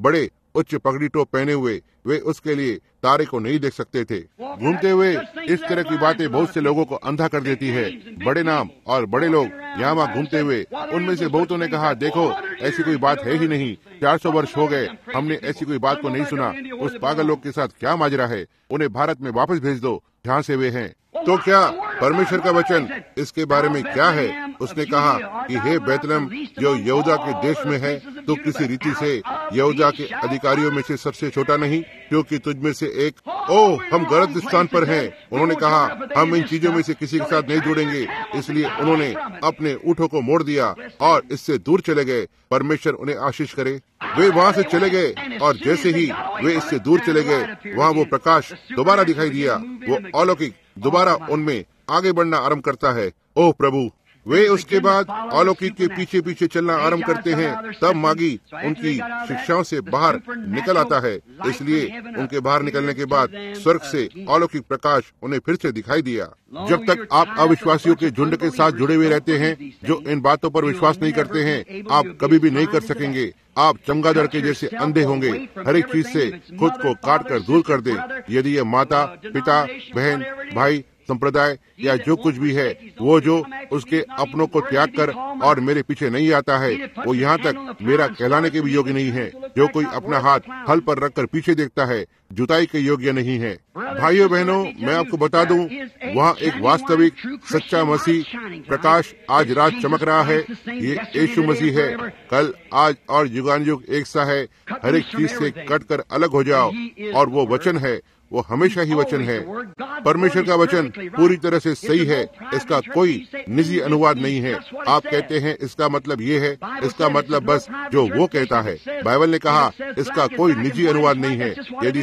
उच्च पगड़ी टोप पहने हुए वे उसके लिए तारे को नहीं देख सकते थे। घूमते हुए इस तरह की बातें बहुत से लोगों को अंधा कर देती है। बड़े नाम और बड़े लोग यहाँ वहाँ घूमते हुए, उनमें से बहुतों ने कहा, देखो ऐसी कोई बात है ही नहीं, 400 वर्ष हो गए हमने ऐसी कोई बात को नहीं सुना। उस पागल लोग के साथ क्या माजरा है, उन्हें भारत में वापस भेज दो जहाँ से वे हैं। तो क्या परमेश्वर का वचन इसके बारे में क्या है? उसने कहा कि हे बैतलहम जो यहूदा के देश में है, तो किसी रीति से यहूदा के अधिकारियों में से सबसे छोटा नहीं, क्योंकि तुझ में से एक। ओह, हम गलत स्थान पर हैं। उन्होंने कहा हम इन चीजों में से किसी के साथ नहीं जुड़ेंगे, इसलिए उन्होंने अपने ऊँटों को मोड़ दिया और इससे दूर चले गए। परमेश्वर उन्हें आशीष करे। वे वहाँ से चले गए और जैसे ही वे इससे दूर चले गए, वहाँ वो प्रकाश दोबारा दिखाई दिया। वो अलौकिक दोबारा उनमें आगे बढ़ना आरंभ करता है। ओह प्रभु, वे उसके बाद अलौकिक के पीछे पीछे चलना आरंभ करते हैं। तब मागी उनकी शिक्षाओं से बाहर निकल आता है। इसलिए उनके बाहर निकलने के बाद स्वर्ग से अलौकिक प्रकाश उन्हें फिर से दिखाई दिया। जब तक आप अविश्वासियों के झुंड के साथ जुड़े हुए रहते हैं जो इन बातों पर विश्वास नहीं करते हैं, आप कभी भी नहीं कर सकेंगे। आप चमगादड़ के जैसे अंधे होंगे। हर एक चीज से खुद को काट कर दूर कर दें। यदि ये माता, पिता, बहन, भाई, संप्रदाय या जो कुछ भी है, वो जो उसके अपनों को त्याग कर और मेरे पीछे नहीं आता है, वो यहाँ तक मेरा कहलाने के भी योग्य नहीं है। जो कोई अपना हाथ हल पर रखकर पीछे देखता है, जुताई के योग्य नहीं है। भाइयों बहनों, मैं आपको बता दूं, वहाँ एक वास्तविक सच्चा मसीह प्रकाश आज रात चमक रहा है। ये यीशु मसीह है, कल, आज और युगानुयुग एक सा है। हर एक चीज से कट कर अलग हो जाओ, और वो वचन है, वो हमेशा ही वचन है। परमेश्वर का वचन पूरी तरह से सही है। इसका कोई निजी अनुवाद नहीं है। आप कहते हैं इसका मतलब ये है, इसका मतलब बस जो वो कहता है। बाइबल ने कहा इसका कोई निजी अनुवाद नहीं है। यदि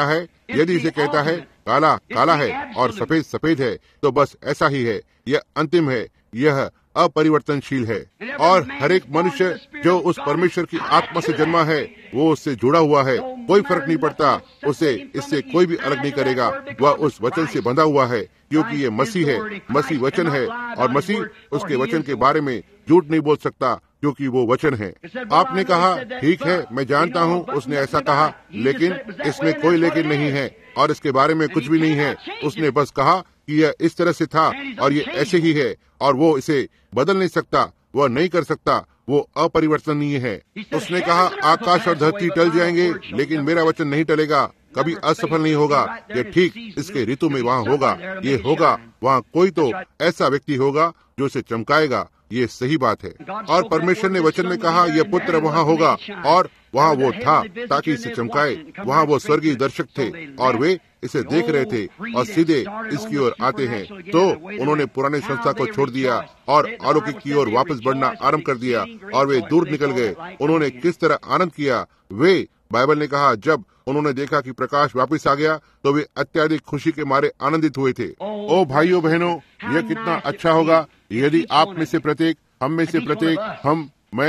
इसे कहता है काला काला है और सफेद सफेद है, तो बस ऐसा ही है। यह अंतिम है, यह अपरिवर्तनशील है। और हर एक मनुष्य जो उस परमेश्वर की आत्मा से जन्मा है, वो उससे जुड़ा हुआ है। कोई फर्क नहीं पड़ता, उसे इससे कोई भी अलग नहीं करेगा। वह उस वचन से बंधा हुआ है, क्योंकि ये मसीह है, मसीह वचन है, और मसीह उसके वचन के बारे में झूठ नहीं बोल सकता, क्योंकि वो वचन है। आपने कहा ठीक है, मैं जानता हूँ उसने ऐसा कहा, लेकिन इसमें कोई लेकिन नहीं है और इसके बारे में कुछ भी नहीं है। उसने बस कहा कि यह इस तरह से था और ये ऐसे ही है, और वो इसे बदल नहीं सकता, वह नहीं कर सकता, वो अपरिवर्तनीय है। उसने कहा आकाश और धरती टल जाएंगे, लेकिन मेरा वचन नहीं टलेगा, कभी असफल नहीं होगा। ये ठीक इसके ऋतु में वहाँ होगा, ये होगा। वहाँ कोई तो ऐसा व्यक्ति होगा जो इसे चमकाएगा। ये सही बात है। और परमेश्वर ने वचन में कहा यह पुत्र वहाँ होगा, और वहाँ वो था ताकि इसे चमकाए। वहाँ वो स्वर्गीय दर्शक थे और वे इसे देख रहे थे और सीधे इसकी ओर आते हैं। तो उन्होंने पुराने संस्था को छोड़ दिया और अलौकिक की ओर वापस बढ़ना आरंभ कर दिया, और वे दूर निकल गए। उन्होंने किस तरह आनंद किया। वे, बाइबल ने कहा, जब उन्होंने देखा कि प्रकाश वापस आ गया, तो वे अत्यधिक खुशी के मारे आनंदित हुए थे। ओ भाइयों बहनों, यह कितना अच्छा होगा यदि आप में से प्रत्येक, हम में से प्रत्येक,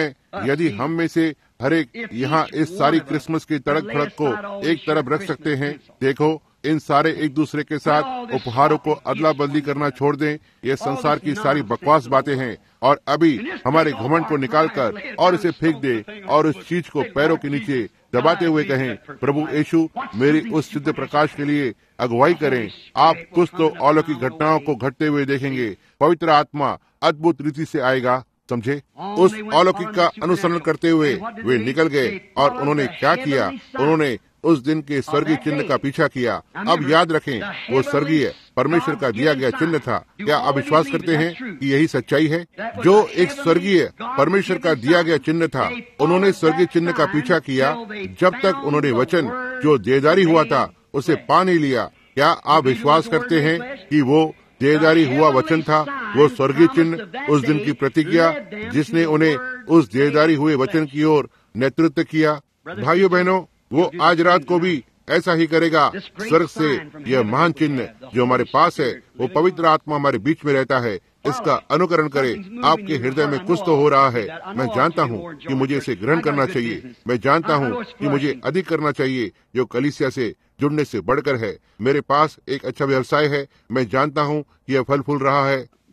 यदि हम में से हर एक यहाँ इस सारी क्रिसमस की तड़क भड़क को एक तरफ रख सकते हैं। देखो, इन सारे एक दूसरे के साथ उपहारों को अदला बदली करना छोड़ दें। ये संसार की सारी बकवास बातें हैं, और अभी हमारे घमंड को निकालकर और इसे फेंक दे और उस चीज को पैरों के नीचे दबाते हुए कहें, प्रभु यीशु, मेरी उस सिद्ध प्रकाश के लिए अगुवाई करें। आप कुछ तो अलौकिक घटनाओं को घटते हुए देखेंगे। पवित्र आत्मा अद्भुत रीति से आएगा, समझे। उस अलौकिक का अनुसरण करते हुए वे निकल गए, और उन्होंने क्या किया? उन्होंने उस दिन के स्वर्गीय चिन्ह का पीछा किया। अब याद रखें, वो स्वर्गीय परमेश्वर का दिया गया चिन्ह था। क्या आप विश्वास करते हैं कि यही सच्चाई है? जो एक स्वर्गीय परमेश्वर का दिया गया चिन्ह था, उन्होंने स्वर्गीय चिन्ह का पीछा किया जब तक उन्होंने वचन जो देहधारी हुआ था उसे पा नहीं लिया। क्या आप विश्वास करते हैं कि वो देहधारी हुआ वचन था, वो स्वर्गीय चिन्ह, उस दिन की प्रतिज्ञा जिसने उन्हें उस देहधारी हुए वचन की ओर नेतृत्व किया? भाइयों बहनों, वो आज रात को भी ऐसा ही करेगा। स्वर्ग से यह महान चिन्ह जो हमारे पास है, वो पवित्र आत्मा हमारे बीच में रहता है। इसका अनुकरण करें। आपके हृदय में कुछ तो हो रहा है। मैं जानता हूँ कि मुझे इसे ग्रहण करना चाहिए। मैं जानता हूँ कि मुझे अधिक करना चाहिए, जो कलीसिया से जुड़ने से बढ़कर है। मेरे पास एक अच्छा व्यवसाय है। मैं जानता हूँ कि यह फल फूल रहा है।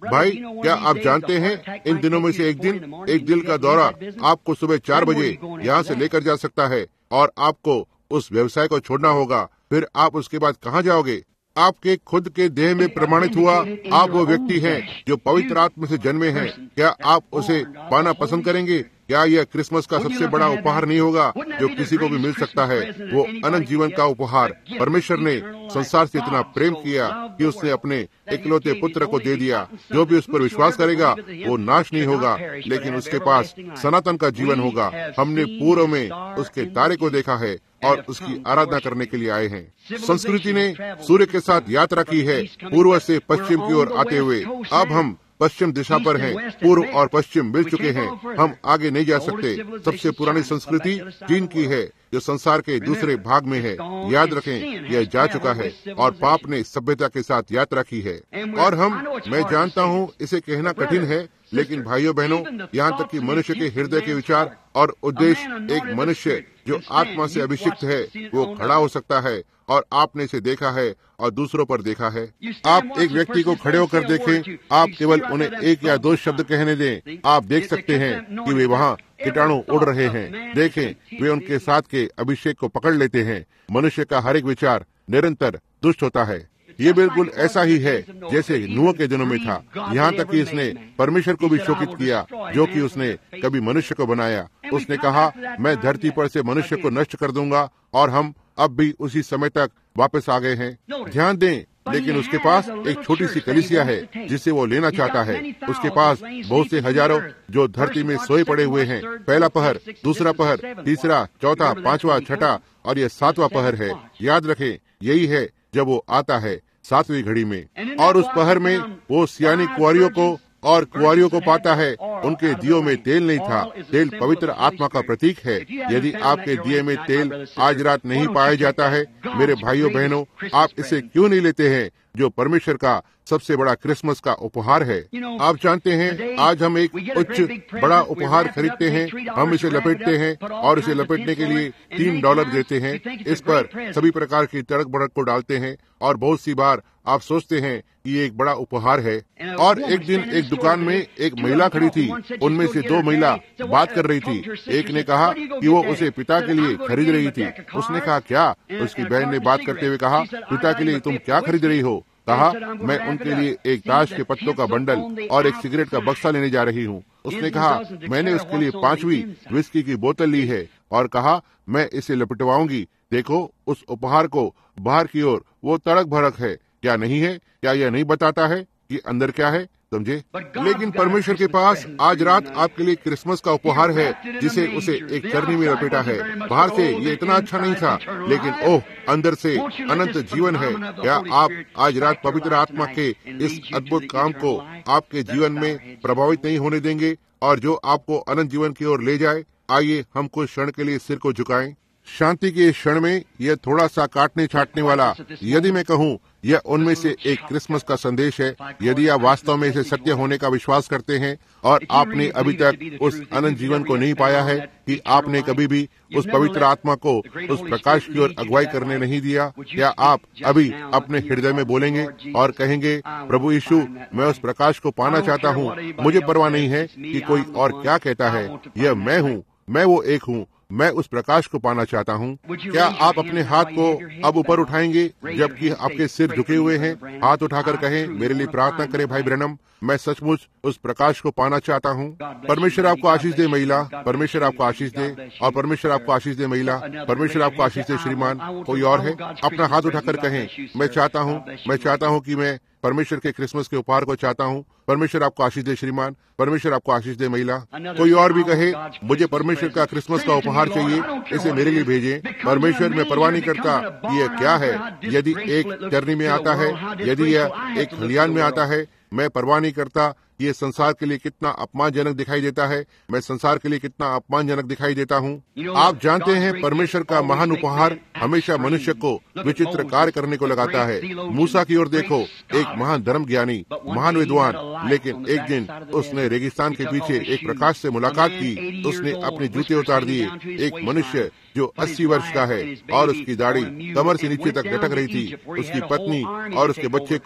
भाई, क्या आप जानते हैं इन दिनों में से एक दिन एक दिल का दौरा आपको सुबह 4 बजे यहाँ से लेकर जा सकता है और आपको उस व्यवसाय को छोड़ना होगा। फिर आप उसके बाद कहाँ जाओगे? आपके खुद के देह में प्रमाणित हुआ आप वो व्यक्ति हैं जो पवित्र आत्मा से जन्मे हैं। क्या आप उसे पाना पसंद करेंगे? क्या यह क्रिसमस का सबसे बड़ा उपहार नहीं होगा जो किसी को भी मिल सकता है? वो अनंत जीवन का उपहार। परमेश्वर ने संसार से इतना प्रेम किया कि उसने अपने इकलौते पुत्र को दे दिया। जो भी उस पर विश्वास करेगा वो नाश नहीं होगा, लेकिन उसके पास सनातन का जीवन होगा। हमने पूर्व में उसके तारे को देखा है और उसकी आराधना करने के लिए आए हैं। संस्कृति ने सूर्य के साथ यात्रा की है, पूर्व से पश्चिम की ओर आते हुए। अब हम पश्चिम दिशा पर हैं। पूर्व और पश्चिम मिल चुके हैं, हम आगे नहीं जा सकते। सबसे पुरानी संस्कृति चीन की है जो संसार के दूसरे भाग में है। याद रखें, यह जा चुका है और पाप ने सभ्यता के साथ यात्रा की है। और मैं जानता हूँ इसे कहना कठिन है, लेकिन भाइयों बहनों, यहाँ तक कि मनुष्य के हृदय के विचार और उद्देश्य, एक मनुष्य जो आत्मा से अभिषिक्त है वो खड़ा हो सकता है। और आपने इसे देखा है और दूसरों पर देखा है। आप एक व्यक्ति को खड़े होकर देखें, आप केवल उन्हें 1 या 2 शब्द कहने दें, आप देख सकते हैं कि वे वहाँ कीटाणु उड़ रहे हैं। देखें, वे उनके साथ के अभिषेक को पकड़ लेते हैं। मनुष्य का हर एक विचार निरंतर दुष्ट होता है। ये बिल्कुल ऐसा ही है जैसे नूह के दिनों में था। यहाँ तक कि इसने परमेश्वर को भी शोकित किया जो कि उसने कभी मनुष्य को बनाया। उसने कहा, मैं धरती पर से मनुष्य को नष्ट कर दूंगा, और हम अब भी उसी समय तक वापस आ गए हैं। ध्यान दें, लेकिन उसके पास एक छोटी सी कलीसिया है जिसे वो लेना चाहता है। उसके पास बहुत से हजारों जो धरती में सोए पड़े हुए हैं। पहला पहर, दूसरा पहर, तीसरा, चौथा, पांचवा, छठा और यह 7वां पहर है। याद रखें, यही है जब वो आता है 7वीं घड़ी में। और उस पहर में वो सियानी कुंवारियों को पाता है। उनके दियों में तेल नहीं था। तेल पवित्र आत्मा का प्रतीक है। यदि आपके दिए में तेल आज रात नहीं पाया जाता है, मेरे भाइयों बहनों, आप इसे क्यों नहीं लेते हैं जो परमेश्वर का सबसे बड़ा क्रिसमस का उपहार है? आप जानते हैं, आज हम एक उच्च बड़ा उपहार खरीदते हैं। हम इसे लपेटते हैं और इसे लपेटने के लिए $3 देते हैं। इस पर सभी प्रकार की तड़क भड़क को डालते हैं और बहुत सी बार आप सोचते हैं कि ये एक बड़ा उपहार है। और एक दिन एक दुकान में एक महिला खड़ी थी। उनमें से 2 महिला बात कर रही थी। एक ने कहा कि वो उसे पिता के लिए खरीद रही थी। उसने कहा, क्या? उसकी बहन ने बात करते हुए कहा, पिता के लिए तुम क्या खरीद रही हो? कहा, मैं उनके लिए एक ताश के पत्तों का बंडल और एक सिगरेट का बक्सा लेने जा रही हूँ। उसने कहा, मैंने उसके लिए 5वीं विस्की की बोतल ली है और कहा, मैं इसे लपेटवाऊंगी। देखो, उस उपहार को बाहर की ओर वो तड़क भड़क है, क्या नहीं है? क्या यह नहीं बताता है कि अंदर क्या है? समझे? लेकिन परमेश्वर के पास आज रात आपके लिए क्रिसमस का उपहार है, जिसे उसे एक चरनी में लपेटा है। बाहर से ये इतना अच्छा नहीं था, लेकिन ओह, अंदर से अनंत जीवन है। क्या आप आज रात पवित्र आत्मा के इस अद्भुत काम को आपके जीवन में प्रभावित नहीं होने देंगे और जो आपको अनंत जीवन की ओर ले जाए? आइए हम कुछ क्षण के लिए सिर को झुकाएं। शांति के क्षण में यह थोड़ा सा काटने छाटने वाला, यदि मैं कहूँ, यह उनमें से एक क्रिसमस का संदेश है। यदि आप वास्तव में इसे सत्य होने का विश्वास करते हैं और आपने अभी तक उस अनंत जीवन को नहीं पाया है, कि आपने कभी भी उस पवित्र आत्मा को उस प्रकाश की ओर अगुवाई करने नहीं दिया, क्या आप अभी अपने हृदय में बोलेंगे और कहेंगे, प्रभु यीशु, मैं उस प्रकाश को पाना चाहता हूँ। मुझे परवाह नहीं है कि कोई और क्या कहता है, यह मैं हूँ, मैं वो एक हूँ, मैं उस प्रकाश को पाना चाहता हूँ। क्या आप अपने हाथ को अब ऊपर उठाएंगे जबकि आपके सिर झुके हुए हैं? हाथ उठाकर कहें, मेरे लिए प्रार्थना करें भाई ब्रैनम, मैं सचमुच उस प्रकाश को पाना चाहता हूँ। परमेश्वर आपको आशीष दे महिला, परमेश्वर आपको आशीष दे, और परमेश्वर आपको आशीष दे महिला, परमेश्वर आपको आशीष दे श्रीमान। कोई और है? अपना हाथ उठाकर कहें, मैं चाहता हूँ कि मैं परमेश्वर के क्रिसमस के उपहार को चाहता हूँ। परमेश्वर आपको आशीष दे श्रीमान, परमेश्वर आपको आशीष दे महिला। कोई और भी कहे, मुझे परमेश्वर का क्रिसमस का उपहार चाहिए, इसे मेरे लिए भेजें। परमेश्वर, मैं परवाह नहीं करता कि यह क्या है। यदि एक चरनी में आता है, यदि यह एक खलियान में आता है, मैं परवाह नहीं करता ये संसार के लिए कितना अपमानजनक दिखाई देता है। मैं संसार के लिए कितना अपमानजनक दिखाई देता हूँ। आप जानते हैं, परमेश्वर का महान उपहार हमेशा मनुष्य को विचित्र कार्य करने को लगाता है। मूसा की ओर देखो, एक महान धर्म ज्ञानी, महान विद्वान, लेकिन एक दिन उसने रेगिस्तान के पीछे एक प्रकाश से मुलाकात की। उसने अपने जूते उतार दिए। एक मनुष्य जो 80 वर्ष का है और उसकी दाढ़ी कमर से नीचे तक लटक रही थी, उसकी पत्नी और उसके बच्चे को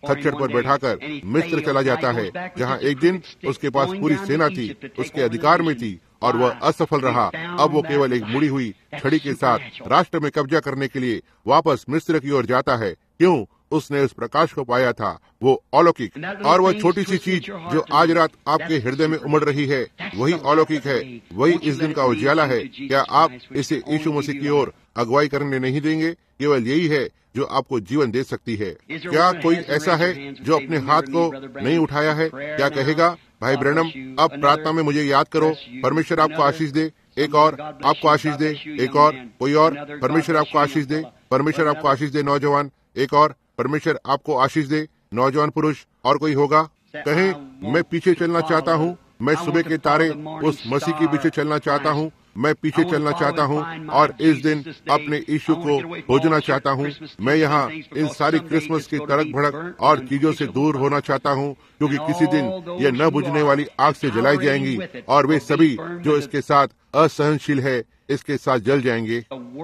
खच्चर पर बैठाकर मिस्र चला जाता है, जहाँ एक दिन उसके पास पूरी सेना थी, उसके अधिकार में थी, और वह असफल रहा। अब वो केवल एक मुड़ी हुई छड़ी के साथ राष्ट्र में कब्जा करने के लिए वापस मिस्र की ओर जाता है। क्यों? उसने उस प्रकाश को पाया था, वो अलौकिक। और वह छोटी सी चीज जो आज रात आपके हृदय में उमड़ रही है, वही अलौकिक है, वही इस दिन का उजाला है। क्या आप इसे यीशु मसीह की ओर अगुवाई करने नहीं देंगे? केवल यही है जो आपको जीवन दे सकती है। क्या कोई ऐसा है जो अपने हाथ को नहीं उठाया है? क्या कहेगा, भाई ब्रैनम, अब प्रार्थना में मुझे याद करो, परमेश्वर आपको आशीष दे। एक और, आपको आशीष दे। एक और, कोई और, परमेश्वर आपको आशीष दे। परमेश्वर आपको आशीष दे नौजवान। एक और, परमेश्वर आपको आशीष दे नौजवान पुरुष। और कोई होगा? कहें, मैं पीछे चलना चाहता हूँ, मैं सुबह के तारे उस मसीह के पीछे चलना चाहता हूँ, मैं पीछे चलना चाहता हूँ और इस दिन अपने यीशु को खोजना चाहता हूँ। मैं यहाँ इन सारी क्रिसमस की तड़क भड़क और चीजों से दूर होना चाहता हूँ, क्योंकि किसी दिन ये न बुझने वाली आग से जलाई जाएंगी और वे सभी जो इसके साथ असहनशील है इसके साथ जल जाएंगे।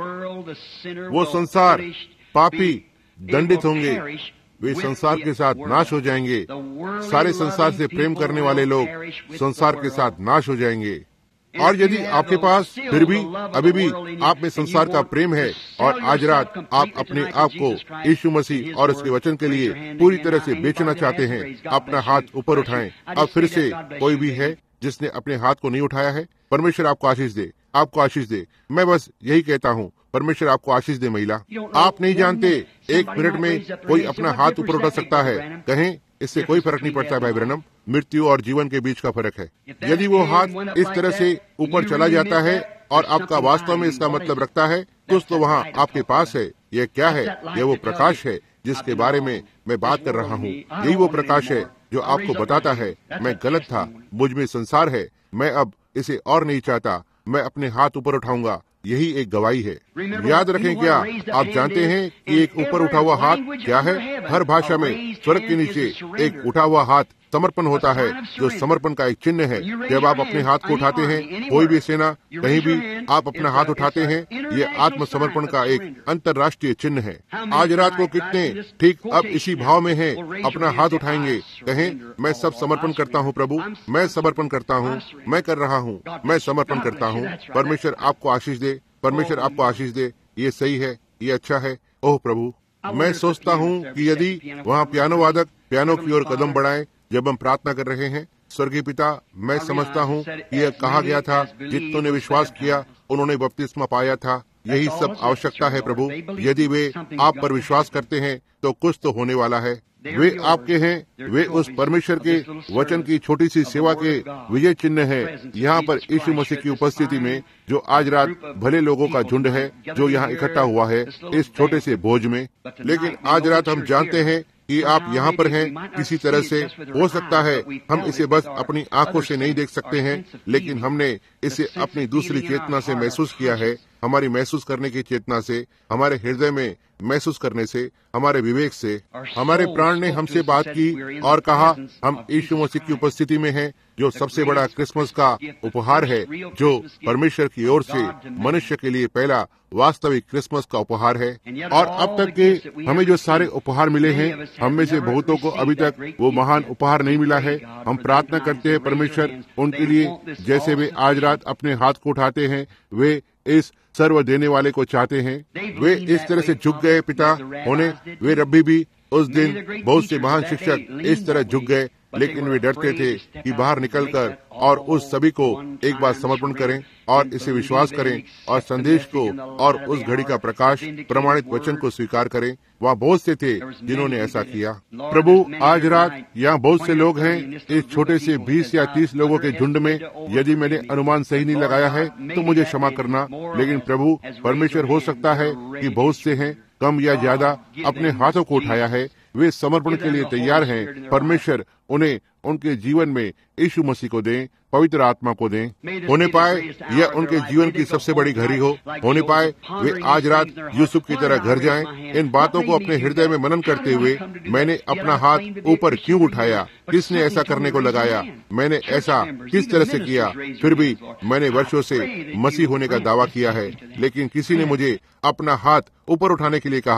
वो संसार पापी दंडित होंगे, वे संसार के साथ नाश हो जाएंगे। सारे संसार से प्रेम करने वाले लोग संसार के साथ नाश हो जाएंगे। और यदि आपके पास फिर भी अभी भी आप में संसार का प्रेम है और आज रात आप अपने आप को यीशु मसीह और उसके वचन के लिए पूरी तरह से बेचना चाहते हैं, अपना हाथ ऊपर उठाएं। अब फिर से कोई भी है जिसने अपने हाथ को नहीं उठाया है? परमेश्वर आपको आशीष दे, आपको आशीष दे। मैं बस यही कहता हूँ, परमेश्वर आपको आशीष दे। महिला, आप नहीं जानते, एक मिनट में कोई अपना हाथ ऊपर उठा सकता है। कहें, इससे कोई फर्क नहीं पड़ता भाई ब्रैनम, मृत्यु और जीवन के बीच का फर्क है। यदि वो हाथ इस तरह से ऊपर चला जाता है और आपका वास्तव में इसका मतलब रखता है, कुछ तो वहाँ आपके पास है। यह क्या है? यह वो प्रकाश है जिसके बारे में मैं बात कर रहा हूँ। यही वो प्रकाश है जो आपको बताता है, मैं गलत था, मुझ में संसार है, मैं अब इसे और नहीं चाहता, मैं अपने हाथ ऊपर उठाऊंगा। यही एक गवाही है। याद रखें, क्या आप जानते हैं कि एक ऊपर उठा हुआ हाथ क्या है? हर भाषा में स्वर्ग के नीचे एक उठा हुआ हाथ समर्पण होता है, जो समर्पण का एक चिन्ह है। जब आप अपने हाथ को उठाते हैं, कोई भी सेना कहीं भी आप अपना हाथ उठाते हैं, ये आत्मसमर्पण का एक अंतर्राष्ट्रीय चिन्ह है। आज रात को कितने ठीक अब इसी भाव में हैं, अपना हाथ उठाएंगे, कहें, मैं सब समर्पण करता हूँ प्रभु, मैं समर्पण करता हूँ, मैं कर रहा हूँ, मैं समर्पण करता हूँ। परमेश्वर आपको आशीष दे, परमेश्वर आपको आशीष दे। ये सही है, ये अच्छा है। ओह प्रभु, मैं सोचता हूँ कि यदि वहाँ पियानो वादक पियानो की ओर कदम बढ़ाएं जब हम प्रार्थना कर रहे हैं। स्वर्गीय पिता, मैं समझता हूँ कि यह कहा गया था, जितनों ने विश्वास किया उन्होंने बपतिस्मा पाया था। यही सब आवश्यकता है प्रभु। यदि वे आप पर विश्वास करते हैं तो कुछ तो होने वाला है। वे आपके हैं, वे उस परमेश्वर के वचन की छोटी सी सेवा के विजय चिन्ह है यहाँ पर यीशु मसीह की उपस्थिति में, जो आज रात भले लोगों का झुंड है जो यहाँ इकट्ठा हुआ है इस छोटे से भोज में। लेकिन आज रात हम जानते हैं कि आप यहाँ पर हैं किसी तरह से। हो सकता है हम इसे बस अपनी आंखों से नहीं देख सकते हैं, लेकिन हमने इसे अपनी दूसरी चेतना से महसूस किया है, हमारी महसूस करने की चेतना से, हमारे हृदय में महसूस करने से, हमारे विवेक से। हमारे प्राण ने हमसे बात की और कहा, हम यीशु मसीह की उपस्थिति में हैं, जो सबसे बड़ा क्रिसमस का उपहार है, जो परमेश्वर की ओर से मनुष्य के लिए पहला वास्तविक क्रिसमस का उपहार है। और अब तक के हमें जो सारे उपहार मिले हैं, हम में से बहुतों को अभी तक वो महान उपहार नहीं मिला है। हम प्रार्थना करते हैं परमेश्वर उनके लिए, जैसे वे आज रात अपने हाथ को उठाते हैं, वे इस सर्व देने वाले को चाहते हैं। वे इस तरह से झुक गए पिता होने। वे रब्बी भी उस दिन बहुत से महान शिक्षक इस तरह झुक गए, लेकिन वे डरते थे कि बाहर निकलकर और उस सभी को एक बार समर्पण करें और इसे विश्वास करें और संदेश को और उस घड़ी का प्रकाश प्रमाणित वचन को स्वीकार करें। वहाँ बहुत से थे जिन्होंने ऐसा किया। प्रभु, आज रात यहाँ बहुत से लोग हैं इस छोटे से 20 या 30 लोगों के झुंड में। यदि मैंने अनुमान सही नहीं लगाया है तो मुझे क्षमा करना, लेकिन प्रभु परमेश्वर, हो सकता है कि बहुत से हैं, कम या ज्यादा, अपने हाथों को उठाया है, वे समर्पण के लिए तैयार हैं। परमेश्वर उन्हें उनके जीवन में यीशु मसीह को दें, पवित्र आत्मा को दें। होने पाए यह उनके जीवन की सबसे बड़ी घड़ी हो। होने पाए वे आज रात यूसुफ की तरह घर जाएं। इन बातों को अपने हृदय में मनन करते हुए, मैंने अपना हाथ ऊपर क्यों उठाया, किसने ऐसा करने को लगाया, मैंने ऐसा किस तरह से किया। फिर भी मैंने वर्षों से मसीह होने का दावा किया है, लेकिन किसी ने मुझे अपना हाथ ऊपर उठाने के लिए कहा।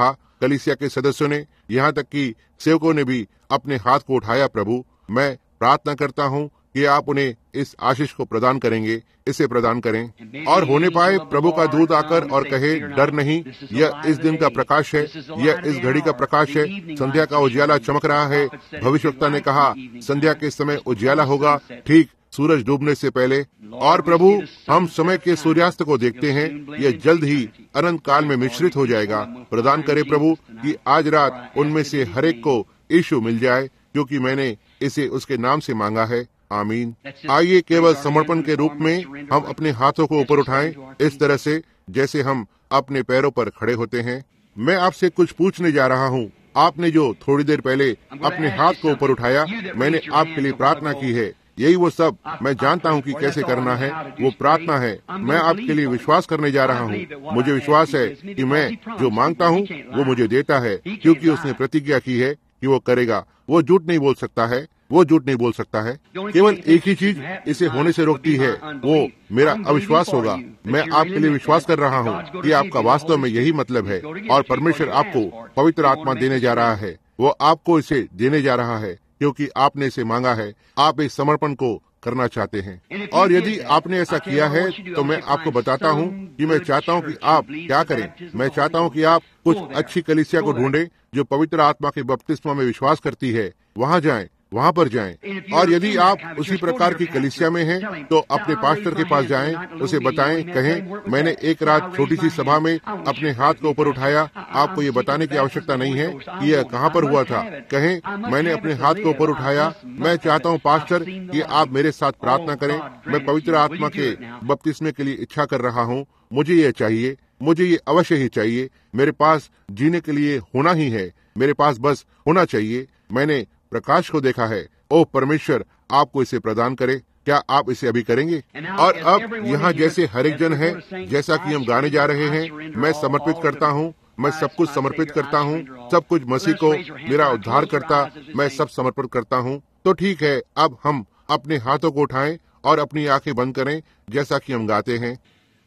कलीसिया के सदस्यों ने, यहाँ तक कि सेवकों ने भी अपने हाथ को उठाया। प्रभु, मैं प्रार्थना करता हूँ कि आप उन्हें इस आशीष को प्रदान करेंगे, इसे प्रदान करें। और होने पाए प्रभु का दूत आकर और कहे, डर नहीं, यह इस दिन का प्रकाश है, यह इस घड़ी का प्रकाश है, संध्या का उजियाला चमक रहा है। भविष्यवक्ता ने कहा, संध्या के समय उजियाला होगा, ठीक सूरज डूबने से पहले। और प्रभु, हम समय के सूर्यास्त को देखते हैं, यह जल्द ही अनंत काल में मिश्रित हो जाएगा। प्रदान करे प्रभु कि आज रात उनमें से हर एक को यीशु मिल जाए, क्योंकि मैंने इसे उसके नाम से मांगा है। आमीन। आइए केवल समर्पण के रूप में हम अपने हाथों को ऊपर उठाएं, इस तरह से जैसे हम अपने पैरों पर खड़े होते हैं। मैं आपसे कुछ पूछने जा रहा हूँ। आपने जो थोड़ी देर पहले अपने हाथ को ऊपर उठाया, मैंने आपके लिए प्रार्थना की है। यही वो सब मैं जानता हूँ कि कैसे करना है, वो प्रार्थना है। मैं आपके लिए विश्वास करने जा रहा हूँ। मुझे विश्वास है कि मैं जो मांगता हूँ वो मुझे देता है, क्योंकि उसने प्रतिज्ञा की है कि वो करेगा। वो झूठ नहीं बोल सकता है, वो झूठ नहीं बोल सकता है। केवल एक ही चीज इसे होने से रोकती है, वो मेरा अविश्वास होगा। मैं आपके लिए विश्वास कर रहा हूँ कि आपका वास्तव में यही मतलब है, और परमेश्वर आपको पवित्र आत्मा देने जा रहा है। वो आपको इसे देने जा रहा है क्योंकि आपने इसे मांगा है। आप इस समर्पण को करना चाहते हैं, और यदि आपने ऐसा किया है तो मैं आपको बताता हूँ कि मैं चाहता हूँ कि आप क्या करें। मैं चाहता हूँ कि आप कुछ अच्छी कलीसिया को ढूंढें जो पवित्र आत्मा के बपतिस्मा में विश्वास करती है। वहाँ जाएं, वहाँ पर जाएं। और यदि आप उसी प्रकार की कलीसिया में हैं तो अपने पास्टर के पास जाएं, उसे बताएं, कहें, मैंने एक रात छोटी सी सभा में अपने हाथ को ऊपर उठाया। आपको ये बताने की आवश्यकता नहीं है कि यह कहाँ पर हुआ था। कहें, मैंने अपने हाथ को ऊपर उठाया। मैं चाहता हूँ पास्टर कि आप मेरे साथ प्रार्थना करें। मैं पवित्र आत्मा के बपतिस्मे के लिए इच्छा कर रहा हूँ। मुझे ये चाहिए, मुझे ये अवश्य ही चाहिए। मेरे पास जीने के लिए होना ही है, मेरे पास बस होना चाहिए। मैंने प्रकाश को देखा है। ओह परमेश्वर, आपको इसे प्रदान करे। क्या आप इसे अभी करेंगे? और अब यहाँ जैसे हर एक जन है, जैसा कि हम गाने जा रहे हैं, मैं समर्पित करता हूँ, मैं सब कुछ समर्पित करता हूँ, सब कुछ मसीह को मेरा उद्धार करता, मैं सब समर्पित करता हूँ। तो ठीक है, अब हम अपने हाथों को उठाएं और अपनी आंखें बंद करें, जैसा कि हम गाते हैं।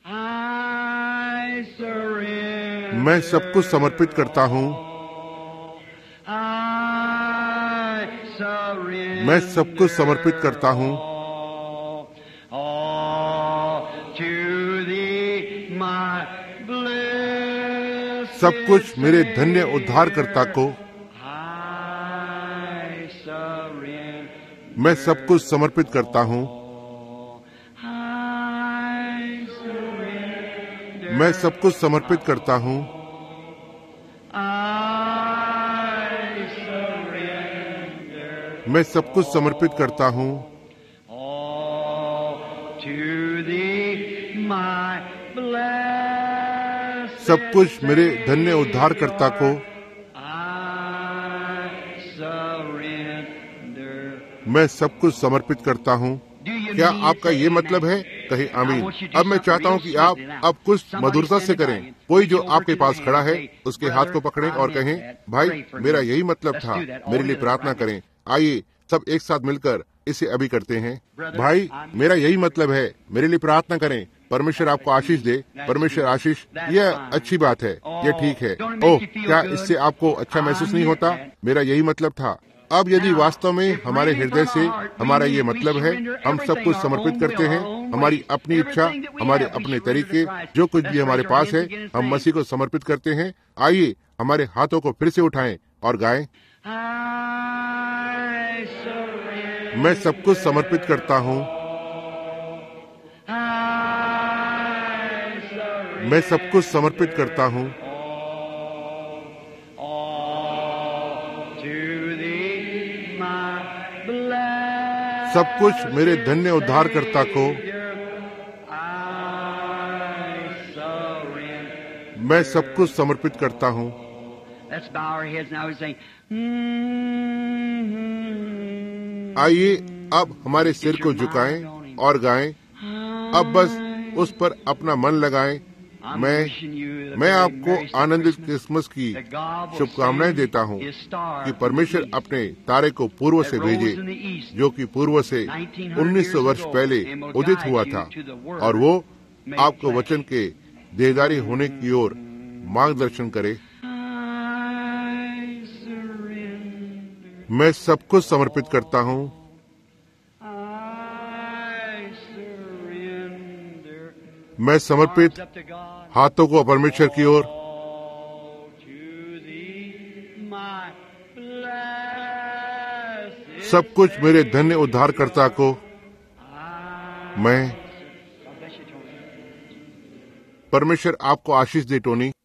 मैं सब कुछ समर्पित करता हूँ, मैं सब कुछ समर्पित करता हूँ, सब कुछ मेरे धन्य उद्धारकर्ता को मैं सब कुछ समर्पित करता हूँ, मैं सब कुछ समर्पित करता हूँ, मैं सब कुछ समर्पित करता हूँ, सब कुछ मेरे धन्य उद्धारकर्ता को मैं सब कुछ समर्पित करता हूँ। क्या आपका ये मतलब है? कहे आमीन। अब मैं चाहता हूँ कि आप अब कुछ मधुरता से करें। कोई जो आपके पास खड़ा है उसके हाथ को पकड़ें और कहें, भाई मेरा यही मतलब था, मेरे लिए प्रार्थना करें। आइए सब एक साथ मिलकर इसे अभी करते हैं। भाई मेरा यही मतलब है, मेरे लिए प्रार्थना करें। परमेश्वर आपको आशीष दे। परमेश्वर आशीष, यह अच्छी बात है, यह ठीक है। ओह, क्या इससे आपको अच्छा महसूस नहीं होता? मेरा यही मतलब था। अब यदि वास्तव में हमारे हृदय से हमारा ये मतलब है, हम सब कुछ समर्पित करते हैं, हमारी अपनी इच्छा, हमारे अपने तरीके, जो कुछ भी हमारे पास है, हम मसीह को समर्पित करते हैं। आइए हमारे हाथों को फिर से उठाएं और गाएं। मैं सब कुछ समर्पित करता हूँ, मैं सब कुछ समर्पित करता हूँ, सब कुछ मेरे धन्य उद्धारकर्ता को मैं सब कुछ समर्पित करता हूँ। आइए अब हमारे सिर को झुकाएं और गाएं। अब बस उस पर अपना मन लगाएं। मैं आपको आनंदित क्रिसमस की शुभकामनाएं देता हूं कि परमेश्वर अपने तारे को पूर्व से भेजे, जो कि पूर्व से 1900 वर्ष पहले उदित हुआ था, और वो आपको वचन के देहधारी होने की ओर मार्गदर्शन करे। मैं सब कुछ समर्पित करता हूँ। मैं समर्पित हाथों को परमेश्वर की ओर, सब कुछ मेरे धन्य उद्धारकर्ता को मैं। परमेश्वर आपको आशीष दे टोनी।